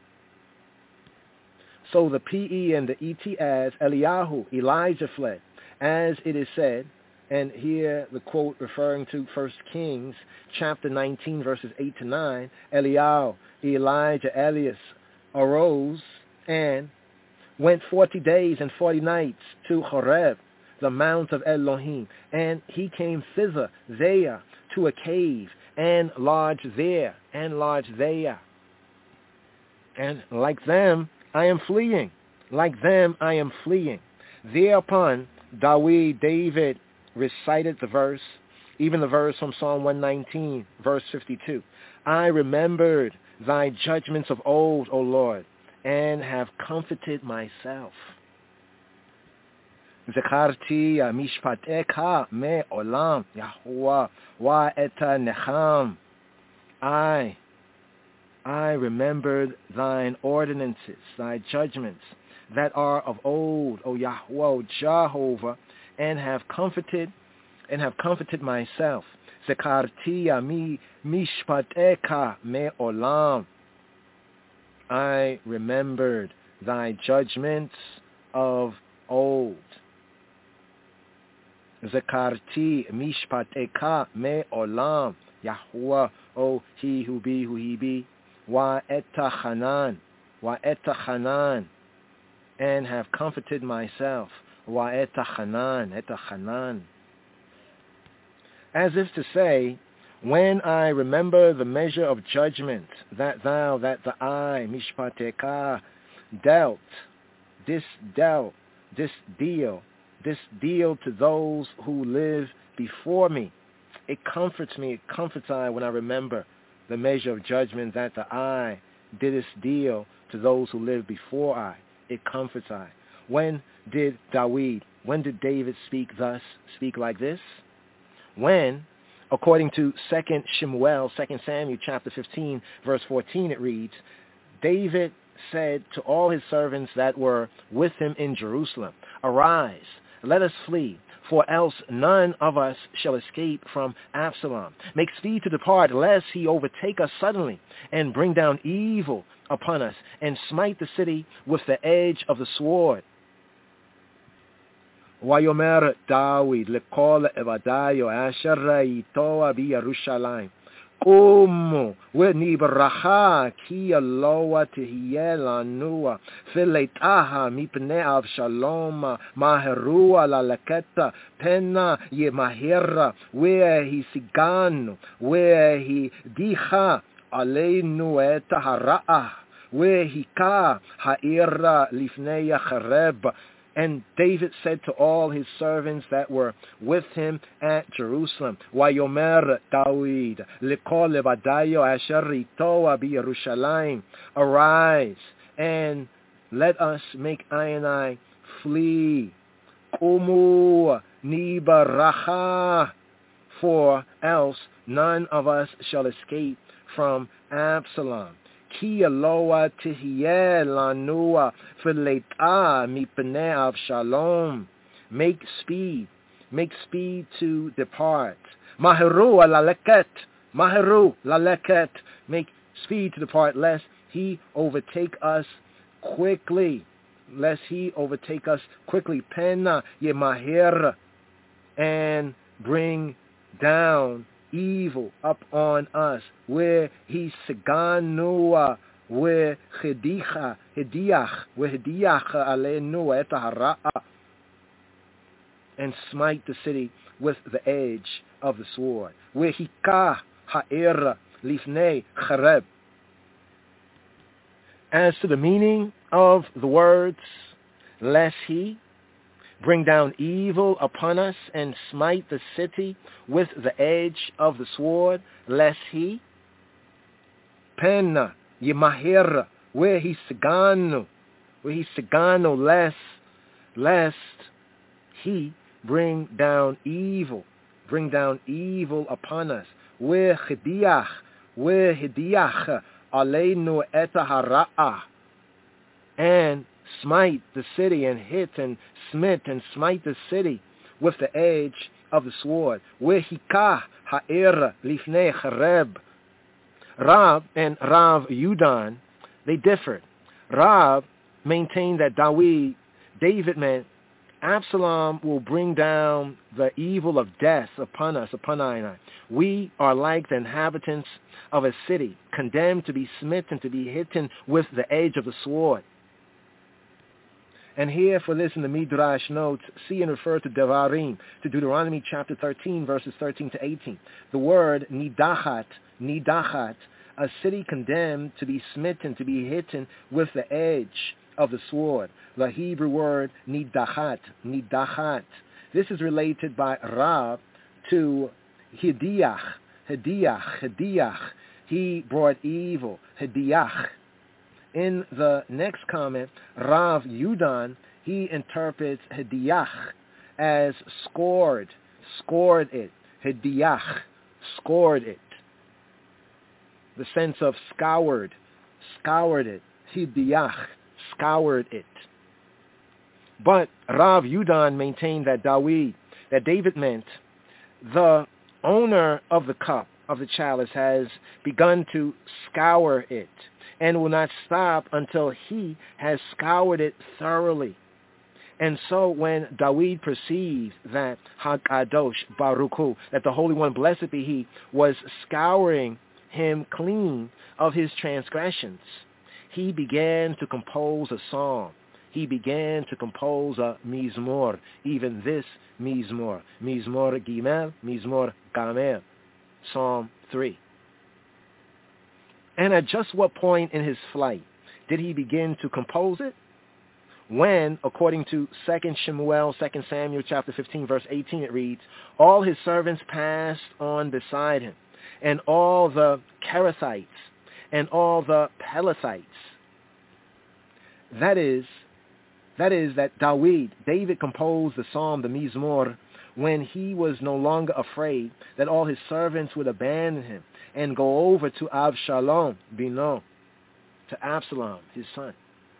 So the P E and the E T as Eliyahu, Elijah fled, as it is said, and here the quote referring to First Kings chapter nineteen, verses eight to nine, Eliyahu, Elijah, Elias, arose and went forty days and forty nights to Horeb, the mount of Elohim, and he came thither, there, to a cave, and lodged there, and lodged there. And like them, I am fleeing. Like them, I am fleeing. Thereupon, David, David recited the verse, even the verse from Psalm one nineteen, verse fifty-two. I remembered thy judgments of old, O Lord, and have comforted myself. Zekarti mishpatecha me olam Yahuwah wa eta necham. I, I remembered thine ordinances, thy judgments that are of old, O Yahuwah, Jehovah, and have comforted, and have comforted myself. Zekarti mi mishpatecha me olam. I remembered thy judgments of old. Zekarti mishpatecha me olam. Yahuwah, O he who be, who he be. Wa eta chanan, wa eta chanan, and have comforted myself. Wa eta chanan, eta chanan. As if to say, when I remember the measure of judgment that thou, that the I, mishpateka, dealt, this dealt, this deal, this deal to those who live before me, it comforts me, it comforts I when I remember the measure of judgment that the I did this deal to those who live before I. It comforts I. When did David, when did David speak thus, speak like this? When, according to Second Shemuel, Second Samuel, chapter fifteen, verse fourteen, it reads, David said to all his servants that were with him in Jerusalem, "Arise, let us flee, for else none of us shall escape from Absalom. Make speed to depart, lest he overtake us suddenly, and bring down evil upon us, and smite the city with the edge of the sword." Wayomer David lekol evadayo asher raitoa biyerushalayim. Qumu v'nibracha ki Eloah tihyeh lanu v'leitaha mipnei Avshalom maherua laleket pena yemahera v'hisiganu v'hidicha aleinu et hara'ah v'hika ha'ira lifnei Chereb. And David said to all his servants that were with him at Jerusalem, Wayomer David, Lekol levadayo asher ritoa b'Yerushalayim. Arise, and let us make I and I flee. Qumu nibaracha, for else none of us shall escape from Absalom. Ki Eloah tihyeh lanu v'leitah mipnei Avshalom. Make speed, make speed to depart. Maheru laleket, maheru laleket. Make speed to depart, lest he overtake us quickly. Lest he overtake us quickly. Pena yemaher, and bring down evil up on us, where he siganua, where hediach, hediach, where hediach alenu et hara'ah, and smite the city with the edge of the sword, where hika ha'ira lifnei Chereb. As to the meaning of the words, lest he bring down evil upon us and smite the city with the edge of the sword, lest he pena yemahir, where he siganu, where he siganu, lest lest he bring down evil, bring down evil upon us, where hidiach, where hidiach aleinu et hara'ah, and smite the city, and hit and smite and smite the city with the edge of the sword. Where hikah ha'ir lifnei Chereb. Rav and Rav Yudan, they differed. Rav maintained that David, David meant Absalom will bring down the evil of death upon us, upon I and I. We are like the inhabitants of a city, condemned to be smitten, to be hitten with the edge of the sword. And here for this in the Midrash notes, see and refer to Devarim, to Deuteronomy chapter thirteen, verses thirteen to eighteen. The word nidachat, nidachat, a city condemned to be smitten, to be hitten with the edge of the sword. The Hebrew word nidachat, nidachat. This is related by Rav to hidiach, hidiach, hidiach. He brought evil, hidiach. In the next comment, Rav Yudan, he interprets hidiach as scored, scored it, hidiach, scored it. The sense of scoured, scoured it, hidiach, scoured it. But Rav Yudan maintained that David, that David meant the owner of the cup, of the chalice, has begun to scour it, and will not stop until he has scoured it thoroughly. And so when David perceived that HaKadosh Baruch Hu, that the Holy One, blessed be He, was scouring him clean of his transgressions, he began to compose a song. He began to compose a Mizmor, even this Mizmor, Mizmor Gimel, Mizmor Gamel, Psalm three. And at just what point in his flight did he begin to compose it? When, according to Second Shemuel, Second Samuel chapter fifteen, verse eighteen, it reads, all his servants passed on beside him, and all the Kerethites, and all the Pelethites. That is, that is that David, David composed the psalm, the Mizmor, when he was no longer afraid that all his servants would abandon him and go over to Avshalom, Bino, to to Absalom, his son.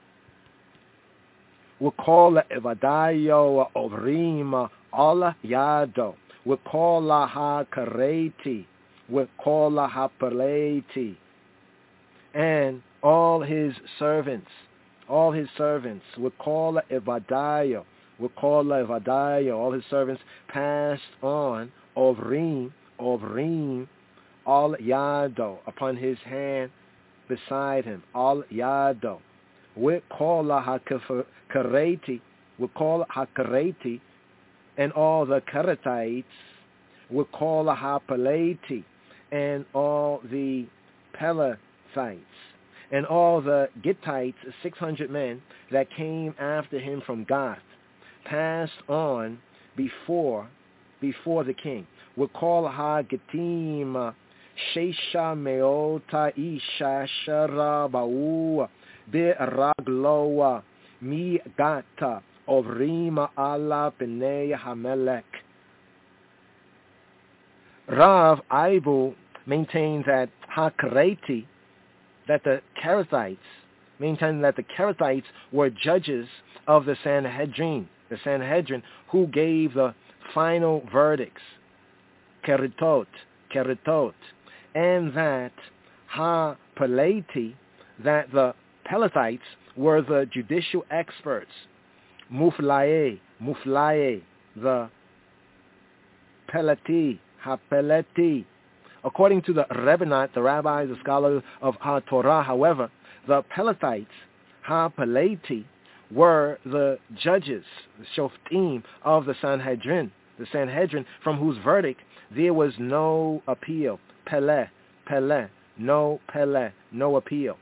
وَقَالَ إِبَدَايَو أَوْرِيمَ عَلَى يَادَو وَقَالَ هَا-كَرَيْتِ وَقَالَ هَا-پَلَيْتِ. And all his servants, all his servants, وَقَالَ إِبَدَايَو وَقَالَ إِبَدَايَو, all his servants passed on Ovrim, Ovrim, al yado, upon his hand beside him, al yado. We call ha-kareti, we call ha-kareti, and all the Karatites, we call ha-paleti, and all the Pelethites, and all the Gittites, six hundred men that came after him from Gath, passed on before before the king. We call ha-Gittim, Sheisha meota isha sharabau be'ragloa mi gata ovrima ala pnei hamelech. Rav Aibu maintained that ha-Kareti, that the Kerethites, maintained that the Kerethites were judges of the Sanhedrin, the Sanhedrin who gave the final verdicts, Keritot, Keritot, and that ha-Paleti, that the Pelethites were the judicial experts, Muflae, Muflae, the Peleti, ha-Peleti. According to the Rebbenot, the rabbis, the scholars of ha-Torah, however, the Pelethites, ha-Paleti, were the judges, the shoftim of the Sanhedrin, the Sanhedrin from whose verdict there was no appeal. Pele, Pele, no Pele, no appeal.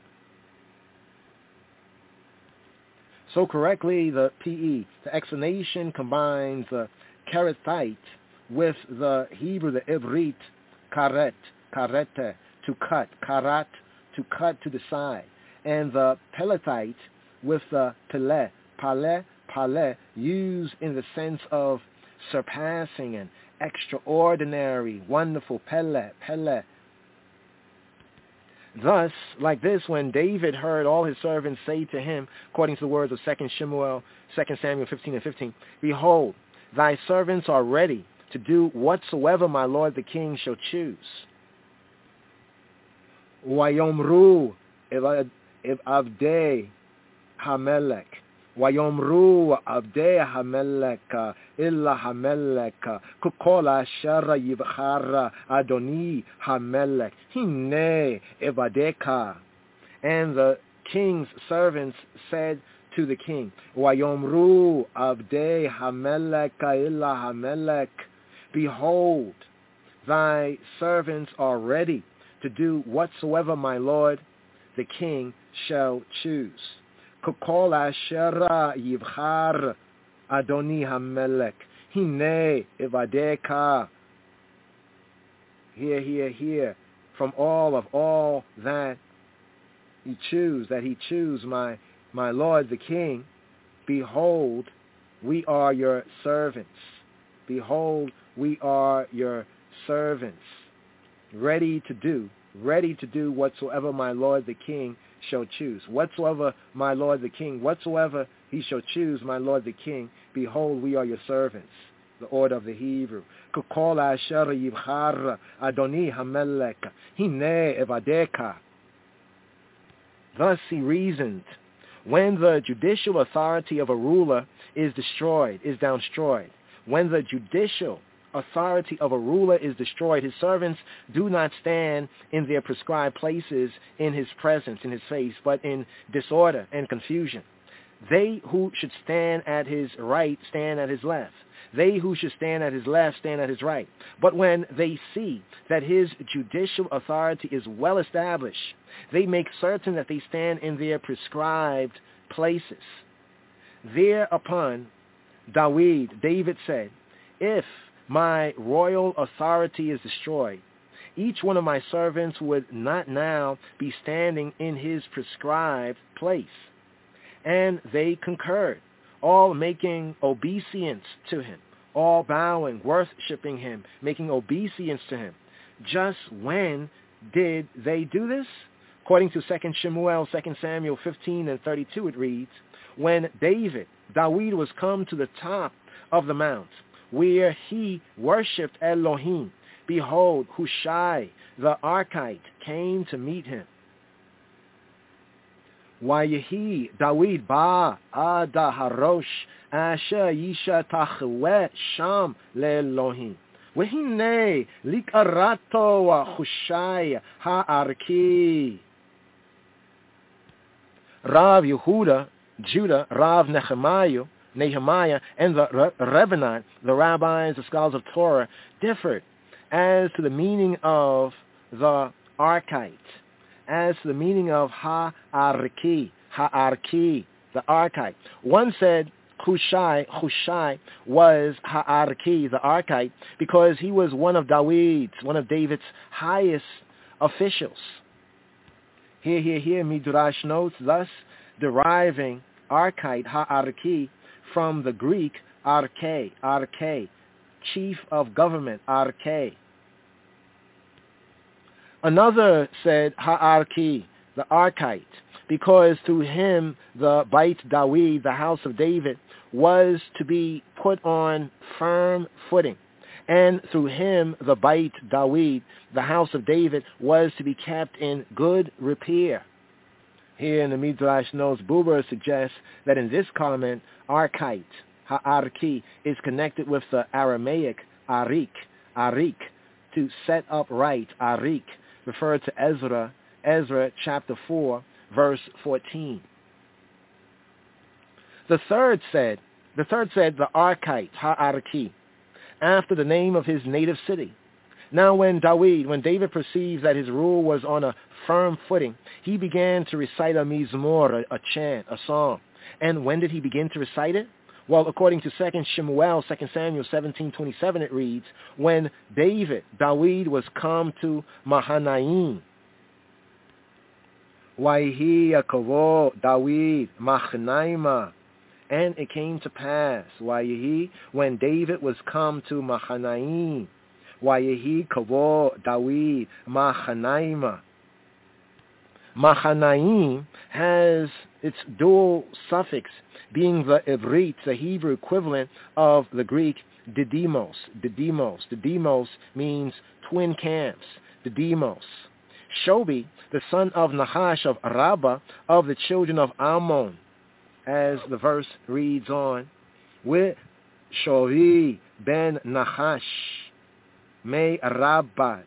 So correctly, the P E, the explanation combines the Kerethite with the Hebrew, the Ivrit, karet, karete, to cut, karat, to cut to the side, and the Pelethite with the Pele, Pale, Pale, used in the sense of surpassing and extraordinary, wonderful, Pele, Pele. Thus, like this, when David heard all his servants say to him, according to the words of Second Shemuel, Second Samuel fifteen and fifteen, behold, thy servants are ready to do whatsoever my lord the king shall choose. Wayomru avdei hamelech. Wayomru avdei hamelech illa hamelech kukola shara yivchara adoni hamelech hine evadeka. And the king's servants said to the king, Wayomru avdei hamelech illa hamelech. Behold, thy servants are ready to do whatsoever my lord the king shall choose. Kol asher yivchar Adoni hamelech hine evadeka. Here, here, here, from all of all that he choose, that he choose my my lord the king. Behold, we are your servants. Behold, we are your servants, ready to do, ready to do whatsoever my lord the king shall choose. Whatsoever my lord the king, whatsoever he shall choose, my lord the king, behold, we are your servants. The order of the Hebrew. Kol asher yivchar Adoni hamelech hine evadeka. Thus he reasoned. When the judicial authority of a ruler is destroyed, is downstroyed, when the judicial authority of a ruler is destroyed, his servants do not stand in their prescribed places in his presence, in his face, but in disorder and confusion. They who should stand at his right stand at his left. They who should stand at his left stand at his right. But when they see that his judicial authority is well established, they make certain that they stand in their prescribed places. Thereupon, Dawid, David said, if my royal authority is destroyed, each one of my servants would not now be standing in his prescribed place. And they concurred, all making obeisance to him, all bowing, worshipping him, making obeisance to him. Just when did they do this? According to Second Shemuel, Second Samuel fifteen and thirty-two, it reads, when David, Dawid was come to the top of the mount, where he worshipped Elohim, behold, Hushai the Archite came to meet him. Wayehi Dawid ba ada harosh asher yisha tachwe sham leElohim. Wehine likarato wa Hushai ha'arki. Rav Yehuda, Judah, Rav Nehemiah, Nehemiah, and the Rebbeinu, the rabbis, the scholars of Torah, differed as to the meaning of the Archite, as to the meaning of Ha'arki, Ha'arki, the Archite. One said Hushai, Hushai was Ha'arki, the Archite, because he was one of David's, one of David's highest officials. Here, here, here, Midrash notes, thus deriving Archite, Ha'arki, from the Greek Arche, Arche, chief of government, Arche. Another said Ha'arki, the Archite, because through him the Beit Dawid, the house of David, was to be put on firm footing. And through him the Beit Dawid, the house of David, was to be kept in good repair. Here in the Midrash Notes, Buber suggests that in this comment, Archite, Ha'arki, is connected with the Aramaic Arik, Arik, to set up right, Arik, referred to Ezra, Ezra chapter four, verse fourteen. The third said, the third said the Archite, Ha'arki, after the name of his native city. Now when Dawid, when David perceived that his rule was on a firm footing, he began to recite a mizmor, a, a chant, a song. And when did he begin to recite it? Well, according to Second Shemuel, Second Samuel seventeen twenty-seven, it reads, when David, Dawid, was come to Mahanaim, Waihi Yakovo, Dawid, Mahanaima, and it came to pass, Waihi, when David was come to Mahanaim, Waihi Kavo, Dawid, Mahanaima. Mahanaim has its dual suffix, being the Ivrit, the Hebrew equivalent of the Greek Didymos. Didymos. Didymos means twin camps. Didymos. Shobi, the son of Nahash of Rabbah, of the children of Ammon, as the verse reads on, with Shovi ben Nahash, me Rabbat,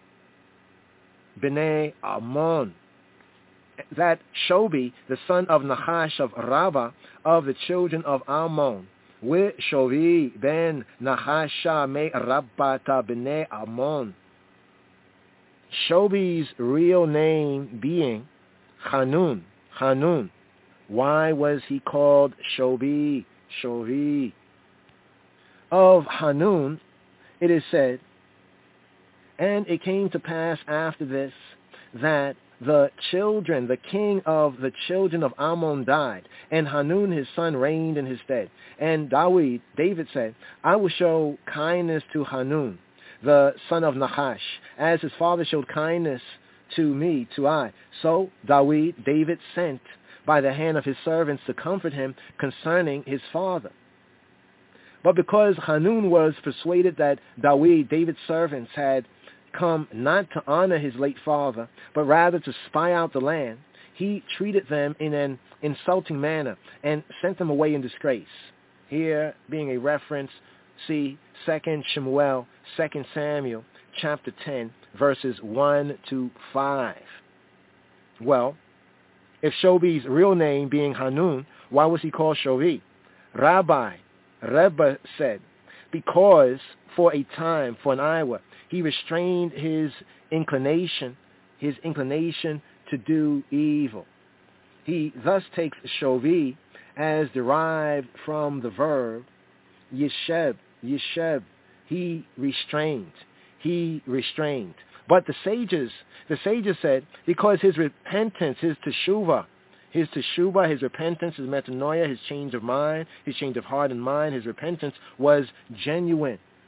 b'nei Ammon. That Shobi, the son of Nahash of Rabbah, of the children of Ammon, with Shovi ben Nahasha me Rabbata b'nei Ammon. Shobi's real name being Hanun, Hanun. Why was he called Shobi, Shovi? Of Hanun, it is said, and it came to pass after this that the children, the king of the children of Ammon died, and Hanun his son reigned in his stead. And Dawid, David said, I will show kindness to Hanun, the son of Nahash, as his father showed kindness to me, to I. So Dawid, David sent by the hand of his servants to comfort him concerning his father. But because Hanun was persuaded that Dawid, David's servants, had come not to honor his late father, but rather to spy out the land, he treated them in an insulting manner and sent them away in disgrace. Here being a reference, see Second Shemuel, Second Samuel, chapter ten, verses one to five. Well, if Shobi's real name being Hanun, why was he called Shovi? Rabbi Rebbe said, because for a time, for an hour, he restrained his inclination, his inclination to do evil. He thus takes Shovi as derived from the verb Yesheb, Yesheb. He restrained, he restrained. But the sages, the sages said, because his repentance, his teshuvah, his teshuvah, his repentance, his metanoia, his change of mind, his change of heart and mind, his repentance was genuine,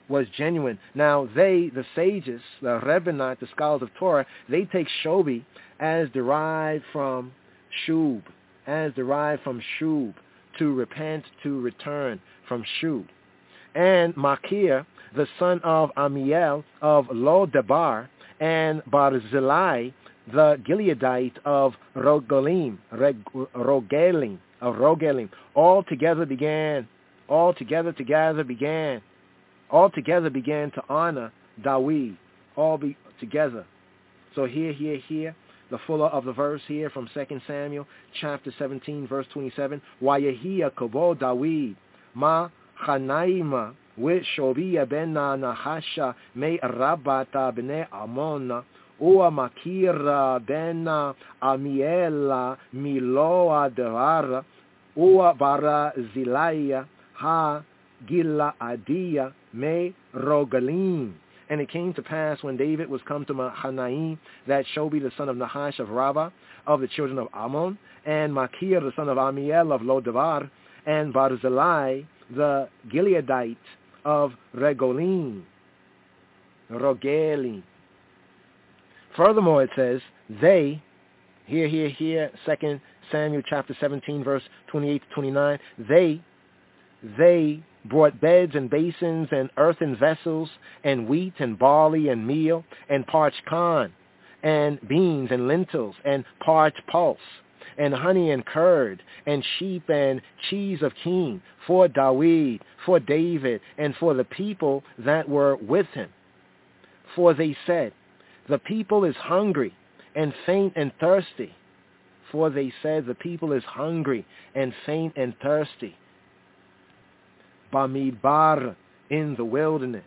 was genuine. Now they, the sages, the Rebbeinu, the scholars of Torah, they take Shobi as derived from Shub, as derived from Shub, to repent, to return from Shub. And Machir, the son of Amiel of Lo-Debar, and Barzillai, the Gileadite of Rogelim, Reg, Rogelim, of Rogelim, all together began, all together together began, all together began to honor Dawid, all be together. So here, here, here, the fuller of the verse here from Second Samuel, chapter seventeen, verse twenty-seven, Wayehia Kobo Dawid, Ma Chanaima, with Shobia ben Nahasha, Me Rabata bene Amona, Ua Makira ben Amiela, Miloa Devara, Ua Bara Zilaya, Ha Gila Adia, Me Rogalim. And it came to pass when David was come to Mahanaim, that Shobi the son of Nahash of Rabbah, of the children of Ammon, and Machir the son of Amiel of Lo-Debar, and Barzillai the Gileadite of Regolim, Rogelim. Furthermore, it says, they, here, here, here, Second Samuel chapter seventeen, verse twenty-eight to twenty-nine, they, they brought beds and basins and earthen vessels and wheat and barley and meal and parched corn and beans and lentils and parched pulse and honey and curd and sheep and cheese of keen for Dawid, for David, and for the people that were with him. For they said, the people is hungry and faint and thirsty. For they said, the people is hungry and faint and thirsty. Bamidbar, in the wilderness.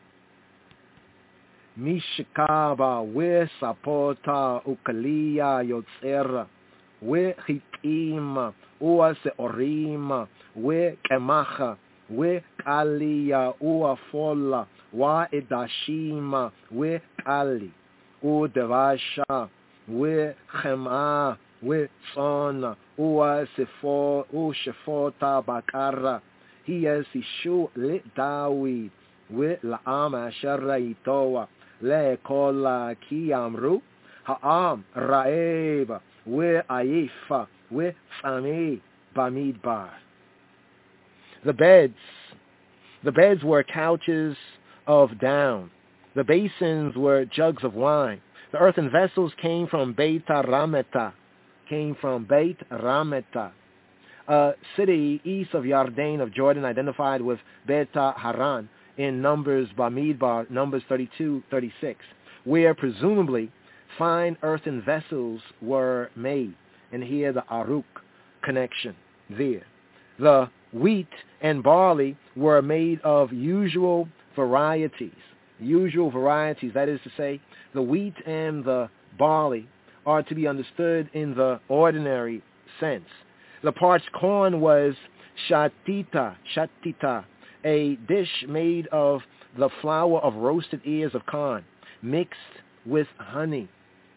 Mishkaba, we sapota ukalia yotzera, we chikim, ua seorim, we kemacha, we kalia, ua fola, wa edashima, we kali, u devasha, we chema, we son, ua sefo, u shefota bakara. He is Ishu le Dawid, we la'am asher ra'itoa, le kola ki amru, ha'am ra'eb, we ayifa, we tzami bamidbar. The beds, the beds were couches of down. The basins were jugs of wine. The earthen vessels came from Beit Rameta, came from Beit Rameta, a city east of Yarden of Jordan, identified with Beta Haran in Numbers Bamidbar, Numbers thirty-two thirty-six, where presumably fine earthen vessels were made. And here the Aruk connection there. The wheat and barley were made of usual varieties. Usual varieties, that is to say, the wheat and the barley are to be understood in the ordinary sense. The parched corn was shatita, shatita, a dish made of the flour of roasted ears of corn, mixed with honey.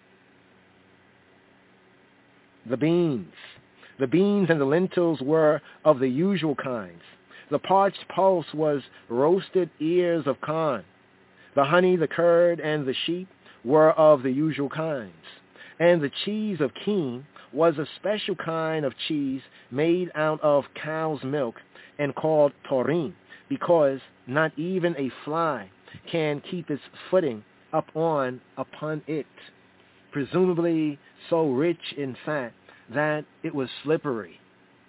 The beans. The beans and the lentils were of the usual kinds. The parched pulse was roasted ears of corn. The honey, the curd, and the sheep were of the usual kinds. And the cheese of keen was a special kind of cheese made out of cow's milk and called taurine, because not even a fly can keep its footing up on upon it, presumably so rich in fat that it was slippery.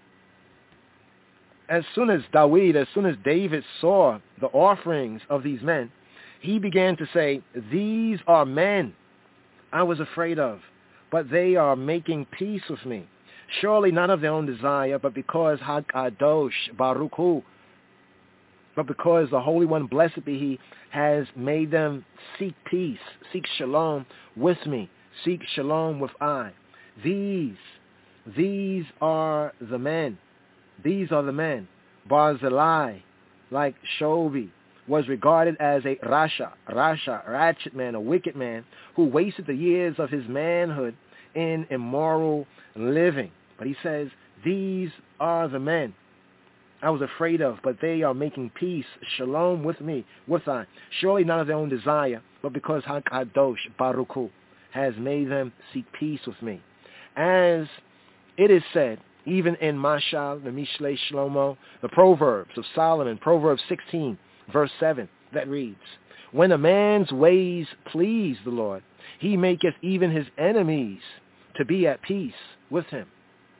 As soon as Dawid, as soon as David saw the offerings of these men, he began to say, these are men I was afraid of, but they are making peace with me. Surely not of their own desire, but because Hakadosh Baruch Hu, but because the Holy One, blessed be He, has made them seek peace, seek shalom with me, seek shalom with I. These, these are the men. These are the men. Barzillai, like Shobi, was regarded as a Rasha, Rasha, ratchet man, a wicked man, who wasted the years of his manhood in immoral living. But he says, these are the men. I was afraid of, but they are making peace, shalom with me, with I. Surely not of their own desire, but because HaKadosh Baruch Hu has made them seek peace with me. As it is said, even in Mashal, the Mishlei Shlomo, the Proverbs of Solomon, Proverbs sixteen, verse seven, that reads, when a man's ways please the Lord, he maketh even his enemies to be at peace with him.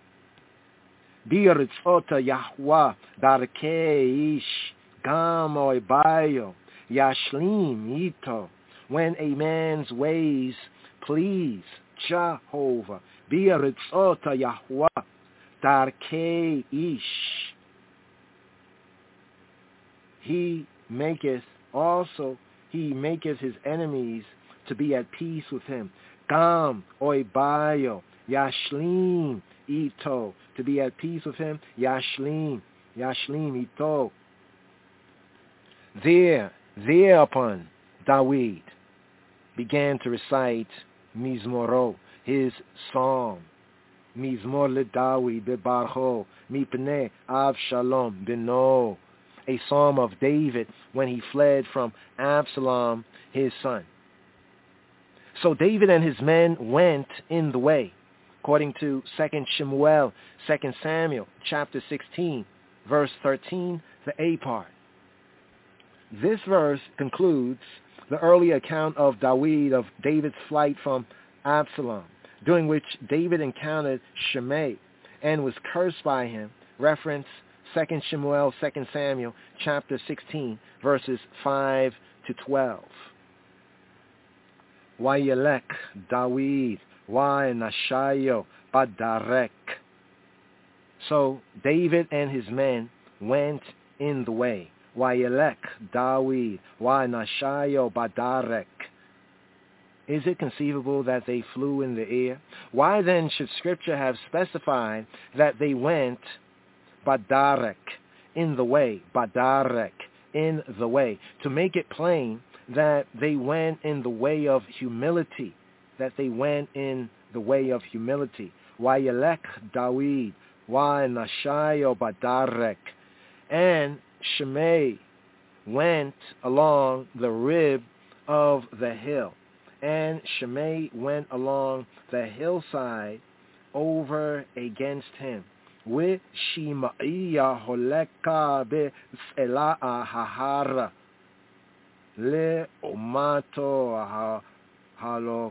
Biritzota Yahweh darkei ish gam oibayo yashlim ito. When a man's ways please Jehovah, Biritzota Yahweh darkei ish, he maketh also, he maketh his enemies to be at peace with him. Gam oibayo yashlim ito, to be at peace with him. Yashlim, yashlim ito. There, thereupon, Dawid began to recite Mizmoro, his psalm. Mizmor le Dawid bebarcho mipnei Avshalom beno, a psalm of David when he fled from Absalom, his son. So David and his men went in the way, according to Second Shemuel, Second Samuel, chapter sixteen, verse thirteen, the A part. This verse concludes the early account of Dawid, of David's flight from Absalom, during which David encountered Shimei and was cursed by him. Reference Second Shemuel, Second Samuel, chapter sixteen, verses five to twelve. Wayelek Dawid, Why Nashayo Badarek. So David and his men went in the way. Wayelek Dawid, Why Nashayo Badarek. Is it conceivable that they flew in the air? Why then should Scripture have specified that they went Badarek, in the way, Badarek, in the way, to make it plain that they went in the way of humility, that they went in the way of humility. Wayelek Dawid, Why Nashayo Badarek. And Shimei went along the rib of the hill. And Shimei went along the hillside over against him. With Shimaiya holeka be Ela'a hahara le omato halok.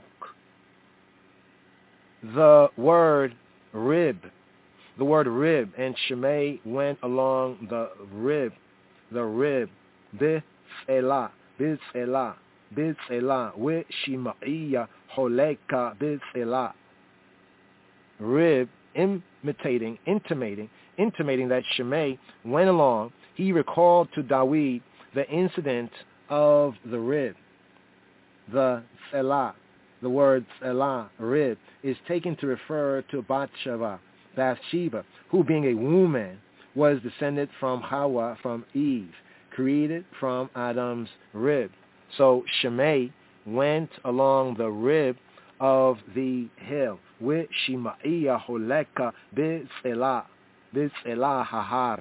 The word rib, the word rib, and Shimei went along the rib, the rib, B'Elah, B'Elah, B'Elah, with Shimaiya holeka B'Elah. Rib, imitating, intimating, intimating that Shimei went along. He recalled to Dawid the incident of the rib. The Selah, the word Selah, rib, is taken to refer to Bathsheba, Bathsheba, who being a woman was descended from Hawa, from Eve, created from Adam's rib. So Shimei went along the rib of the hill, with Shimaiya holeka B'Elah, B'Elah hahar.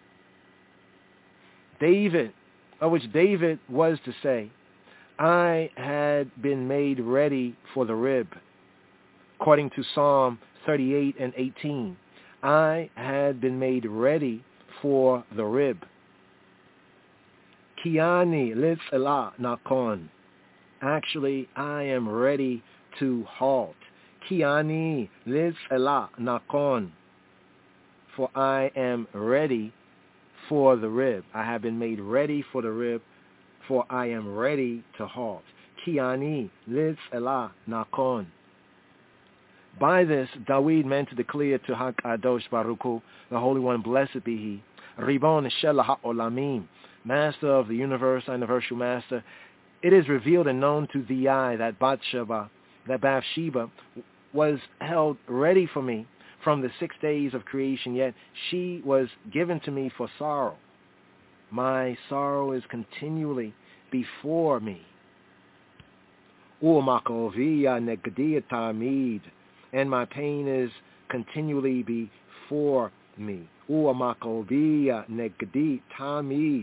David, of which David was to say, I had been made ready for the rib. According to Psalm thirty-eight and eighteen, I had been made ready for the rib. Kiani litzela nakon. Actually, I am ready to halt. Kiani litzela nakon. For I am ready for the rib. I have been made ready for the rib, for I am ready to halt. Kiani litzela nakon. By this, Dawid meant to declare to HaKadosh Baruch Hu, the Holy One, blessed be He, Ribon Shel HaOlamim, Master of the universe, universal Master. It is revealed and known to thee I that Bathsheba, that Bathsheba was held ready for me from the six days of creation, yet she was given to me for sorrow. My sorrow is continually before me. U'makovia negdia tamid, and my pain is continually before me. Uamakobiya Negdi Tamid.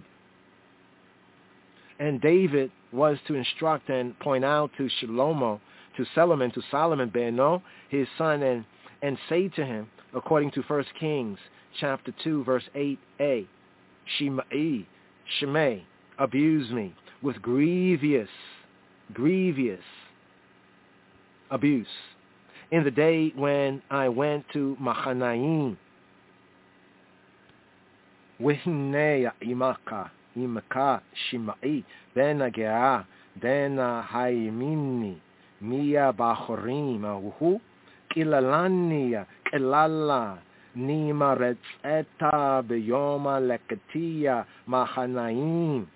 And David was to instruct and point out to Shlomo, to Solomon, to Solomon Beno, his son, and, and say to him, according to First Kings chapter two, verse eight a, Shimei, Shimei, abuse me with grievous, grievous abuse in the day when I went to Machanaim. Wehineya imaka, imaka, Shimei, ben Agea, ben Haimini, Mia Bachorim, Ahuhu, Kilalania, Kilala, Nima Retzeta, Beyoma Lekatia, Mahanaim.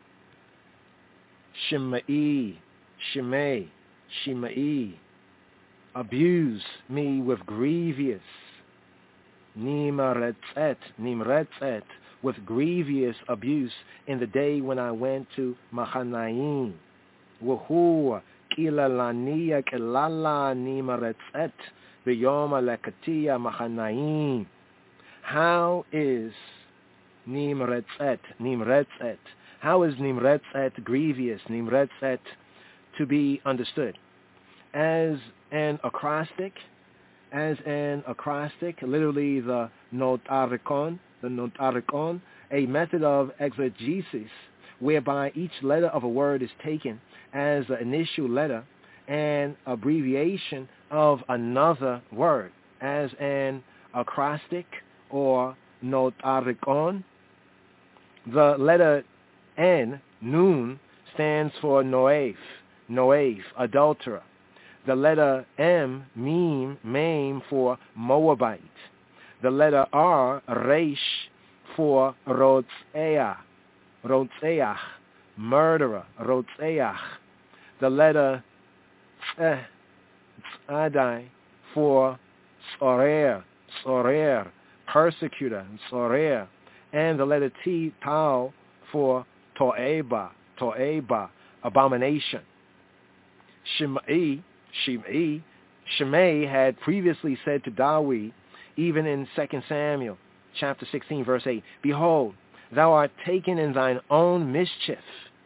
Shimei, Shimei, Shimei, abuse me with grievous, Nima Retzet, Nim Retzet, with grievous abuse in the day when I went to Mahanaim. Wuhu, Kilalania, Kilala, Nima Retzet, Beyoma Lekatia, Mahanaim. How is Nim Retzet, Nim Retzet, how is Nimretzet grievous, Nimretzet to be understood? As an acrostic, as an acrostic, literally the notarikon, the notarikon, a method of exegesis whereby each letter of a word is taken as the initial letter and abbreviation of another word, as an acrostic or notarikon. The letter N, Nun, stands for Noef, Noef, adulterer. The letter M, Meme, Mame, for Moabite. The letter R, Reish, for Rotzeah, Rotzeah, murderer, Rotzeah. The letter Tzeh, Tzadai, for Tzorer, Tzorer, persecutor, Tzorer. And the letter T, Tau, for To'eba, To'eba, abomination. Shimei, Shimei, Shimei had previously said to Dawid, even in Second Samuel, chapter sixteen, verse eight, behold, thou art taken in thine own mischief.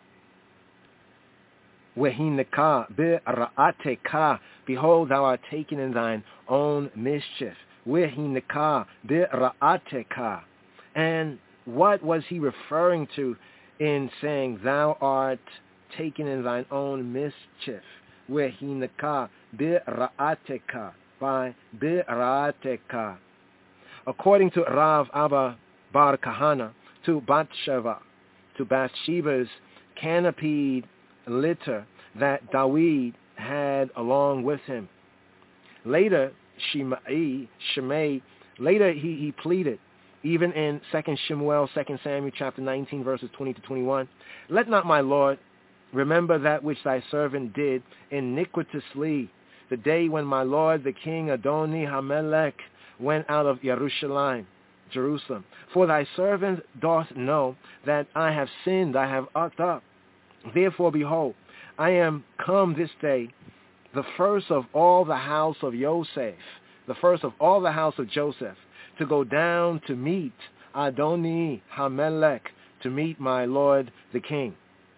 Wehineka be'ra'ateka, behold, thou art taken in thine own mischief. Wehineka be'ra'ateka. And what was he referring to in saying, thou art taken in thine own mischief? Wehineka bi'ra'ateka, by bi'ra'ateka. According to Rav Abba Bar Kahana, to Bathsheba, to Bathsheba's canopied litter that Dawid had along with him. Later, Shimei, Shimei, later he, he pleaded, even in Second Shemuel, Second Samuel, chapter nineteen, verses twenty to twenty-one, let not my Lord remember that which thy servant did iniquitously, the day when my Lord the King Adoni Hamelech went out of Jerusalem, Jerusalem. For thy servant doth know that I have sinned, I have ucked up. Therefore, behold, I am come this day, the first of all the house of Joseph, the first of all the house of Joseph, to go down to meet Adoni Hamelech, to meet my Lord the King.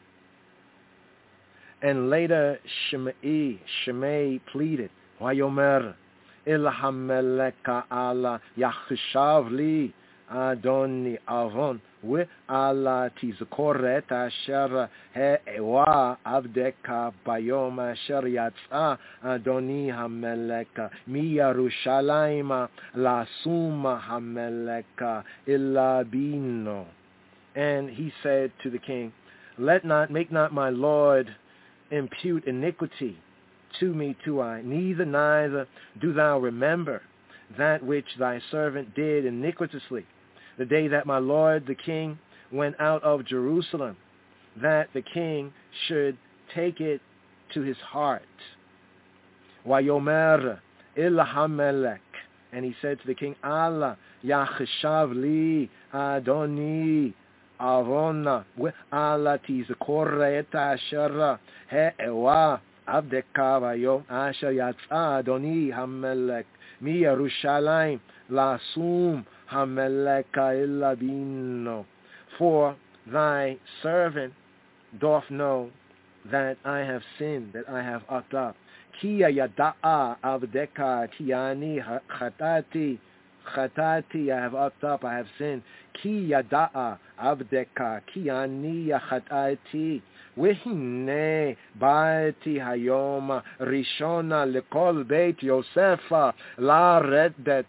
And later Shimei, Shimei pleaded, Vayomer, Il Hamelech ala Yachshav li Adoni Avon, we ala Tizkoret asher he'ewa avdeka bayom asher yatsa Adoni Hamelech mi Yerushalayim lasuma Hamelech illa bino. And he said to the king, let not, make not my Lord impute iniquity to me to I, neither neither do thou remember that which thy servant did iniquitously, the day that my Lord the king went out of Jerusalem, that the king should take it to his heart. Vayomer il Hamelech, and he said to the king, Allah yachshav li Adoni Avona, we Allah tizkor et asher he'ewa Abdeka vayom asher yatsa Adoni hamelech mi Yerushalayim lasum hamelech illa bino. For thy servant doth know that I have sinned, that I have upped up. Ki yada'a abdeka tiani chatati chatati, I have upped up, I have sinned. Ki yada'a abdeka kiani chatati. Wehine ba'ati hayom rishona lekol beit Yosefa la redet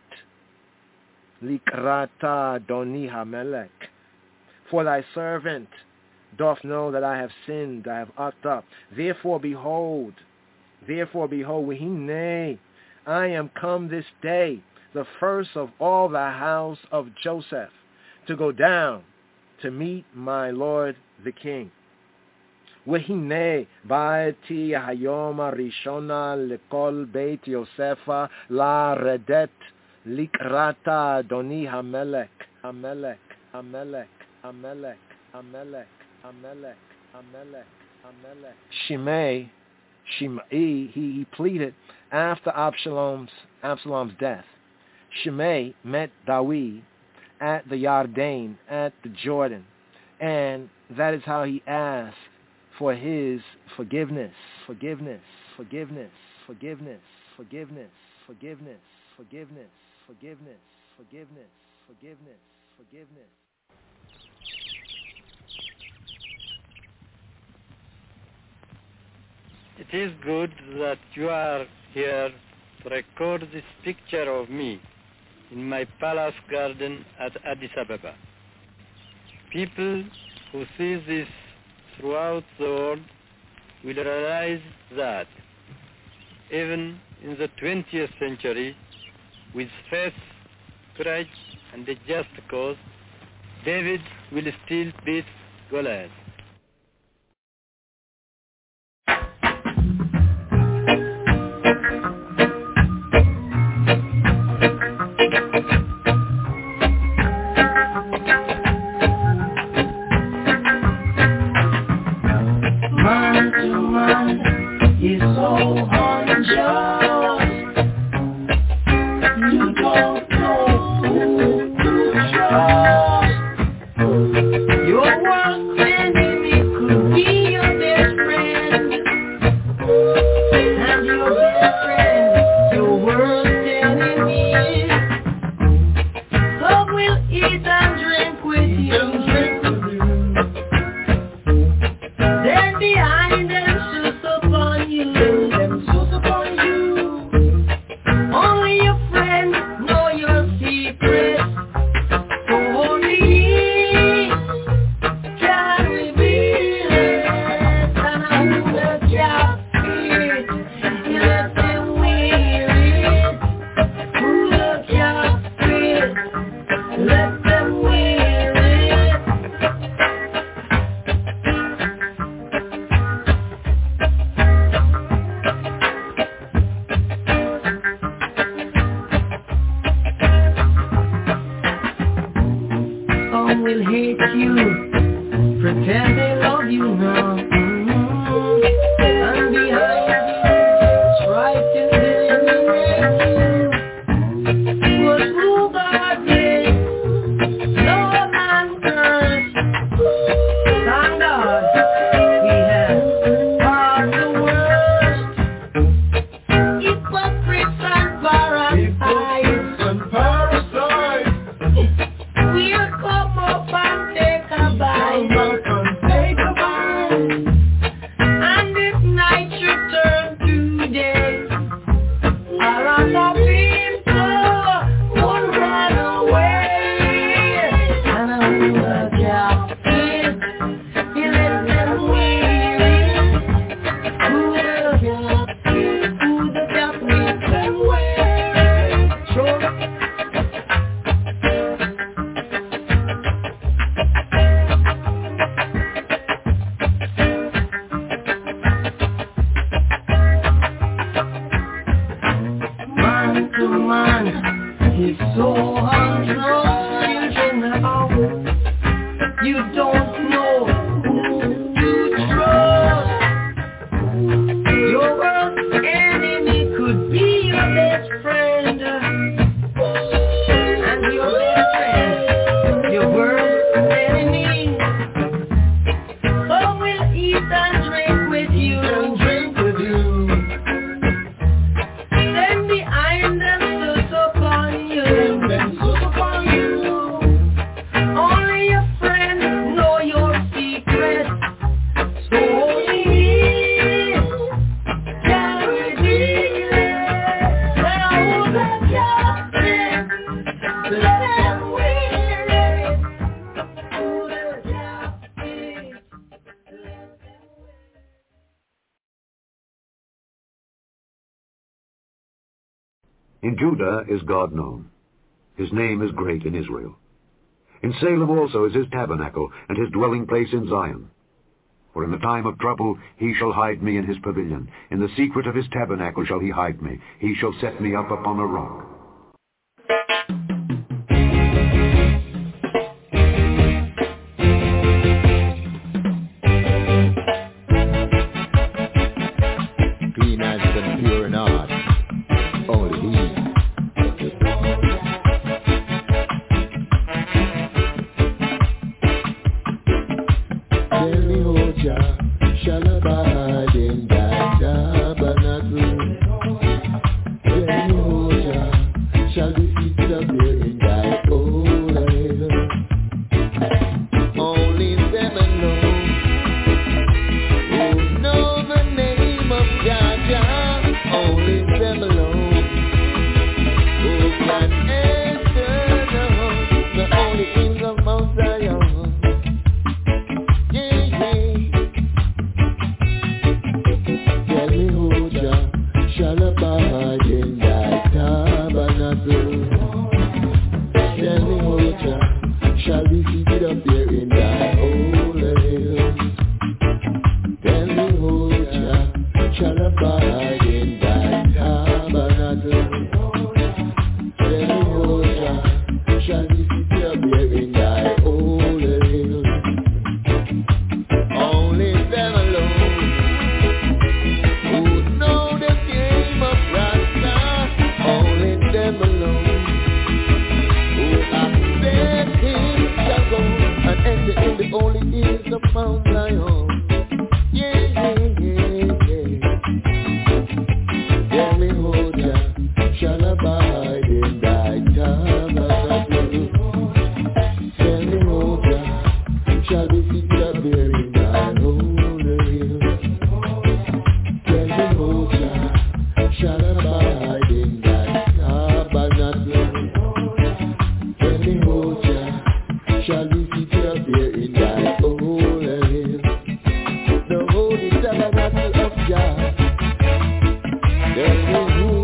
likrata doni hamelech. For thy servant doth know that I have sinned, I have upped up. Therefore behold, therefore behold, wehine, I am come this day, the first of all the house of Joseph, to go down to meet my Lord the King. Wehine ba'ati hayom rishona lekol beit Yosefa la redet likrata doni hamelech hamelech hamelech hamelech hamelech hamelech hamelech hamelech. Shimei, Shimei, he, he pleaded after Absalom's Absalom's death. Shimei met David at the Yarden, at the Jordan, and that is how he asked for his forgiveness, forgiveness, forgiveness, forgiveness, forgiveness, forgiveness, forgiveness, forgiveness, forgiveness, forgiveness, forgiveness. It is good that you are here to record this picture of me in my palace garden at Addis Ababa. People who see this throughout the world will realize that even in the twentieth century, with faith, courage, and a just cause, David will still beat Goliath. Your In Judah is God known. His name is great in Israel. In Salem also is his tabernacle, and his dwelling place in Zion. For in the time of trouble he shall hide me in his pavilion. In the secret of his tabernacle shall he hide me. He shall set me up upon a rock. Clean hands and pure in heart. Only he. Tell me, oh Jah, shall abide in thy tabernacle? Tell me, oh Jah, shall we sit up there in thy old hill? Only them alone who know the name of Jah Jah. Only them alone who can enter the home, the only kings of Mount Zion. Shall abide in thy tabernacle. Tell me, oh Jah, shall we seated up there in thy holy hill? Tell me, oh Jah, shall abide in thy tabernacle. Tell me, oh Jah, shall we seated up there in thy holy hill? Only them alone who know the game of Rasta, only them alone who accept him shall go and enter in the holy hills of Mount Zion. Yeah, yeah, yeah, yeah. Tell me, oh Jah, shall abide in thy tabernacle. Tell me, oh Jah, shall we sit up there in thy holy hills? Tell me, oh Jah, shall abide in thy tabernacle. Tell me, oh Jah, shall we sit up there in thy holy hills? The holy tabernacle of Jah. Tell me who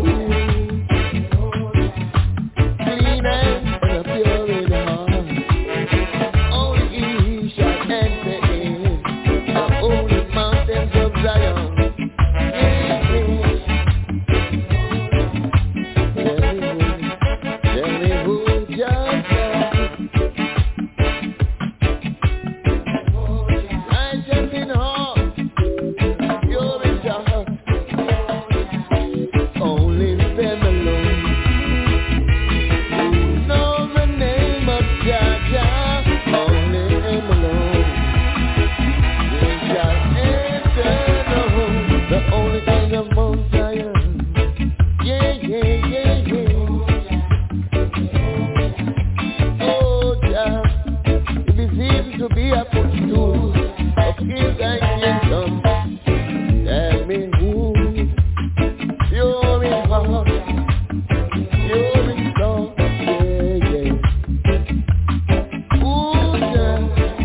clean hands and a pure in heart. Only he shall enter in the holy mountains of Zion. Tell me who Jah righteous in heart, pure in heart. Only them alone who know the name of Jah Jah. Only them alone they shall enter the home, the only king of Mount Zion. Yeah, yeah, yeah, yeah. Oh Jah, if it seems to be a footstool of kings and kingdoms, tell me who pure in heart, pure in thought. Yeah, yeah. Oh Jah,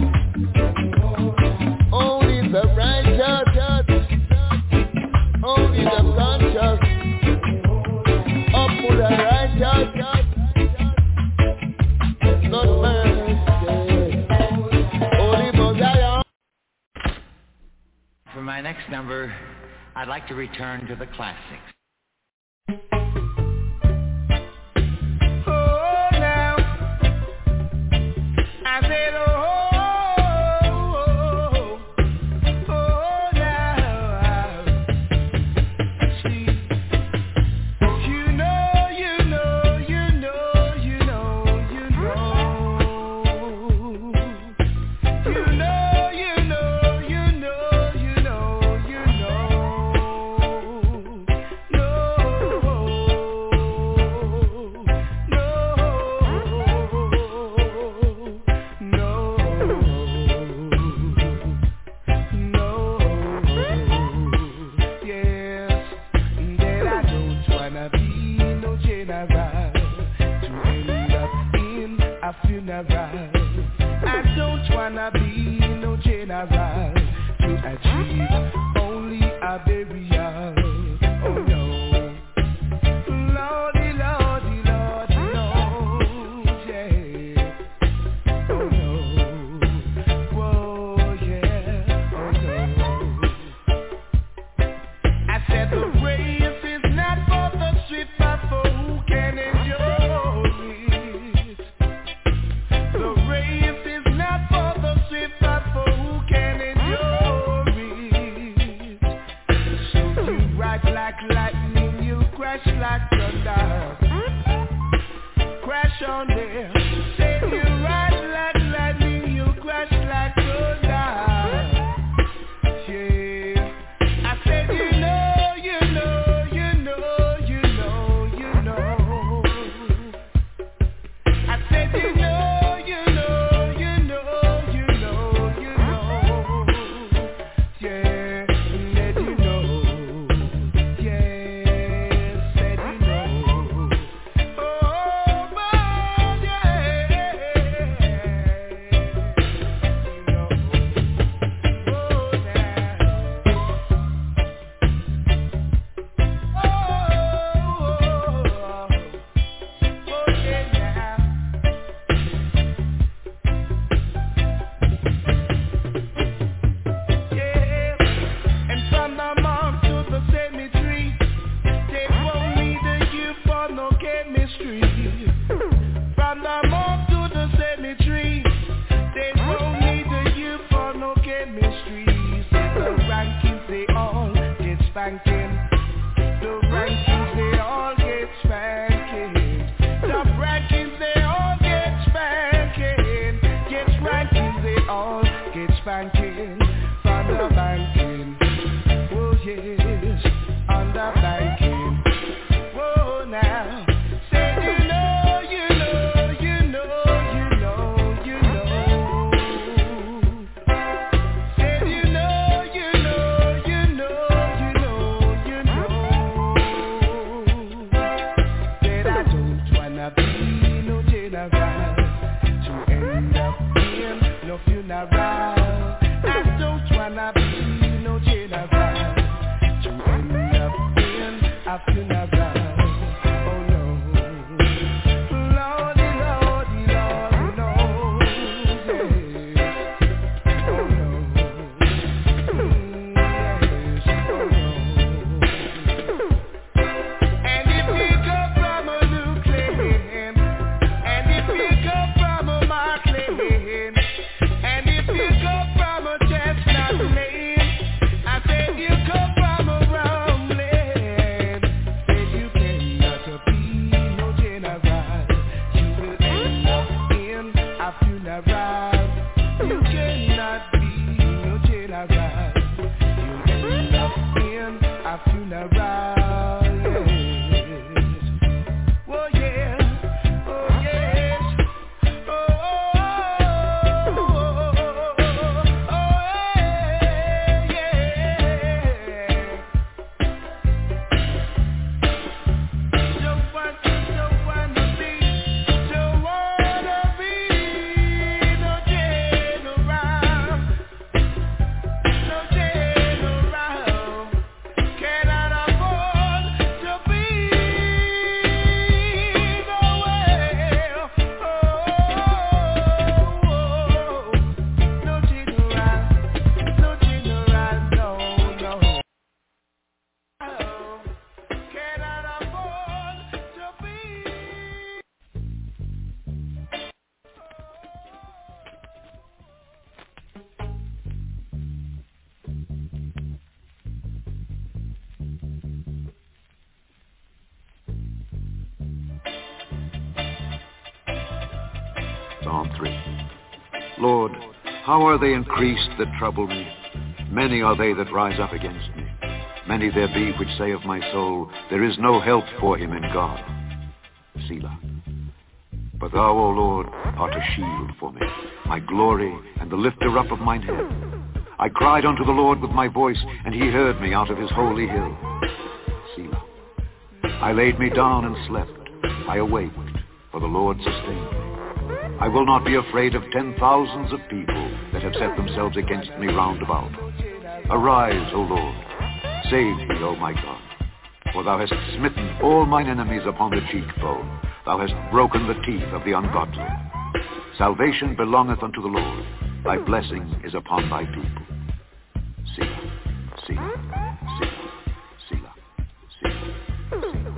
only the righteous, only the conscious, up for the righteous, not man. Only Mosiah. For my next number, I'd like to return to the classics. Oh, now, I said, oh, oh, oh, oh, now, see, you know, you know, you know, you know, you know, you know, you know, you know, you know, you know, only a burial. Oh no, Lordy, Lord. destruction there. Say you ride like lightning, you crash like thunder. Yeah, I said you know, you know, you know, you know, you know. I said you know, you know, you know, you know, you know. Yeah, let you know. Yeah, said you know. Oh, but yeah, you know. Oh, now. Oh, oh, yeah, now. Yeah, and from the mom to the cemetery, they won't need a you for no chemistry. From the mom to the cemetery, they won't need a you for no chemistry. Say the rankings they all get spanking. The rankings they all get spanking. The rankings they all get spanking. Get rankings they all get spanking. From the banking. Oh yes, on the banking. Whoa now. Say you know, you know, you know, you know, you know. Say you know, you know, you know, you know, you know. Said I don't wanna be no general to end up in no funeral. I don't wanna be no general to end up in a funeral. Oh no, Lordy, Lordy, Lordy, no, yes. Oh no, mm, yes, oh no. And if we come from a Luke lane, and if we come from a Mark lane, and if you come from a chestnut lane, I said you come from a wrong lane. Said you cannot be no general. You will end up in a funeral. You cannot be no general. You end up in a funeral. Yes. Oh yeah. Oh yes. Oh, oh, oh, oh, oh, yeah, yeah. Don't want to, don't wanna be, don't wanna be no general, no general. Cannot afford to be no way. Oh, no general, no general, no, no. Cannot afford to be. Psalm three. Lord, how are they increased that trouble me? Many are they that rise up against me. Many there be which say of my soul, there is no help for him in God. Selah. But thou, O Lord, art a shield for me, my glory and the lifter up of mine head. I cried unto the Lord with my voice, and he heard me out of his holy hill. Selah. I laid me down and slept. I awaked, for the Lord sustained me. I will not be afraid of ten thousands of people that have set themselves against me round about. Arise, O Lord. Save me, O my God. For thou hast smitten all mine enemies upon the cheekbone. Thou hast broken the teeth of the ungodly. Salvation belongeth unto the Lord. Thy blessing is upon thy people. Selah, Selah, Selah, Selah, Selah, Selah,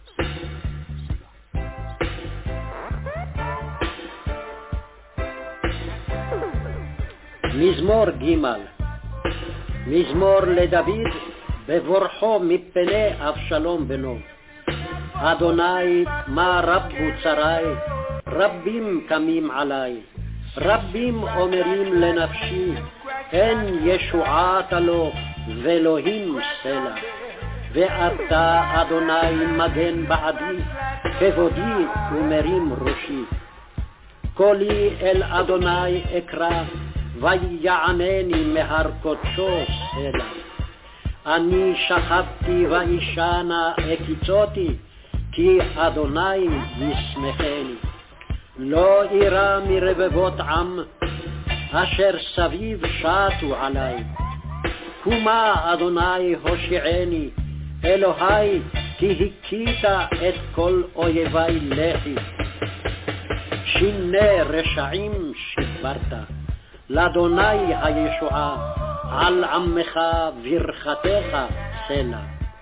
מזמור ג' מזמור לדוד בבורחו מפני אבשלום בנו. אדוני מה רבו צרי רבים קמים עליי, רבים אומרים לנפשי, אין ישועת לו ואלוהים סלע. ואתה, אדוני, מגן בעדי, כבודי ומרים ראשי. קולי אל אדוני אקרא, ויענני מהר קודשו סלע. אני שכבתי ואישנה הקיצותי, כי אדוני ישמחני. לא אירא מרבבות עם, אשר סביב שטו עלי. קומה אדוני הושיעני, אלוהי, כי הכית את כל אויבי לחי. שיני רשעים שברת, לאדוני הישועה, על עמך ברכתך סלע.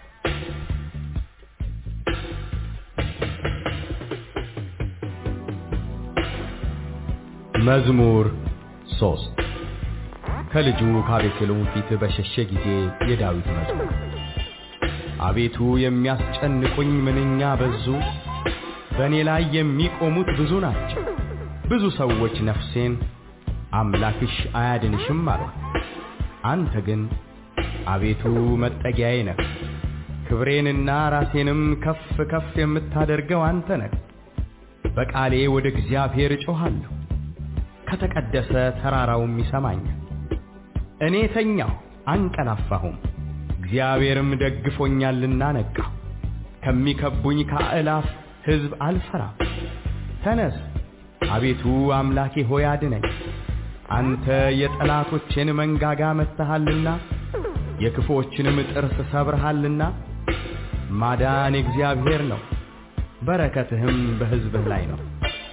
መዝሙር ሶስት ከልጁ ከአቤሴሎም ፊት በሸሸ ጊዜ የዳዊት መዝሙር። አቤቱ የሚያስጨንቁኝ ምንኛ በዙ፣ በእኔ ላይ የሚቆሙት ብዙ ናቸው። ብዙ ሰዎች ነፍሴን አምላክሽ አያድንሽም አሉ። አንተ ግን አቤቱ መጠጊያዬ ነህ፣ ክብሬንና ራሴንም ከፍ ከፍ የምታደርገው አንተ ነህ። በቃሌ ወደ እግዚአብሔር እጮኻለሁ፣ ከተቀደሰ ተራራውም ይሰማኛል። እኔ ተኛሁ አንቀላፋሁም፣ እግዚአብሔርም ደግፎኛልና ነቃሁ። ከሚከቡኝ ከአእላፍ ሕዝብ አልፈራም። ተነስ አቤቱ አምላኬ ሆይ አድነኝ። አንተ የጠላቶችን መንጋጋ መትሃልና የክፎችንም ጥርስ ሰብረሃልና። ማዳን እግዚአብሔር ነው፣ በረከትህም በሕዝብህ ላይ ነው።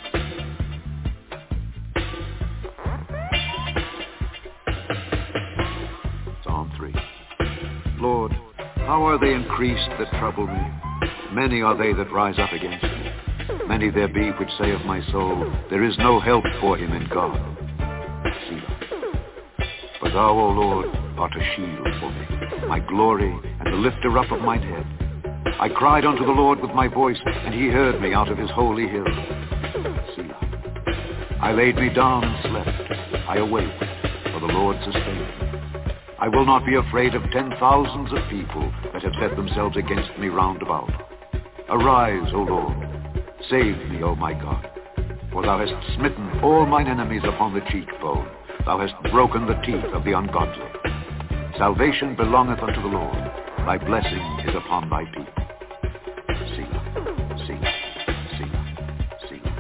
Lord, how are they increased that trouble me? Many are they that rise up against me. Many there be which say of my soul, there is no help for him in God. Selah. But thou, O Lord, art a shield for me, my glory and the lifter up of mine head. I cried unto the Lord with my voice, and he heard me out of his holy hill. Selah. I laid me down and slept. I awaked, for the Lord sustained me. I will not be afraid of ten thousands of people that have set themselves against me round about. Arise, O Lord, save me, O my God, for thou hast smitten all mine enemies upon the cheekbone. Thou hast broken the teeth of the ungodly. Salvation belongeth unto the Lord. Thy blessing is upon thy people. Selah, Selah, Selah, Selah,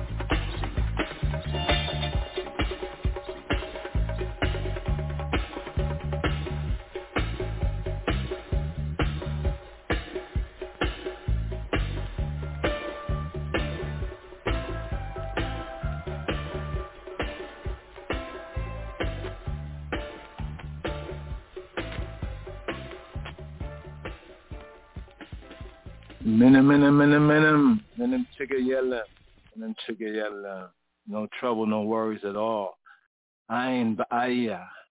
Minim, minim, minim, minim, minim, chigga yella, minim, chigga yella. No trouble, no worries at all. Ayin ba'aya,